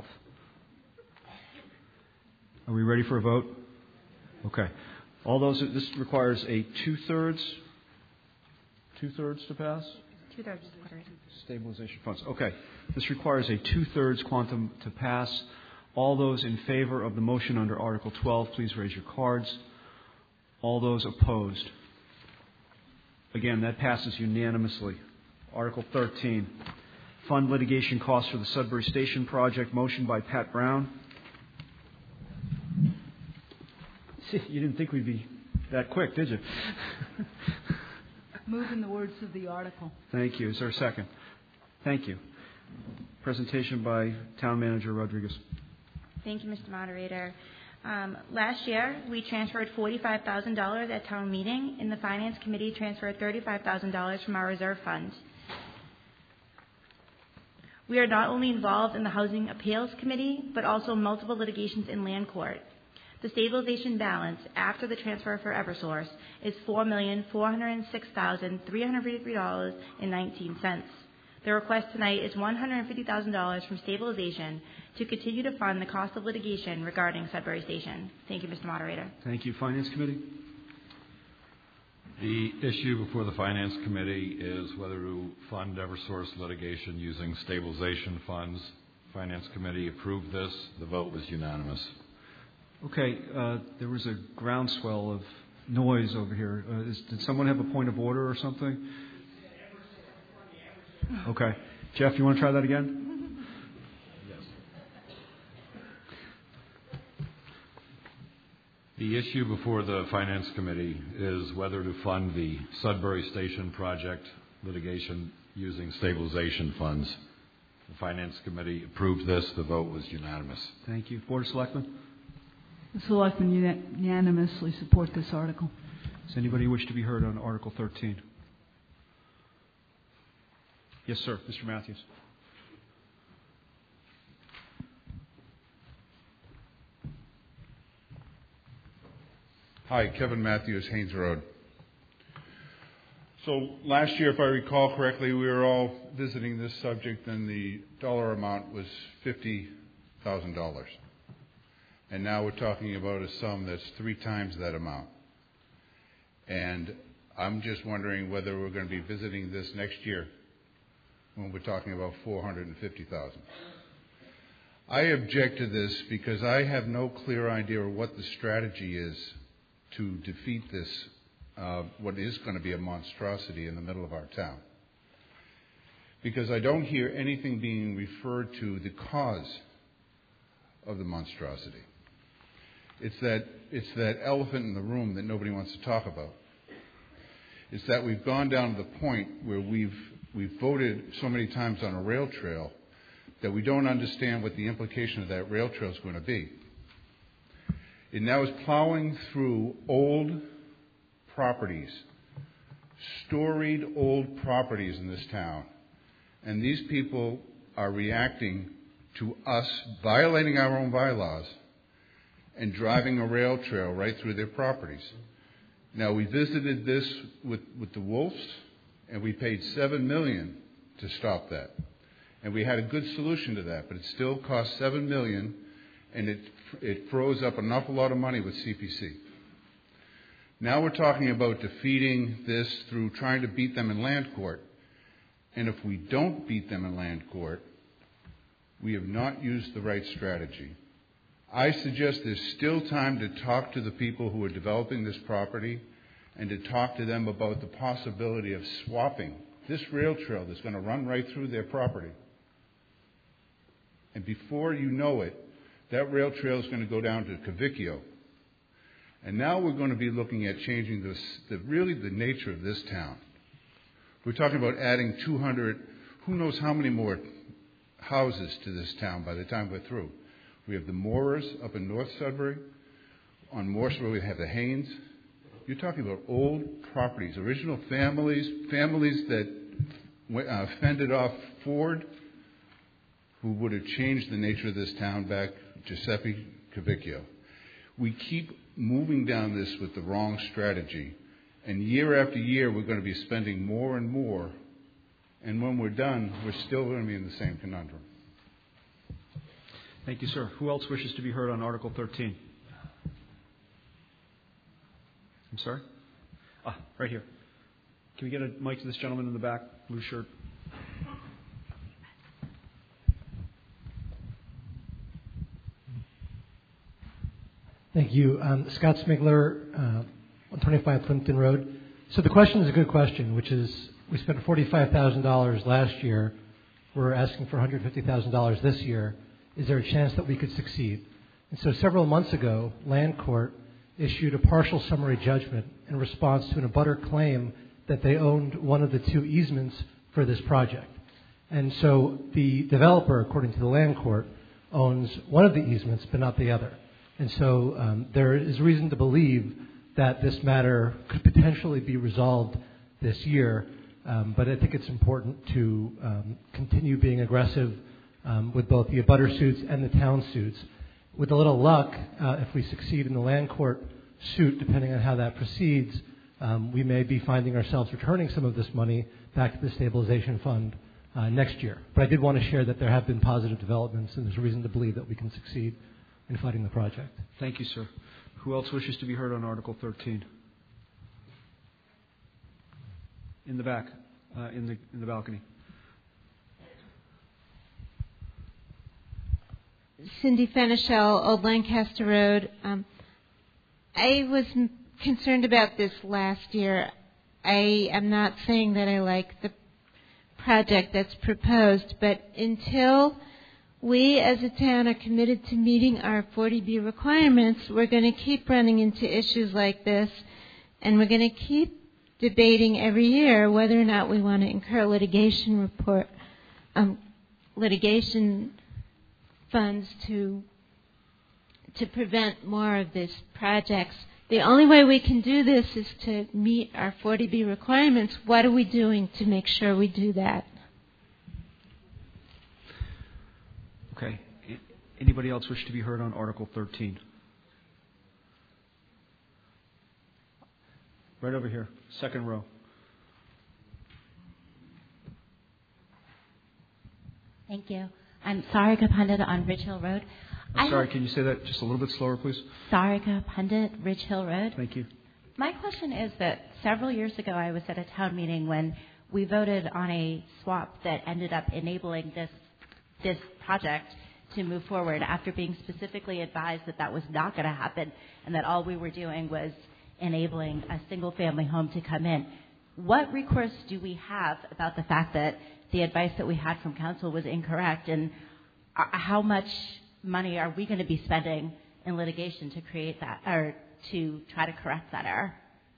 Are we ready for a vote? Okay. All those, this requires a two-thirds, two-thirds to pass? Two-thirds. Stabilization funds. Okay. This requires a two-thirds quantum to pass. All those in favor of the motion under Article twelve, please raise your cards. All those opposed. Again, that passes unanimously. Article thirteen, fund litigation costs for the Sudbury Station project. Motion by Pat Brown. You didn't think we'd be that quick, did you? Move in the words of the article. Thank you. Is there a second? Thank you. Presentation by Town Manager Rodriguez. Thank you, Mister Moderator. Um, last year, we transferred forty-five thousand dollars at town meeting, and the Finance Committee transferred thirty-five thousand dollars from our reserve fund. We are not only involved in the Housing Appeals Committee, but also multiple litigations in land court. The stabilization balance after the transfer for Eversource is four million four hundred six thousand three hundred fifty-three dollars and nineteen cents. The request tonight is one hundred fifty thousand dollars from stabilization to continue to fund the cost of litigation regarding Sudbury Station. Thank you, Mister Moderator. Thank you. Finance Committee. The issue before the Finance Committee is whether to fund Eversource litigation using stabilization funds. Finance Committee approved this. The vote was unanimous. Okay, uh, there was a groundswell of noise over here. Uh, is, did someone have a point of order or something? Okay. Jeff, you want to try that again? Yes. The issue before the Finance Committee is whether to fund the Sudbury Station project litigation using stabilization funds. The Finance Committee approved this. The vote was unanimous. Thank you. Board of Selectmen? The Selectmen unanimously support this article. Does anybody wish to be heard on Article thirteen? Yes, sir. Mister Matthews. Hi, Kevin Matthews, Haynes Road. So last year, if I recall correctly, we were all visiting this subject and the dollar amount was fifty thousand dollars. And now we're talking about a sum that's three times that amount. And I'm just wondering whether we're going to be visiting this next year when we're talking about four hundred fifty thousand dollars. I object to this because I have no clear idea of what the strategy is to defeat this, uh, what is going to be a monstrosity in the middle of our town. Because I don't hear anything being referred to the cause of the monstrosity. It's that, it's that elephant in the room that nobody wants to talk about. It's that we've gone down to the point where we've, we've voted so many times on a rail trail that we don't understand what the implication of that rail trail is going to be. It now is plowing through old properties, storied old properties in this town. And these people are reacting to us violating our own bylaws and driving a rail trail right through their properties. Now, we visited this with, with the Wolves, and we paid seven million dollars to stop that. And we had a good solution to that, but it still cost seven million dollars, and it, it froze up an awful lot of money with C P C. Now we're talking about defeating this through trying to beat them in land court. And if we don't beat them in land court, we have not used the right strategy. I suggest there's still time to talk to the people who are developing this property and to talk to them about the possibility of swapping this rail trail that's going to run right through their property. And before you know it, that rail trail is going to go down to Cavicchio. And now we're going to be looking at changing this, the, really the nature of this town. We're talking about adding two hundred, who knows how many more houses to this town by the time we're through. We have the Moorers up in North Sudbury. On Morse Road, we have the Haynes. You're talking about old properties, original families, families that uh, fended off Ford, who would have changed the nature of this town back, Giuseppe Cavicchio. We keep moving down this with the wrong strategy, and year after year we're going to be spending more and more, and when we're done, we're still going to be in the same conundrum. Thank you, sir. Who else wishes to be heard on Article thirteen? I'm sorry? Ah, right here. Can we get a mic to this gentleman in the back, blue shirt? Thank you. Um, Scott Smigler, uh, one twenty-five Plimpton Road. So the question is a good question, which is we spent forty-five thousand dollars last year. We're asking for one hundred fifty thousand dollars this year. Is there a chance that we could succeed? And so several months ago, Land Court issued a partial summary judgment in response to an abutter claim that they owned one of the two easements for this project. And so the developer, according to the Land Court, owns one of the easements but not the other. And so um, there is reason to believe that this matter could potentially be resolved this year. Um, but I think it's important to um, continue being aggressive um, with both the abutter suits and the town suits. With a little luck, uh, if we succeed in the Land Court suit, depending on how that proceeds, um, we may be finding ourselves returning some of this money back to the stabilization fund uh, next year. But I did want to share that there have been positive developments, and there's reason to believe that we can succeed in fighting the project. Thank you, sir. Who else wishes to be heard on Article thirteen? In the back, uh, in the in the balcony. Cindy Fenichel, Old Lancaster Road. Um, I was m- concerned about this last year. I am not saying that I like the project that's proposed, but until we as a town are committed to meeting our forty B requirements, we're going to keep running into issues like this, and we're going to keep debating every year whether or not we want to incur litigation report, um, litigation funds to to prevent more of these projects. The only way we can do this is to meet our forty B requirements. What are we doing to make sure we do that? Okay. Anybody else wish to be heard on Article thirteen? Right over here, second row. Thank you. I'm Sarika Pandit on Ridge Hill Road. I'm I sorry, have, can you say that just a little bit slower, please? Sarika Pandit, Ridge Hill Road. Thank you. My question is that several years ago I was at a town meeting when we voted on a swap that ended up enabling this this project to move forward after being specifically advised that that was not going to happen and that all we were doing was enabling a single-family home to come in. What recourse do we have about the fact that the advice that we had from council was incorrect, and how much money are we going to be spending in litigation to create that, or to try to correct that error?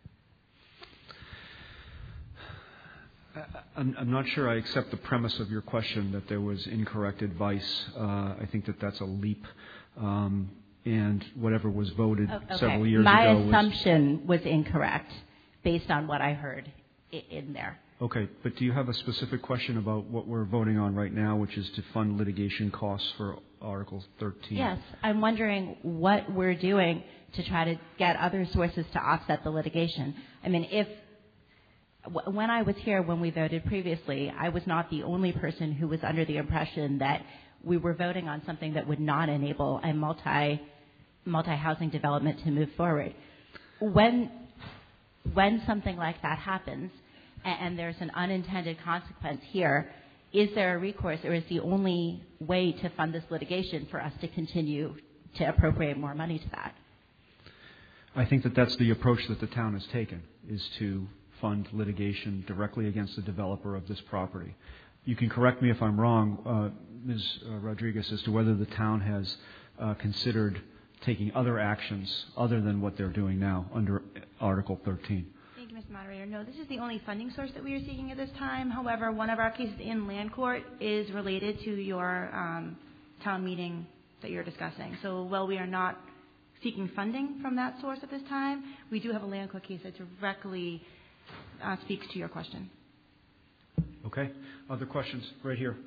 I'm, I'm not sure I accept the premise of your question that there was incorrect advice. Uh, I think that that's a leap. Um, and whatever was voted okay. several years My ago was... My assumption was incorrect based on what I heard in there. Okay, but do you have a specific question about what we're voting on right now, which is to fund litigation costs for Article thirteen? Yes, I'm wondering what we're doing to try to get other sources to offset the litigation. I mean, if when I was here when we voted previously, I was not the only person who was under the impression that we were voting on something that would not enable a multi multi-housing development to move forward. When when something like that happens, and there's an unintended consequence here, is there a recourse, or is the only way to fund this litigation for us to continue to appropriate more money to that? I think that that's the approach that the town has taken, is to fund litigation directly against the developer of this property. You can correct me if I'm wrong, uh, Miz Rodriguez, as to whether the town has uh, considered taking other actions other than what they're doing now under Article thirteen. Thank you, Mister Moderator. No, this is the only funding source that we are seeking at this time. However, one of our cases in Land Court is related to your um, town meeting that you're discussing. So while we are not seeking funding from that source at this time, we do have a land court case that directly uh, speaks to your question. Okay. Other questions? Right here.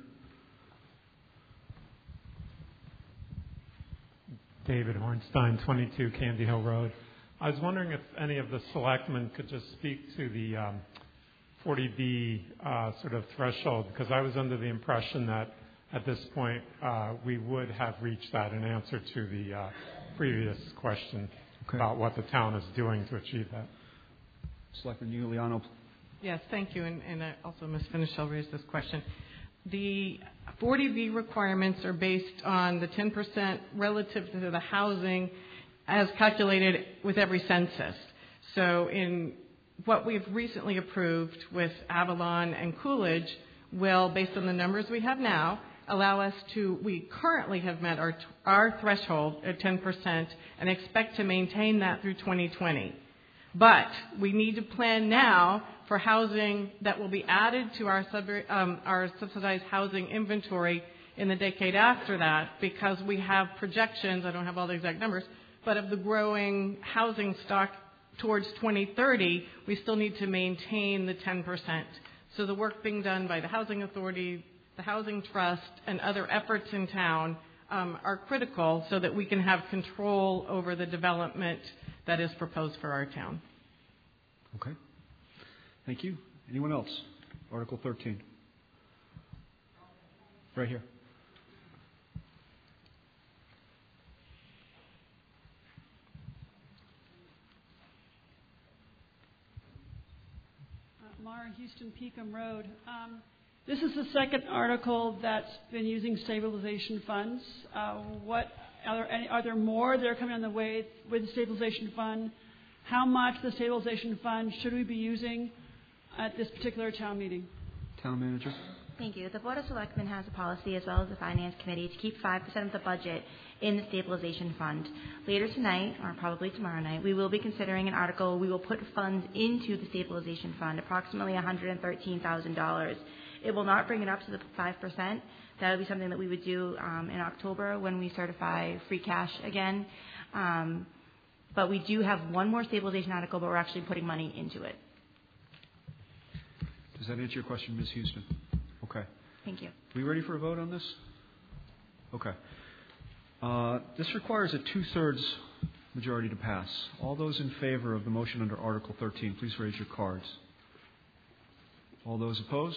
David Hornstein, twenty-two Candy Hill Road. I was wondering if any of the selectmen could just speak to the um, forty B uh, sort of threshold, because I was under the impression that at this point uh, we would have reached that in answer to the uh, previous question okay. about what the town is doing to achieve that. Selectman Giuliano. Yes, thank you. And, and also Miz Finichel raised this question. The forty B requirements are based on the ten percent relative to the housing as calculated with every census. So in what we've recently approved with Avalon and Coolidge will, based on the numbers we have now, allow us to, we currently have met our, our threshold at ten percent and expect to maintain that through twenty twenty. But we need to plan now for housing that will be added to our, sub, um, our subsidized housing inventory in the decade after that, because we have projections, I don't have all the exact numbers, but of the growing housing stock towards twenty thirty, we still need to maintain the ten percent. So the work being done by the Housing Authority, the Housing Trust, and other efforts in town um, are critical so that we can have control over the development that is proposed for our town. Okay. Thank you. Anyone else? Article thirteen. Right here. Uh, Mara Houston, Peakham Road. Um, this is the second article that's been using stabilization funds. Uh, what are there, any, are there more that are coming on the way with the stabilization fund? How much the stabilization fund should we be using at this particular town meeting? Town manager. Thank you. The Board of Selectmen has a policy, as well as the Finance Committee, to keep five percent of the budget in the stabilization fund. Later tonight, or probably tomorrow night, we will be considering an article. We will put funds into the stabilization fund, approximately one hundred thirteen thousand dollars. It will not bring it up to the five percent. That would be something that we would do um, in October when we certify free cash again. Um, but we do have one more stabilization article, but we're actually putting money into it. Does that answer your question, Miz Houston? Okay. Thank you. Are we ready for a vote on this? Okay. Uh, this requires a two-thirds majority to pass. All those in favor of the motion under Article thirteen, please raise your cards. All those opposed?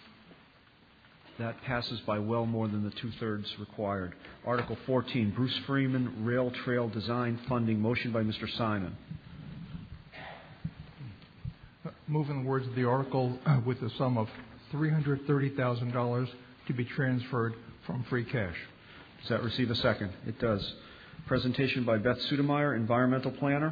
That passes by well more than the two-thirds required. Article fourteen, Bruce Freeman Rail Trail Design Funding. Motion by Mister Simon. Moving the words of the article uh, with a sum of three hundred thirty thousand dollars to be transferred from free cash. Does that receive a second? It does. Presentation by Beth Sudemeyer, Environmental Planner.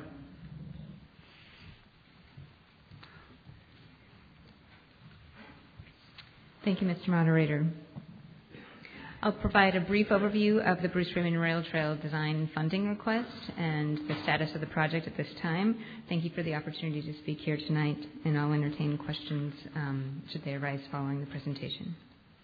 Thank you, Mister Moderator. I'll provide a brief overview of the Bruce Freeman Rail Trail Design Funding Request and the status of the project at this time. Thank you for the opportunity to speak here tonight, and I'll entertain questions um, should they arise following the presentation.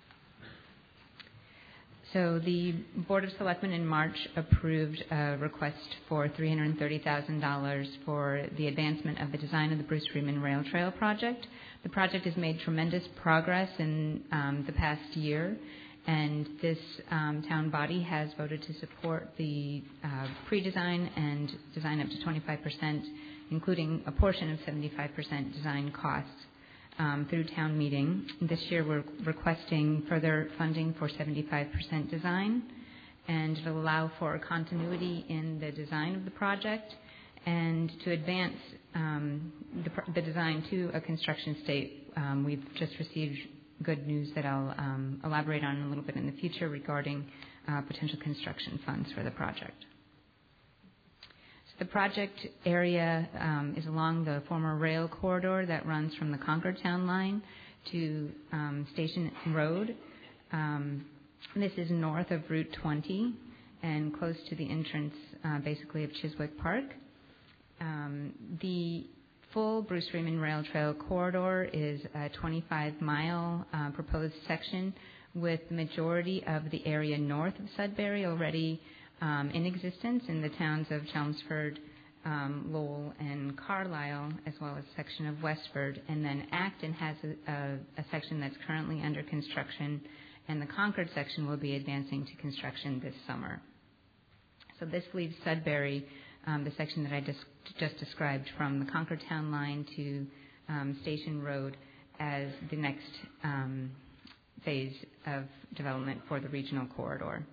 So the Board of Selectmen in March approved a request for three hundred thirty thousand dollars for the advancement of the design of the Bruce Freeman Rail Trail project. The project has made tremendous progress in um, the past year, and this um, town body has voted to support the uh, pre-design and design up to twenty-five percent, including a portion of seventy-five percent design costs. Um, through town meeting. This year we're requesting further funding for seventy-five percent design, and it'll allow for continuity in the design of the project and to advance um, the, the design to a construction state. Um, we've just received good news that I'll um, elaborate on a little bit in the future regarding uh, potential construction funds for the project. The project area um, is along the former rail corridor that runs from the Concord Town line to um, Station Road. Um, this is north of Route twenty and close to the entrance, uh, basically, of Chiswick Park. Um, the full Bruce Freeman Rail Trail corridor is a twenty-five mile uh, proposed section with the majority of the area north of Sudbury already um, in existence in the towns of Chelmsford, um, Lowell, and Carlisle, as well as a section of Westford. And then Acton has a, a, a section that's currently under construction, and the Concord section will be advancing to construction this summer. So this leaves Sudbury, um, the section that I just, just described, from the Concord town line to um, Station Road, as the next um, phase of development for the regional corridor.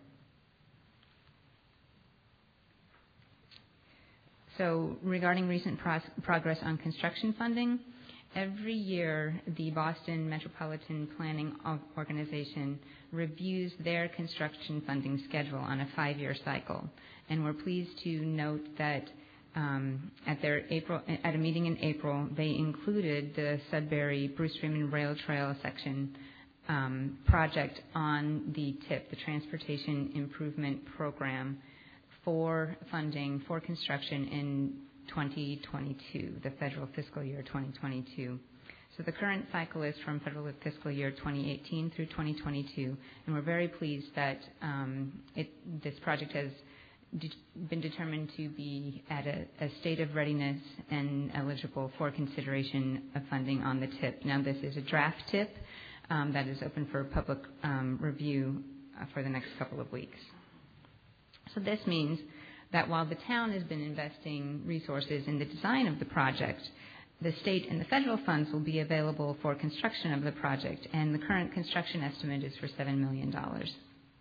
So regarding recent pro- progress on construction funding, every year the Boston Metropolitan Planning Organization reviews their construction funding schedule on a five-year cycle. And we're pleased to note that um, at their April, at a meeting in April, they included the Sudbury Bruce Freeman Rail Trail section um, project on the T I P, the Transportation Improvement Program, for funding for construction in twenty twenty-two, the federal fiscal year twenty twenty-two. So the current cycle is from federal fiscal year twenty eighteen through twenty twenty-two, and we're very pleased that um, it, this project has de- been determined to be at a, a state of readiness and eligible for consideration of funding on the T I P. Now, this is a draft T I P um, that is open for public um, review uh, for the next couple of weeks. So this means that while the town has been investing resources in the design of the project, the state and the federal funds will be available for construction of the project, and the current construction estimate is for seven million dollars.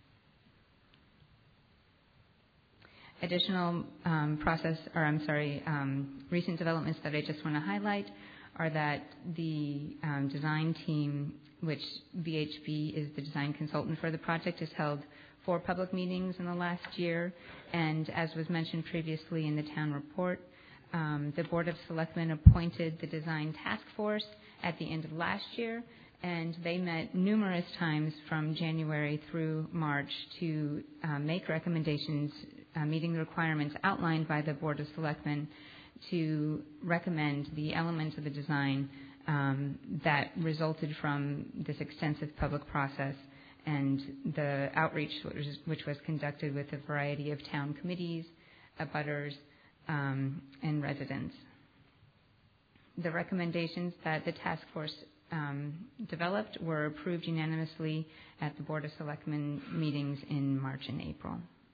Additional um, process, or I'm sorry, um, recent developments that I just want to highlight are that the um, design team, which V H B is the design consultant for the project, has held four public meetings in the last year, and as was mentioned previously in the town report, um, the Board of Selectmen appointed the design task force at the end of last year, and they met numerous times from January through March to uh, make recommendations uh, meeting the requirements outlined by the Board of Selectmen to recommend the elements of the design um, that resulted from this extensive public process and the outreach which was, which was conducted with a variety of town committees, abutters, um, and residents. The recommendations that the task force um, developed were approved unanimously at the Board of Selectmen meetings in March and April.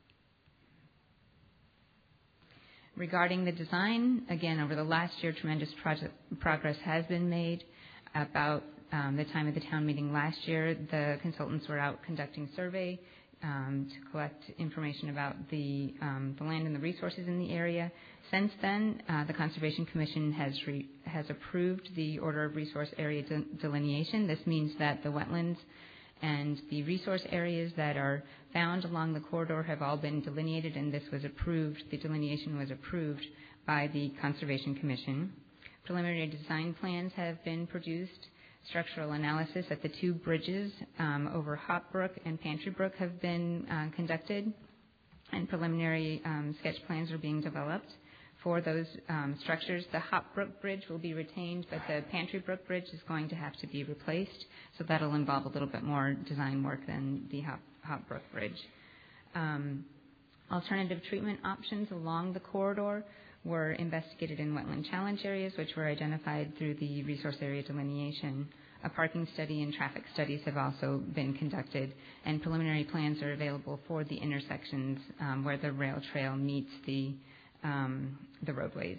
Regarding the design, again, over the last year, tremendous project progress has been made. About Um, the time of the town meeting last year, the consultants were out conducting survey um, to collect information about the, um, the land and the resources in the area. Since then, uh, the Conservation Commission has re- has approved the Order of Resource Area de- delineation. This means that the wetlands and the resource areas that are found along the corridor have all been delineated, and this was approved. The delineation was approved by the Conservation Commission. Preliminary design plans have been produced. Structural analysis at the two bridges um, over Hop Brook and Pantry Brook have been uh, conducted, and preliminary um, sketch plans are being developed for those um, structures. The Hop Brook Bridge will be retained, but the Pantry Brook Bridge is going to have to be replaced, so that'll involve a little bit more design work than the Hop, Hop Brook Bridge. Um, alternative treatment options along the corridor were investigated in wetland challenge areas, which were identified through the resource area delineation. A parking study and traffic studies have also been conducted, and preliminary plans are available for the intersections um, where the rail trail meets the, um, the roadways.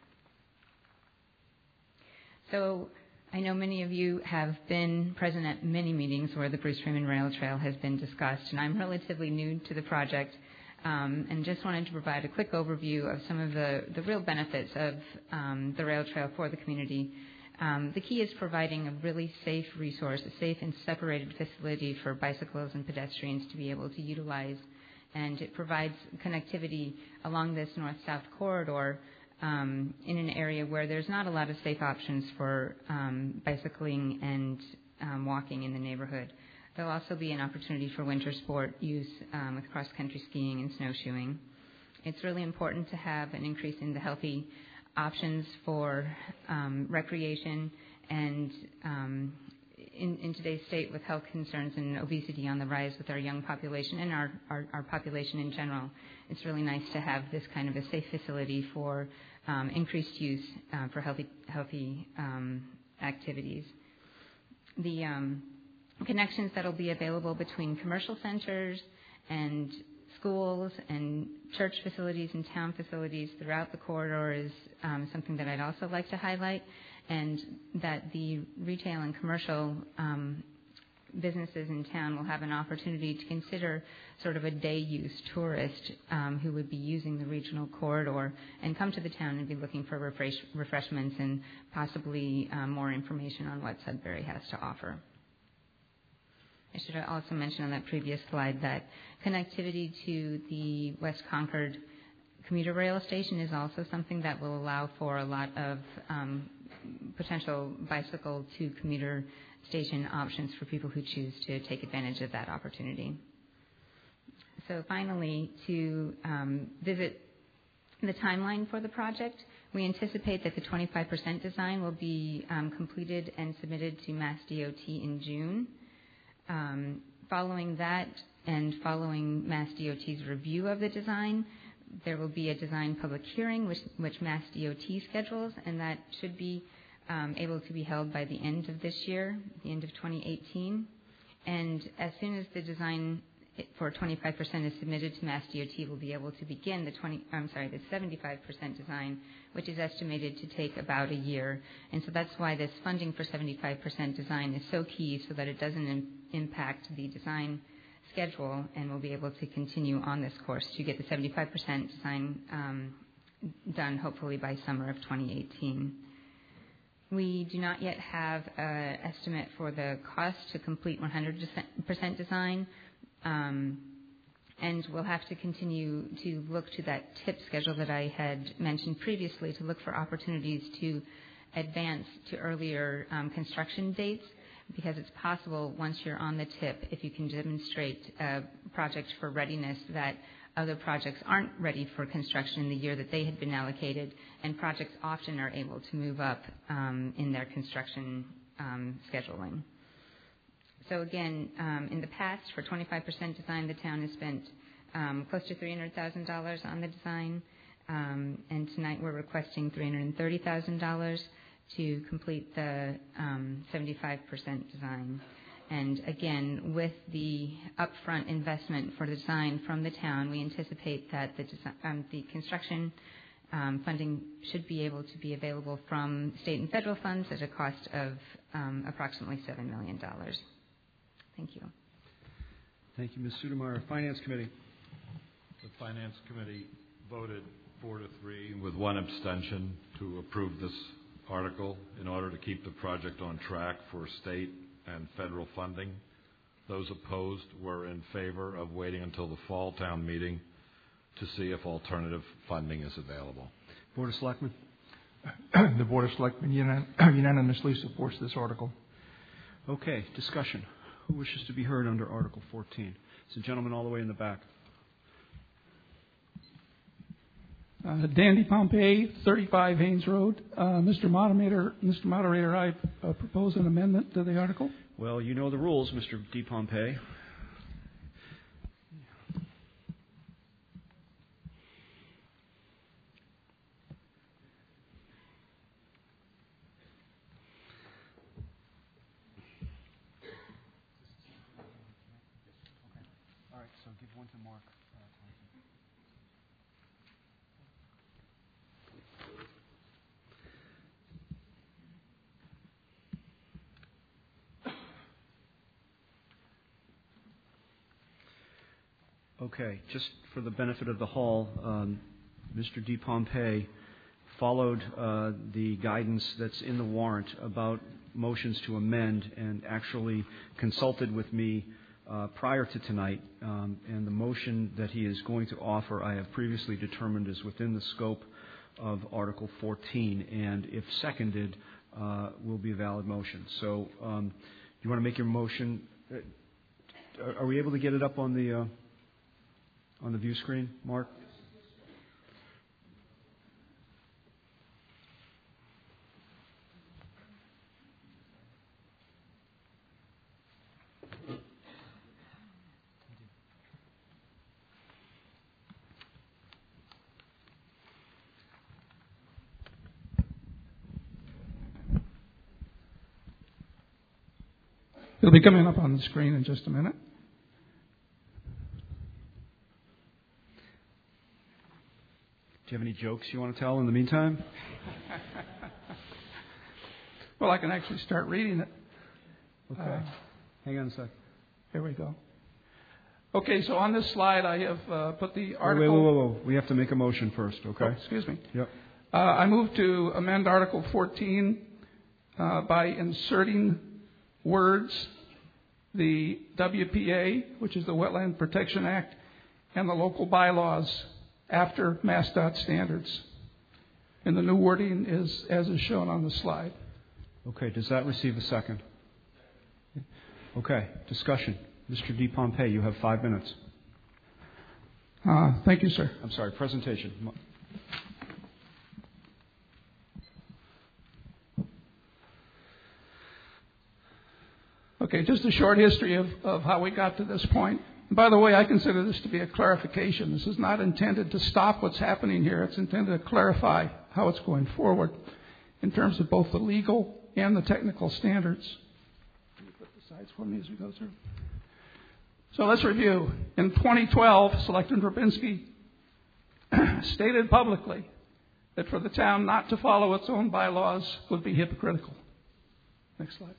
So I know many of you have been present at many meetings where the Bruce Freeman Rail Trail has been discussed, and I'm relatively new to the project. Um, and just wanted to provide a quick overview of some of the, the real benefits of um, the rail trail for the community. Um, the key is providing a really safe resource, a safe and separated facility for bicycles and pedestrians to be able to utilize. And it provides connectivity along this north-south corridor um, in an area where there's not a lot of safe options for um, bicycling and um, walking in the neighborhood. There'll also be an opportunity for winter sport use um, with cross-country skiing and snowshoeing. It's really important to have an increase in the healthy options for um, recreation and um, in, in today's state with health concerns and obesity on the rise with our young population and our, our, our population in general, it's really nice to have this kind of a safe facility for um, increased use uh, for healthy, healthy um, activities. The um, connections that will be available between commercial centers and schools and church facilities and town facilities throughout the corridor is um, something that I'd also like to highlight, and that the retail and commercial um, businesses in town will have an opportunity to consider sort of a day-use tourist um, who would be using the regional corridor and come to the town and be looking for refresh- refreshments and possibly um, more information on what Sudbury has to offer. I should also mention on that previous slide that connectivity to the West Concord commuter rail station is also something that will allow for a lot of um, potential bicycle to commuter station options for people who choose to take advantage of that opportunity. So finally, to um, visit the timeline for the project, we anticipate that the twenty-five percent design will be um, completed and submitted to Mass D O T in June. Um, following that and following Mass D O T's review of the design, there will be a design public hearing which, which Mass D O T schedules, and that should be um, able to be held by the end of this year, the end of twenty eighteen. And as soon as the design for twenty-five percent is submitted to Mass D O T, we'll be able to begin the twenty. I'm sorry, the seventy-five percent design, which is estimated to take about a year. And so that's why this funding for seventy-five percent design is so key, so that it doesn't im- impact the design schedule, and we'll be able to continue on this course to get the seventy-five percent design um, done, hopefully by summer of twenty eighteen. We do not yet have an estimate for the cost to complete one hundred percent design. Um, and we'll have to continue to look to that tip schedule that I had mentioned previously to look for opportunities to advance to earlier um, construction dates, because it's possible once you're on the tip, if you can demonstrate a project for readiness, that other projects aren't ready for construction in the year that they had been allocated, and projects often are able to move up um, in their construction um, scheduling. So again, um, in the past, for twenty-five percent design, the town has spent um, close to three hundred thousand dollars on the design, um, and tonight we're requesting three hundred thirty thousand dollars to complete the um, seventy-five percent design. And again, with the upfront investment for the design from the town, we anticipate that the, desi- um, the construction um, funding should be able to be available from state and federal funds at a cost of um, approximately seven million dollars. Thank you. Thank you, Miz Sudermeyer. Finance Committee. The Finance Committee voted four to three with one abstention to approve this article in order to keep the project on track for state and federal funding. Those opposed were in favor of waiting until the fall town meeting to see if alternative funding is available. Board of Selectmen. The Board of Selectmen unanimously supports this article. Okay, discussion. Who wishes to be heard under Article fourteen? It's a gentleman all the way in the back. Uh, Dandy Pompey, thirty-five Haynes Road. Uh, Mister Moderator, Mister Moderator, I uh, propose an amendment to the article. Well, you know the rules, Mister D. Pompey. All right, so give one to Mark. Okay, just for the benefit of the hall, um, Mister D. Pompey followed uh, the guidance that's in the warrant about motions to amend and actually consulted with me uh, prior to tonight. Um, and the motion that he is going to offer, I have previously determined is within the scope of Article fourteen, and if seconded, uh, will be a valid motion. So, um, do you want to make your motion? Are, are we able to get it up on the... Uh, On the view screen, Mark? It'll be coming up on the screen in just a minute. Do you have any jokes you want to tell in the meantime? Well, I can actually start reading it. Okay. Uh, Hang on a sec. Here we go. Okay, so on this slide I have uh, put the Wait, article... wait, wait, wait, wait. We have to make a motion first, okay? Oh, excuse me. Yep. Uh, I move to amend Article fourteen uh, by inserting words, the W P A, which is the Wetland Protection Act, and the local bylaws after MassDOT standards. And the new wording is as is shown on the slide. Okay, does that receive a second? Okay, discussion. Mister DePompey, you have five minutes. Uh, thank you, sir. I'm sorry, presentation. Okay, just a short history of, of how we got to this point. And by the way, I consider this to be a clarification. This is not intended to stop what's happening here. It's intended to clarify how it's going forward in terms of both the legal and the technical standards. Can you put the slides for me as we go through? So let's review. In twenty twelve, Selectman Drabinski stated publicly that for the town not to follow its own bylaws would be hypocritical. Next slide.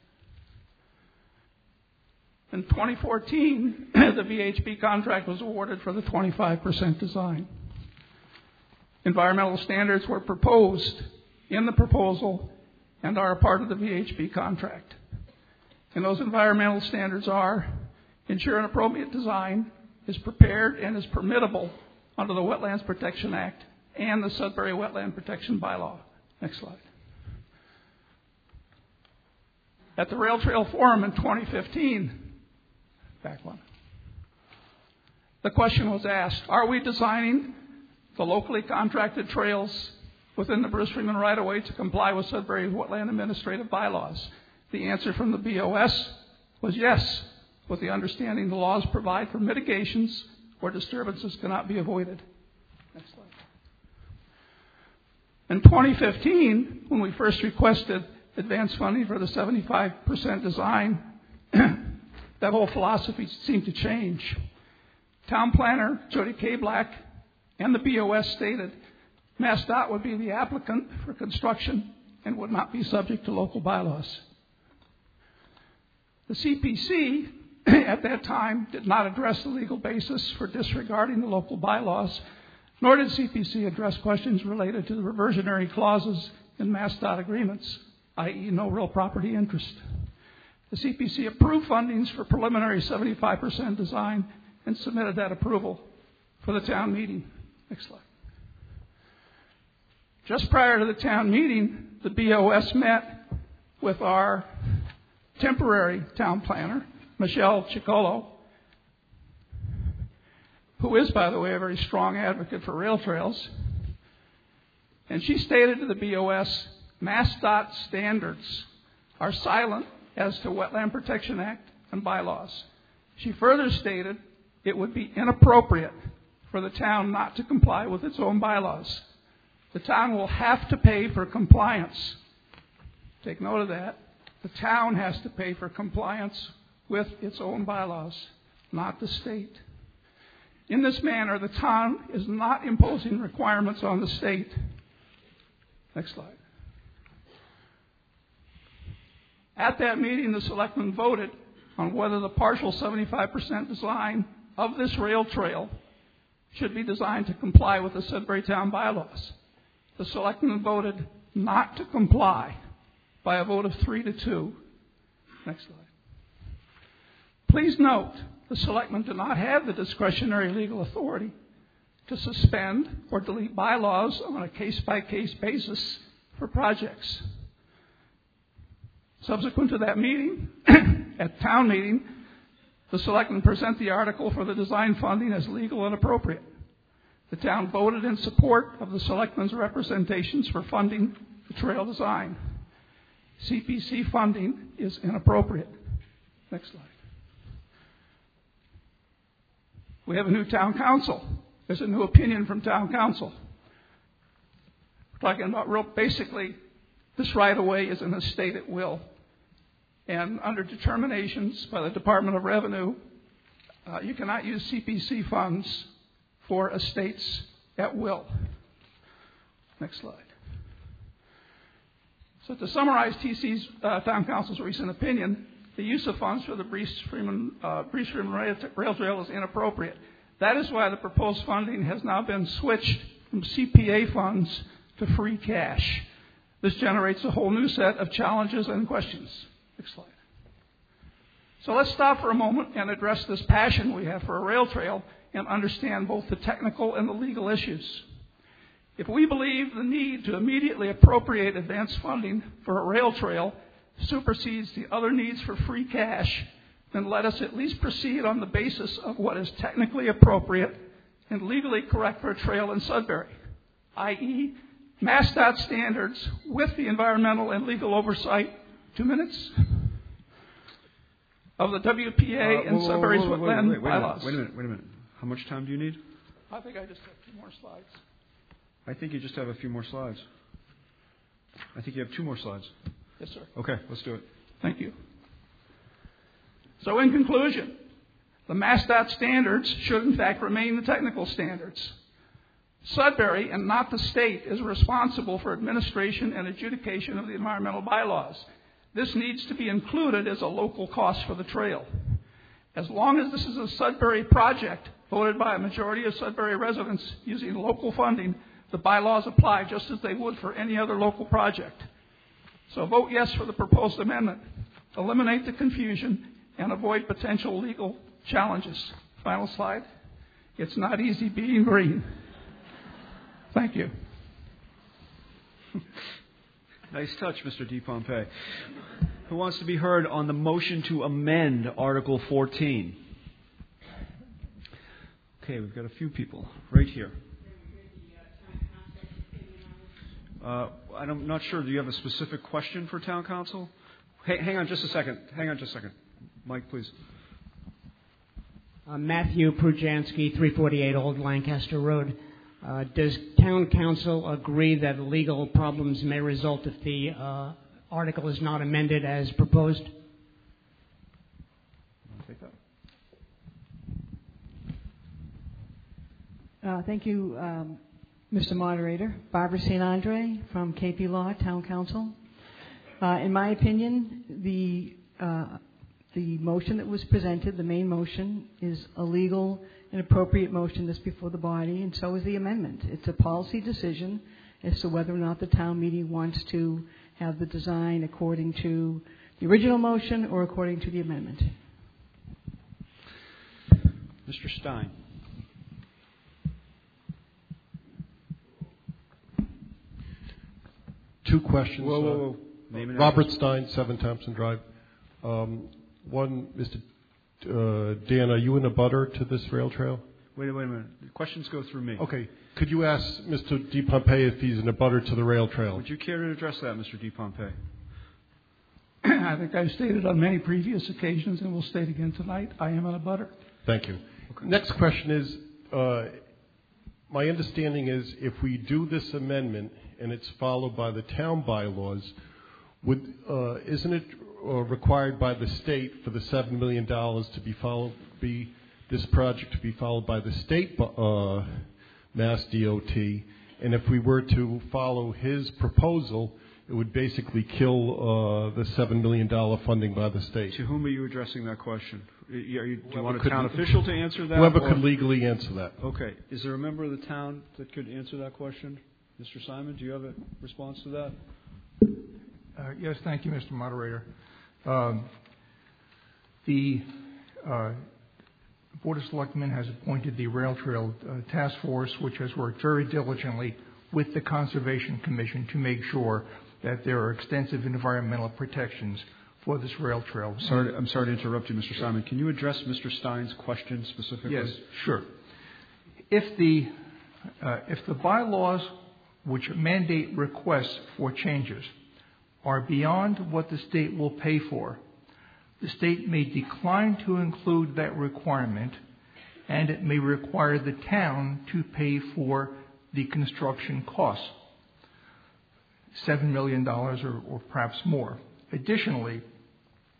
In twenty fourteen, the V H B contract was awarded for the twenty-five percent design. Environmental standards were proposed in the proposal and are a part of the V H B contract. And those environmental standards are: ensure an appropriate design is prepared and is permittable under the Wetlands Protection Act and the Sudbury Wetland Protection Bylaw. Next slide. At the Rail Trail Forum in twenty fifteen, back one, the question was asked, are we designing the locally contracted trails within the Bruce Freeman right-of-way to comply with Sudbury Wetland Administrative Bylaws? The answer from the B O S was yes, with the understanding the laws provide for mitigations where disturbances cannot be avoided. Next slide. In twenty fifteen, when we first requested advance funding for the seventy-five percent design, that whole philosophy seemed to change. Town planner Jody K. Black and the B O S stated MassDOT would be the applicant for construction and would not be subject to local bylaws. The C P C at that time did not address the legal basis for disregarding the local bylaws, nor did C P C address questions related to the reversionary clauses in MassDOT agreements, that is no real property interest. The C P C approved fundings for preliminary seventy-five percent design and submitted that approval for the town meeting. Next slide. Just prior to the town meeting, the B O S met with our temporary town planner, Michelle Ciccolo, who is, by the way, a very strong advocate for rail trails. And she stated to the B O S, MassDOT standards are silent as to Wetland Protection Act and bylaws. She further stated it would be inappropriate for the town not to comply with its own bylaws. The town will have to pay for compliance. Take note of that. The town has to pay for compliance with its own bylaws, not the state. In this manner, the town is not imposing requirements on the state. Next slide. At that meeting, the selectmen voted on whether the partial seventy-five percent design of this rail trail should be designed to comply with the Sudbury Town bylaws. The selectmen voted not to comply by a vote of three to two. Next slide. Please note, the selectmen do not have the discretionary legal authority to suspend or delete bylaws on a case-by-case basis for projects. Subsequent to that meeting, at town meeting, the selectmen present the article for the design funding as legal and appropriate. The town voted in support of the selectmen's representations for funding the trail design. C P C funding is inappropriate. Next slide. We have a new town council. There's a new opinion from town council. We're talking about real basically, this right-of-way is an estate at will. And under determinations by the Department of Revenue, uh, you cannot use C P C funds for estates at will. Next slide. So to summarize T C's uh, Town Council's recent opinion, the use of funds for the Brees Freeman, uh, Brees Freeman Rail, Rail Trail is inappropriate. That is why the proposed funding has now been switched from C P A funds to free cash. This generates a whole new set of challenges and questions. Next slide. So let's stop for a moment and address this passion we have for a rail trail and understand both the technical and the legal issues. If we believe the need to immediately appropriate advanced funding for a rail trail supersedes the other needs for free cash, then let us at least proceed on the basis of what is technically appropriate and legally correct for a trail in Sudbury, that is, MassDOT standards with the environmental and legal oversight, two minutes, of the W P A Uh, and whoa, whoa, Sudbury's whoa, whoa, wetland wait, wait, bylaws. Wait a minute, wait a minute. How much time do you need? I think I just have two more slides. I think you just have a few more slides. I think you have two more slides. Yes, sir. Okay, let's do it. Thank you. So in conclusion, the MassDOT standards should in fact remain the technical standards. Sudbury, and not the state, is responsible for administration and adjudication of the environmental bylaws. This needs to be included as a local cost for the trail. As long as this is a Sudbury project voted by a majority of Sudbury residents using local funding, the bylaws apply just as they would for any other local project. So vote yes for the proposed amendment. Eliminate the confusion and avoid potential legal challenges. Final slide. It's not easy being green. Thank you. Nice touch, Mister DePompey. Who wants to be heard on the motion to amend Article fourteen? Okay, we've got a few people right here. Uh, I'm not sure. Do you have a specific question for Town Council? Hey, hang on just a second. Hang on just a second. Mike, please. Uh, Matthew Prujansky, three forty-eight Old Lancaster Road. Uh, does Town Council agree that legal problems may result if the uh, article is not amended as proposed? I'll take that. Uh, thank you, um, Mister Moderator. Barbara Saint Andre from K P Law, Town Council. Uh, in my opinion, the uh, the motion that was presented, the main motion, is a legal and appropriate motion that's before the body, and so is the amendment. It's a policy decision as to whether or not the town meeting wants to have the design according to the original motion or according to the amendment. Mister Stein. Two questions. Whoa, whoa, whoa. Uh, Name and Robert address. Stein, seven Thompson Drive. Um, one, Mister Uh, Dan, are you in a butter to this rail trail? Wait, wait a minute. The questions go through me. Okay. Could you ask Mister DePompey if he's in a butter to the rail trail? Would you care to address that, Mister DePompey? I think I've stated on many previous occasions and will state again tonight, I am in a butter. Thank you. Okay. Next question is, uh, my understanding is if we do this amendment and it's followed by the town bylaws, would uh, isn't it uh, required by the state for the seven million dollars to be followed, be this project to be followed by the state uh, Mass D O T? And if we were to follow his proposal, it would basically kill uh, the seven million dollars funding by the state. To whom are you addressing that question? Are you, are you, do you Whoever want a could- town official to answer that? Whoever or- could legally answer that. Okay. Is there a member of the town that could answer that question? Mister Simon, do you have a response to that? Uh, yes, thank you, Mister Moderator. Um, the uh, Board of Selectmen has appointed the Rail Trail uh, Task Force, which has worked very diligently with the Conservation Commission to make sure that there are extensive environmental protections for this rail trail. Sorry, I'm sorry to interrupt you, Mister Simon. Can you address Mister Stein's question specifically? Yes, sure. If the uh, if the bylaws which mandate requests for changes are beyond what the state will pay for, the state may decline to include that requirement, and it may require the town to pay for the construction costs, seven million dollars or, or perhaps more. Additionally,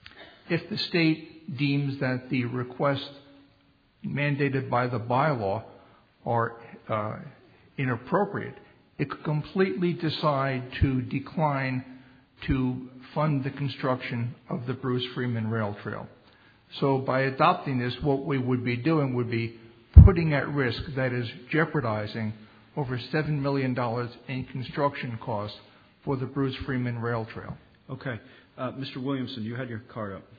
if the state deems that the request mandated by the bylaw are uh, inappropriate, it could completely decide to decline to fund the construction of the Bruce Freeman Rail Trail. So by adopting this, what we would be doing would be putting at risk, that is, jeopardizing over seven million dollars in construction costs for the Bruce Freeman Rail Trail. Okay. Uh, Mister Williamson, you had your card up.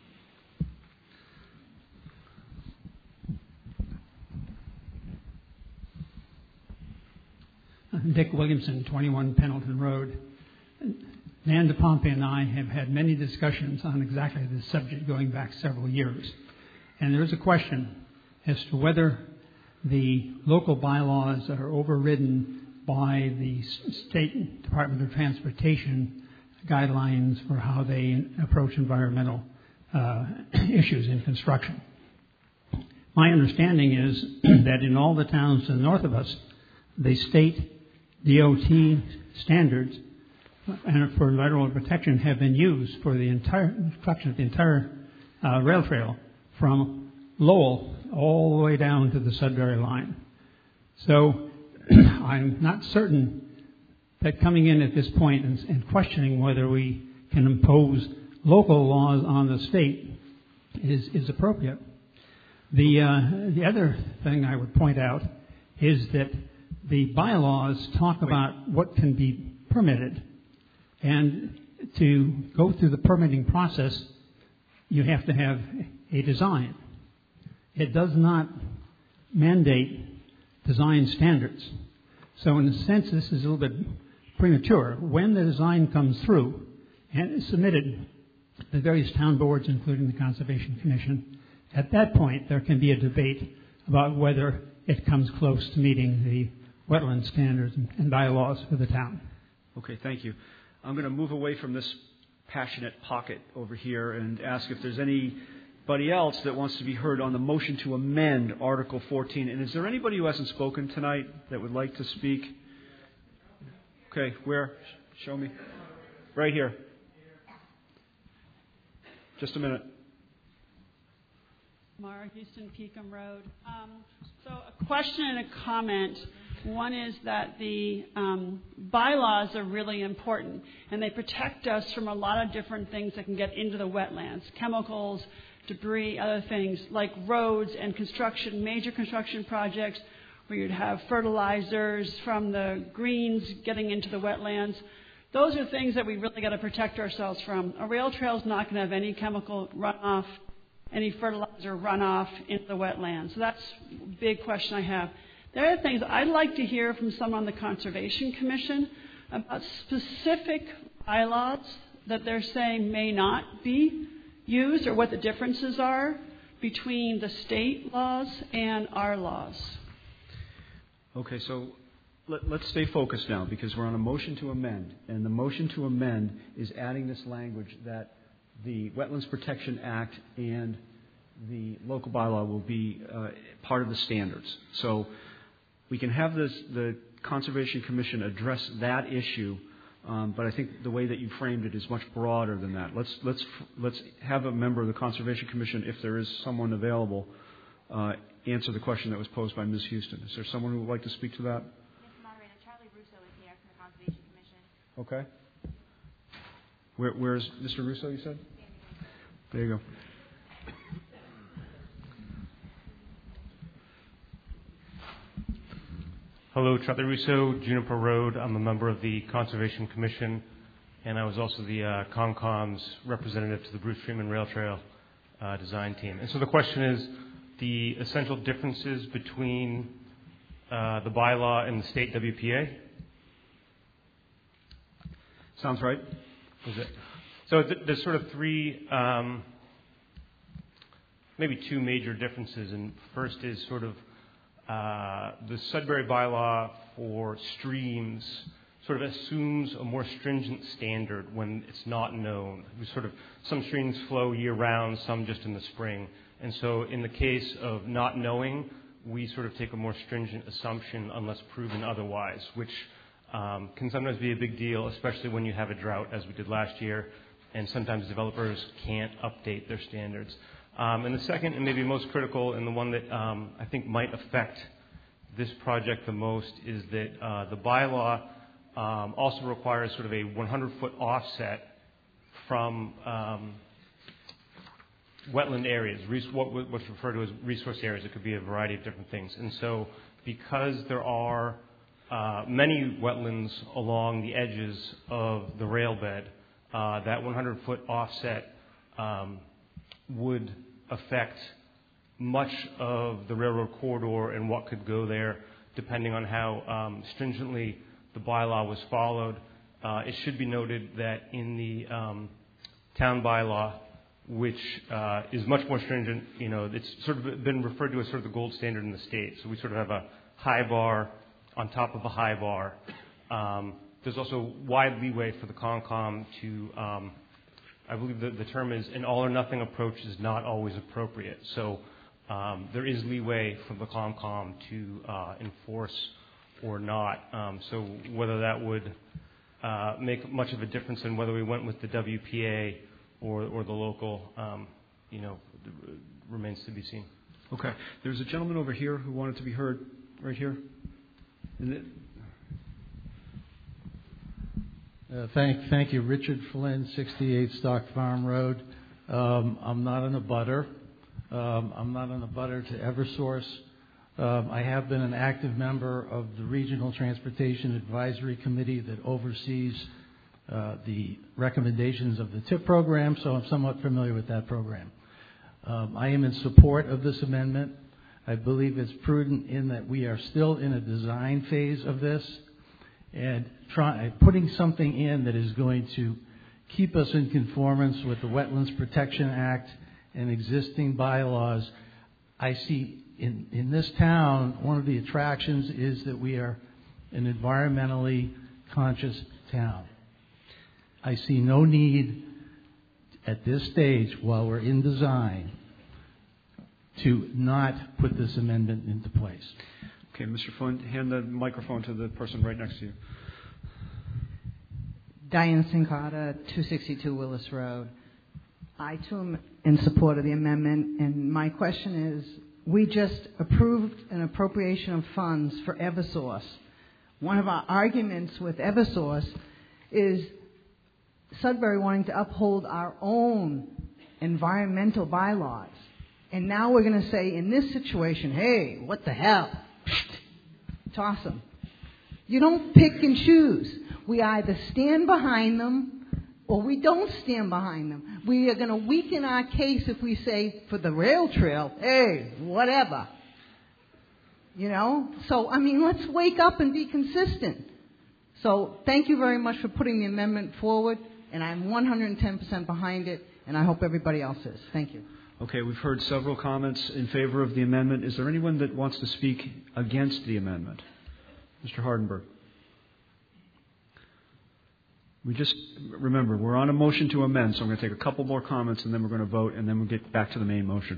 Dick Williamson, twenty-one Pendleton Road. Nan DePompe and I have had many discussions on exactly this subject going back several years. And there is a question as to whether the local bylaws are overridden by the State Department of Transportation guidelines for how they approach environmental uh, issues in construction. My understanding is that in all the towns to the north of us, the state D O T standards and for environmental protection have been used for the entire construction of the entire uh, rail trail from Lowell all the way down to the Sudbury line. So I'm not certain that coming in at this point and, and questioning whether we can impose local laws on the state is, is appropriate. The, uh, the other thing I would point out is that the bylaws talk about what can be permitted. And to go through the permitting process, you have to have a design. It does not mandate design standards. So in a sense, this is a little bit premature. When the design comes through and is submitted to the various town boards, including the Conservation Commission, at that point there can be a debate about whether it comes close to meeting the wetland standards and bylaws for the town. Okay, thank you. I'm going to move away from this passionate pocket over here and ask if there's anybody else that wants to be heard on the motion to amend Article fourteen. And is there anybody who hasn't spoken tonight that would like to speak? Okay, where? Show me. Right here. Just a minute. Mara Houston, Peakham Road. Um, so a question and a comment. One is that the um, bylaws are really important, and they protect us from a lot of different things that can get into the wetlands, chemicals, debris, other things, like roads and construction, major construction projects where you'd have fertilizers from the greens getting into the wetlands. Those are things that we really got to protect ourselves from. A rail trail is not going to have any chemical runoff, any fertilizer runoff into the wetlands. So that's a big question I have. There are things I'd like to hear from someone on the Conservation Commission about specific bylaws that they're saying may not be used, or what the differences are between the state laws and our laws. Okay, so let, let's stay focused now, because we're on a motion to amend, and the motion to amend is adding this language that the Wetlands Protection Act and the local bylaw will be uh, part of the standards. So we can have this, the Conservation Commission address that issue, um, but I think the way that you framed it is much broader than that. Let's let's let's have a member of the Conservation Commission, if there is someone available, uh, answer the question that was posed by Miz Houston. Is there someone who would like to speak to that? Mister Moderator, Charlie Russo is here from the Conservation Commission. Okay. Where, where's Mister Russo, you said? There you go. Hello, Charlie Russo, Juniper Road. I'm a member of the Conservation Commission, and I was also the uh, CONCOM's representative to the Bruce Freeman Rail Trail uh, design team. And so the question is the essential differences between uh, the bylaw and the state W P A? Sounds right. Is it? So th- there's sort of three, um, maybe two major differences. And first is sort of Uh, the Sudbury bylaw for streams sort of assumes a more stringent standard when it's not known. We sort of, some streams flow year-round, some just in the spring. And so in the case of not knowing, we sort of take a more stringent assumption unless proven otherwise, which um, can sometimes be a big deal, especially when you have a drought, as we did last year. and sometimes developers can't update their standards. Um, and the second, and maybe most critical, and the one that um, I think might affect this project the most, is that uh, the bylaw um, also requires sort of a one hundred foot offset from um, wetland areas, what, what's referred to as resource areas. It could be a variety of different things. And so because there are uh, many wetlands along the edges of the rail bed, uh, that one hundred foot offset um, would affect much of the railroad corridor and what could go there, depending on how um, stringently the bylaw was followed. Uh, it should be noted that in the um, town bylaw, which uh, is much more stringent, you know, it's sort of been referred to as sort of the gold standard in the state. So we sort of have a high bar on top of a high bar. Um, there's also wide leeway for the Concom to, um, I believe the, the term is, an all or nothing approach is not always appropriate. So um, there is leeway for the Concom to uh, enforce or not. Um, so whether that would uh, make much of a difference in whether we went with the W P A or, or the local, um, you know, remains to be seen. Okay. There's a gentleman over here who wanted to be heard right here. It... Uh, thank, thank you. Richard Flynn, sixty-eight Stock Farm Road. Um, I'm not an abutter. Um, I'm not an abutter to Eversource. Um, I have been an active member of the Regional Transportation Advisory Committee that oversees Uh, the recommendations of the T I P program, so I'm somewhat familiar with that program. Um, I am in support of this amendment. I believe it's prudent in that we are still in a design phase of this, and try, putting something in that is going to keep us in conformance with the Wetlands Protection Act and existing bylaws. I see in, in this town, one of the attractions is that we are an environmentally conscious town. I see no need at this stage, while we're in design, to not put this amendment into place. Okay, Mister Flynn, hand the microphone to the person right next to you. Diane Sincata, two sixty-two Willis Road. I, too, am in support of the amendment, and my question is, we just approved an appropriation of funds for Eversource. One of our arguments with Eversource is Sudbury wanting to uphold our own environmental bylaws. And now we're going to say, in this situation, hey, what the hell? Toss them. You don't pick and choose. We either stand behind them or we don't stand behind them. We are going to weaken our case if we say, for the rail trail, hey, whatever. You know? So, I mean, let's wake up and be consistent. So thank you very much for putting the amendment forward. And I'm one hundred ten percent behind it, and I hope everybody else is. Thank you. Okay, we've heard several comments in favor of the amendment. Is there anyone that wants to speak against the amendment? Mister Hardenberg. We just, remember, we're on a motion to amend, so I'm going to take a couple more comments, and then we're going to vote, and then we'll get back to the main motion.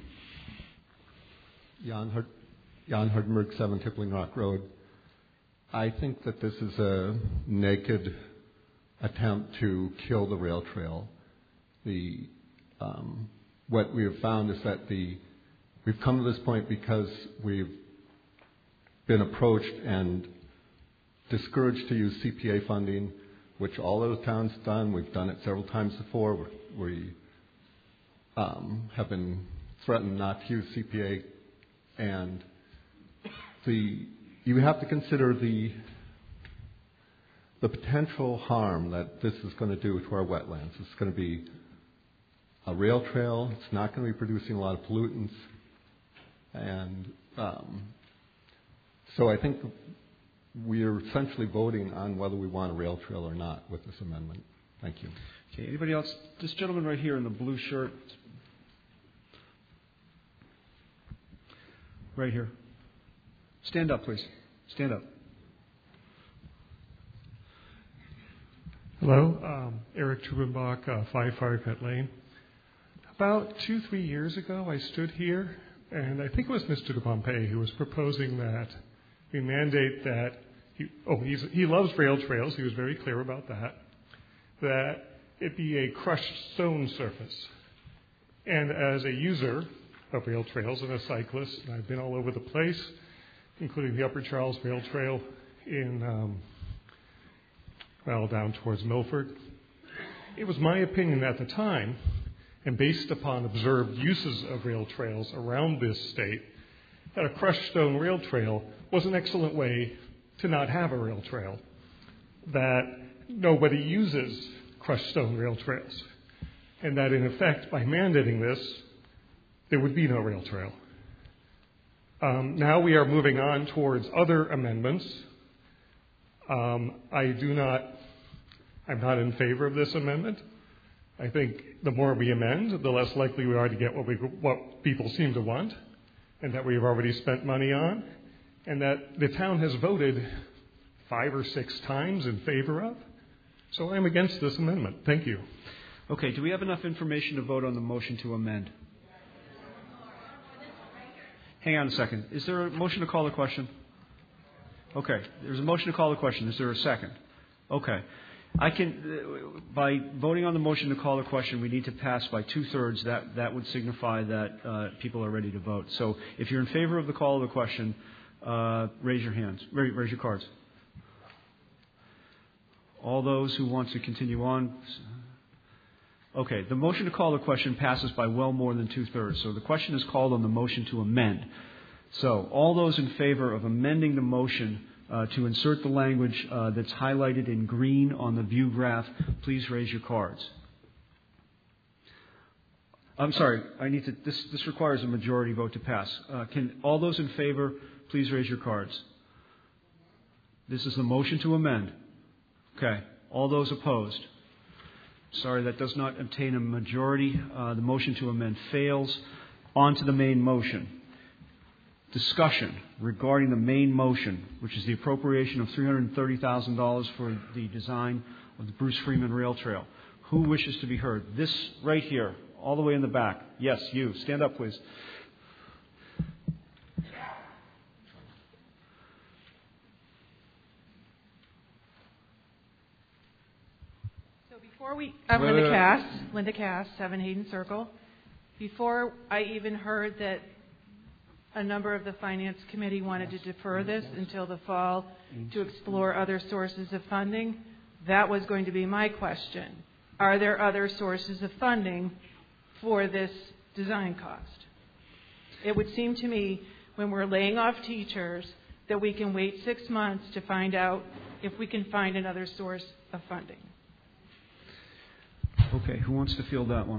Jan, Hard- Jan Hardenberg, seven Tippling Rock Road. I think that this is a naked attempt to kill the rail trail. The um, what we have found is that the we've come to this point because we've been approached and discouraged to use C P A funding, which all those towns have done. We've done it several times before. We, we um, have been threatened not to use C P A, and the you have to consider the the potential harm that this is going to do to our wetlands. It's going to be a rail trail. It's not going to be producing a lot of pollutants. And um, so I think we're essentially voting on whether we want a rail trail or not with this amendment. Thank you. Okay, anybody else? This gentleman right here in the blue shirt. Right here. Stand up, please. Stand up. Hello, um, Eric Trubenbach, uh, five Firecut Lane. About two, three years ago, I stood here, and I think it was Mister DePompey who was proposing that we mandate that, he, oh, he's, he loves rail trails, he was very clear about that, that it be a crushed stone surface. And as a user of rail trails and a cyclist, and I've been all over the place, including the Upper Charles Rail Trail in, um, well, down towards Milford. It was my opinion at the time, and based upon observed uses of rail trails around this state, that a crushed stone rail trail was an excellent way to not have a rail trail, that nobody uses crushed stone rail trails, and that in effect, by mandating this, there would be no rail trail. Um, now we are moving on towards other amendments. Um, I do not, I'm not in favor of this amendment. I think the more we amend, the less likely we are to get what, we, what people seem to want, and that we've already spent money on, and that the town has voted five or six times in favor of. So I'm against this amendment. Thank you. Okay, do we have enough information to vote on the motion to amend? Hang on a second. Is there a motion to call the question? Okay, there's a motion to call the question. Is there a second? Okay. I can, by voting on the motion to call the question, we need to pass by two-thirds. That, that would signify that uh, people are ready to vote. So if you're in favor of the call of the question, uh, raise your hands. Raise, raise your cards. All those who want to continue on. Okay, the motion to call the question passes by well more than two-thirds. So the question is called on the motion to amend. So all those in favor of amending the motion uh, to insert the language uh, that's highlighted in green on the view graph, please raise your cards. I'm sorry, I need to. This, this requires a majority vote to pass. Uh, can all those in favor please raise your cards? This is the motion to amend. Okay. All those opposed? Sorry, that does not obtain a majority. Uh, the motion to amend fails. On to the main motion. Discussion regarding the main motion, which is the appropriation of three hundred thirty thousand dollars for the design of the Bruce Freeman Rail Trail. Who wishes to be heard? This right here, all the way in the back. Yes, you. Stand up, please. Before we, I'm wait, Linda wait, wait. Cass, Linda Cass, seven Hayden Circle. Before I even heard that a number of the Finance Committee wanted to defer this until the fall to explore other sources of funding, that was going to be my question. Are there other sources of funding for this design cost? It would seem to me, when we're laying off teachers, that we can wait six months to find out if we can find another source of funding. Okay, who wants to field that one?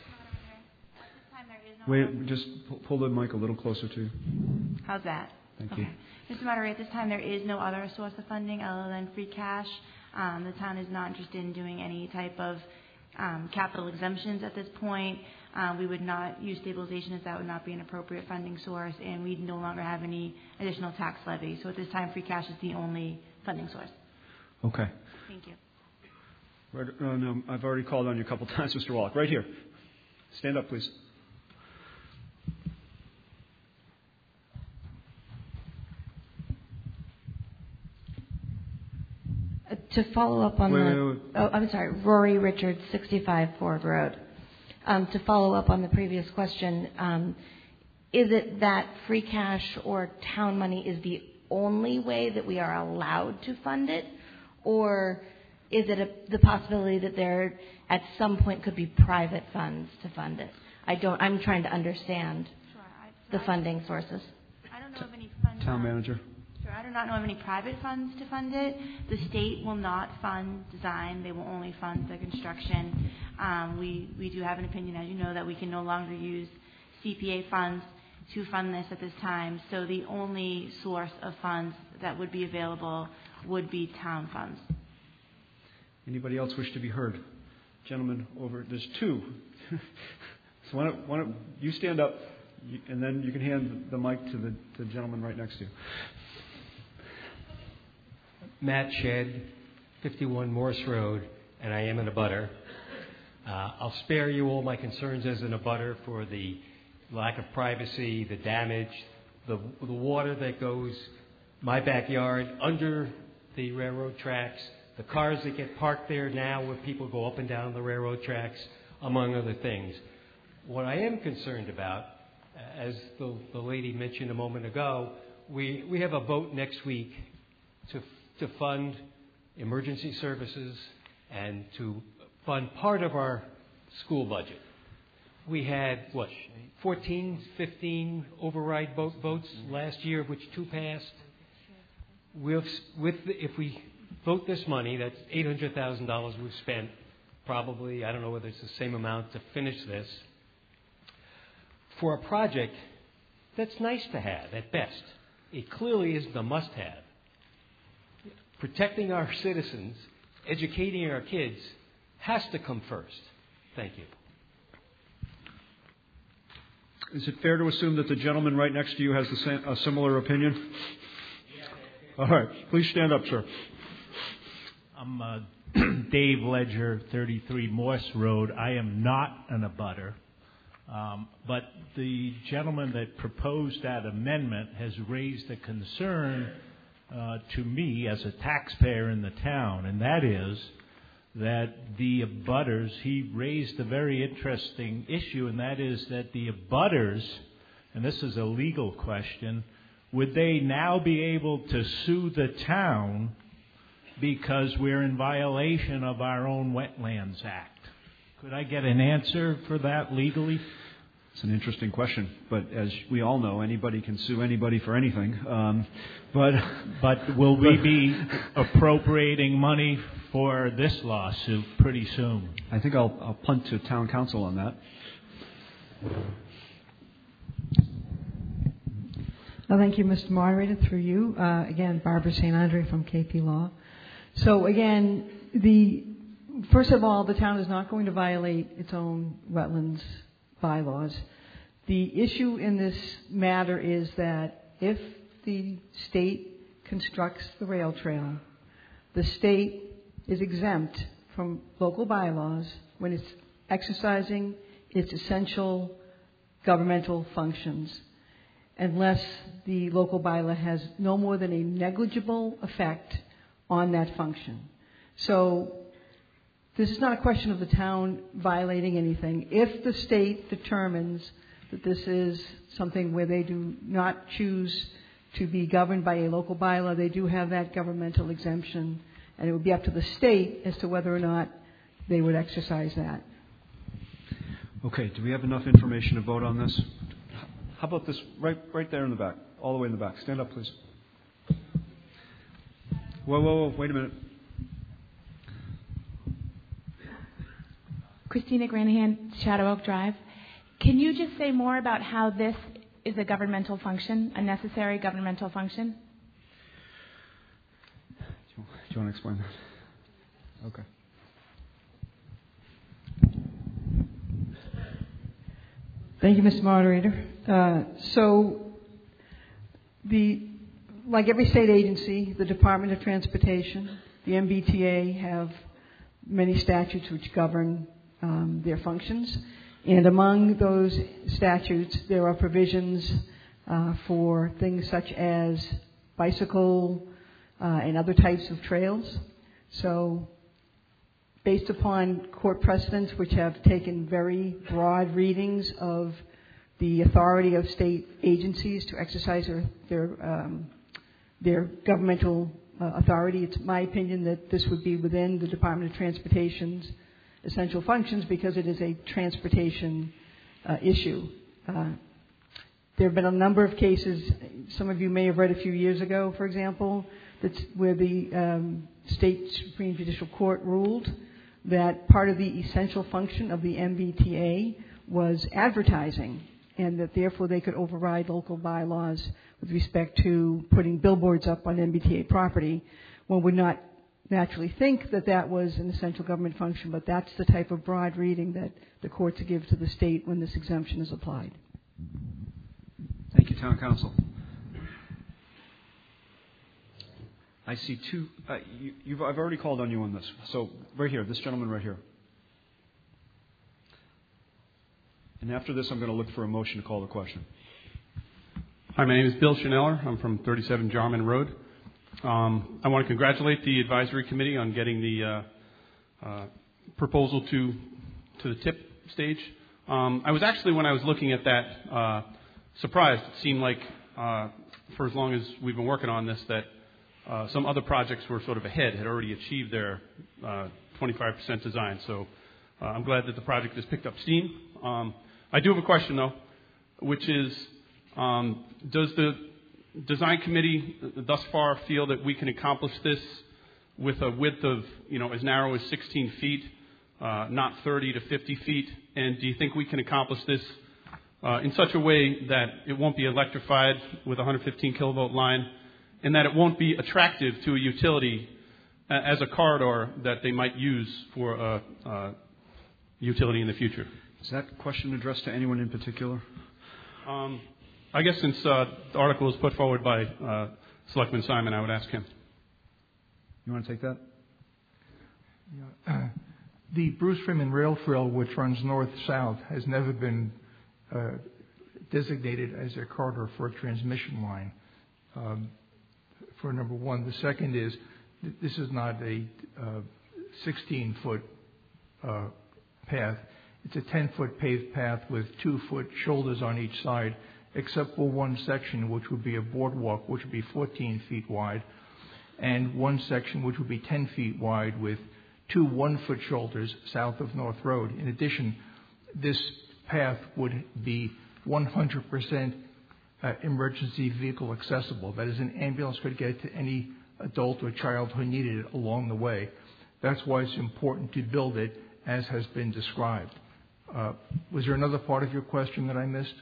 Wait, just pull the mic a little closer to you. How's that? Thank okay. you. Mister Moderator, at this time there is no other source of funding other than free cash. Um, the town is not interested in doing any type of um, capital exemptions at this point. Um, we would not use stabilization as that would not be an appropriate funding source, and we no longer have any additional tax levy. So at this time, free cash is the only funding source. Okay. Thank you. Right, uh, no, I've already called on you a couple times, Mister Wallach. Right here. Stand up, please. Uh, to follow up on wait, the... wait, wait. Oh, I'm sorry. Rory Richards, sixty-five Ford Road. Um, to follow up on the previous question, um, is it that free cash or town money is the only way that we are allowed to fund it? Or is it a, the possibility that there at some point could be private funds to fund it? I don't, I'm trying to understand sure, I, the funding sources. I don't know of any funds. Town manager. Sure, I do not know of any private funds to fund it. The state will not fund design. They will only fund the construction. Um, we, we do have an opinion, as you know, that we can no longer use C P A funds to fund this at this time. So the only source of funds that would be available would be town funds. Anybody else wish to be heard? Gentlemen over, there's two. So why don't, why don't you stand up, and then you can hand the mic to the, to the gentleman right next to you. Matt Shedd, fifty-one Morse Road, and I am an abutter. Uh, I'll spare you all my concerns as an abutter for the lack of privacy, the damage, the, the water that goes my backyard under the railroad tracks, the cars that get parked there now where people go up and down the railroad tracks, among other things. What I am concerned about, as the, the lady mentioned a moment ago, we, we have a vote next week to, to fund emergency services and to fund part of our school budget. We had, what, fourteen, fifteen override vote, votes last year, of which two passed. We've, with the, if we vote this money, that's eight hundred thousand dollars we've spent, probably, I don't know whether it's the same amount to finish this, for a project that's nice to have at best. It clearly isn't a must-have. Protecting our citizens, educating our kids, has to come first. Thank you. Is it fair to assume that the gentleman right next to you has the same, a similar opinion? All right. Please stand up, sir. I'm uh, Dave Ledger, thirty-three Morse Road. I am not an abutter. Um, but the gentleman that proposed that amendment has raised a concern uh, to me as a taxpayer in the town, and that is that the abutters, he raised a very interesting issue, and that is that the abutters, and this is a legal question, would they now be able to sue the town because we're in violation of our own Wetlands Act? Could I get an answer for that legally? It's an interesting question, but as we all know, anybody can sue anybody for anything. Um, but but will we be appropriating money for this lawsuit pretty soon? I think I'll, I'll punt to town council on that. Well, thank you, Mister Moderator. Through you, uh, again, Barbara Saint Andre from K P Law. So again, the first of all, the town is not going to violate its own wetlands bylaws. The issue in this matter is that if the state constructs the rail trail, the state is exempt from local bylaws when it's exercising its essential governmental functions, unless the local bylaw has no more than a negligible effect on that function. So this is not a question of the town violating anything. If the state determines that this is something where they do not choose to be governed by a local bylaw, they do have that governmental exemption, and it would be up to the state as to whether or not they would exercise that. Okay, do we have enough information to vote on this? How about this right, right there in the back, all the way in the back? Stand up, please. Whoa, whoa, whoa, wait a minute. Christina Granahan, Shadow Oak Drive. Can you just say more about how this is a governmental function, a necessary governmental function? Do you, do you want to explain that? Okay. Thank you, Mister Moderator. Uh, so, the like every state agency, the Department of Transportation, the M B T A have many statutes which govern um, their functions. And among those statutes, there are provisions uh, for things such as bicycle uh, and other types of trails. So, based upon court precedents which have taken very broad readings of the authority of state agencies to exercise their their, um, their governmental uh, authority, it's my opinion that this would be within the Department of Transportation's essential functions because it is a transportation uh, issue. Uh, there have been a number of cases, some of you may have read a few years ago, for example, that's where the um, State Supreme Judicial Court ruled that part of the essential function of the M B T A was advertising, and that therefore they could override local bylaws with respect to putting billboards up on M B T A property. One would not naturally think that that was an essential government function, but that's the type of broad reading that the courts give to the state when this exemption is applied. Thank you, Town Council. I see two. Uh, you, you've, I've already called on you on this. So right here, this gentleman right here. And after this, I'm going to look for a motion to call the question. Hi, my name is Bill Chaneller. I'm from thirty-seven Jarman Road. Um, I want to congratulate the advisory committee on getting the uh, uh, proposal to to the tip stage. Um, I was actually, when I was looking at that, uh, surprised. It seemed like uh, for as long as we've been working on this that uh, some other projects were sort of ahead, had already achieved their uh, twenty-five percent design. So uh, I'm glad that the project has picked up steam. Um, I do have a question, though, which is, um, does the design committee thus far feel that we can accomplish this with a width of, you know, as narrow as sixteen feet, uh, not thirty to fifty feet? And do you think we can accomplish this uh, in such a way that it won't be electrified with a one hundred fifteen kilovolt line, and that it won't be attractive to a utility uh, as a corridor that they might use for a, a utility in the future? Is that question addressed to anyone in particular? Um, I guess since uh, the article was put forward by uh, Selectman Simon, I would ask him. You want to take that? Yeah. Uh, the Bruce Freeman Rail Trail, which runs north-south, has never been uh, designated as a corridor for a transmission line, um, for number one. The second is th- this is not a sixteen-foot uh, uh, path. It's a ten-foot paved path with two-foot shoulders on each side, except for one section, which would be a boardwalk, which would be fourteen feet wide, and one section which would be ten feet wide with two one-foot shoulders south of North Road. In addition, this path would be one hundred percent uh, emergency vehicle accessible. That is, an ambulance could get to any adult or child who needed it along the way. That's why it's important to build it as has been described. Uh, was there another part of your question that I missed?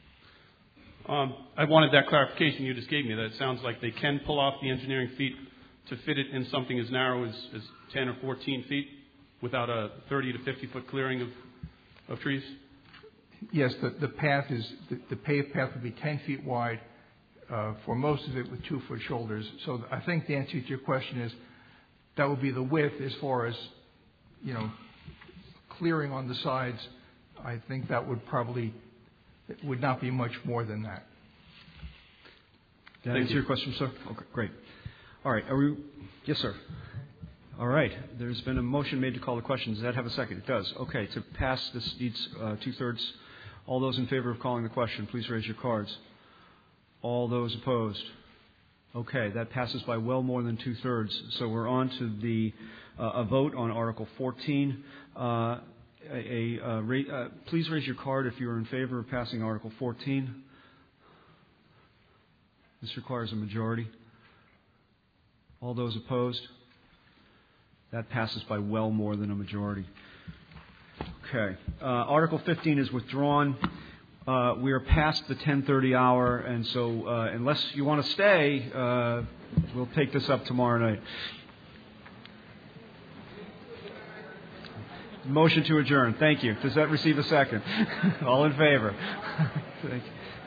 Um, I wanted that clarification you just gave me, that it sounds like they can pull off the engineering feet to fit it in something as narrow as, as ten or fourteen feet without a thirty to fifty foot clearing of, of trees? Yes, the, the path is, the, the paved path would be ten feet wide, uh, for most of it with two foot shoulders. So I think the answer to your question is that would be the width. As far as, you know, clearing on the sides, I think that would probably, it would not be much more than that. Did that answer your question, sir? Okay, great. All right. Are we? Yes, sir. All right. There's been a motion made to call the question. Does that have a second? It does. Okay. To pass, this needs uh, two-thirds. All those in favor of calling the question, please raise your cards. All those opposed? Okay. That passes by well more than two-thirds. So we're on to the uh, a vote on Article fourteen. Uh, a, a, uh, ra- uh, please raise your card if you are in favor of passing Article fourteen. This requires a majority. All those opposed? That passes by well more than a majority. Okay. Uh, Article fifteen is withdrawn. Uh, we are past the ten thirty hour, and so uh, unless you want to stay, uh, we'll take this up tomorrow night. Motion to adjourn. Thank you. Does that receive a second? All in favor? Thank you.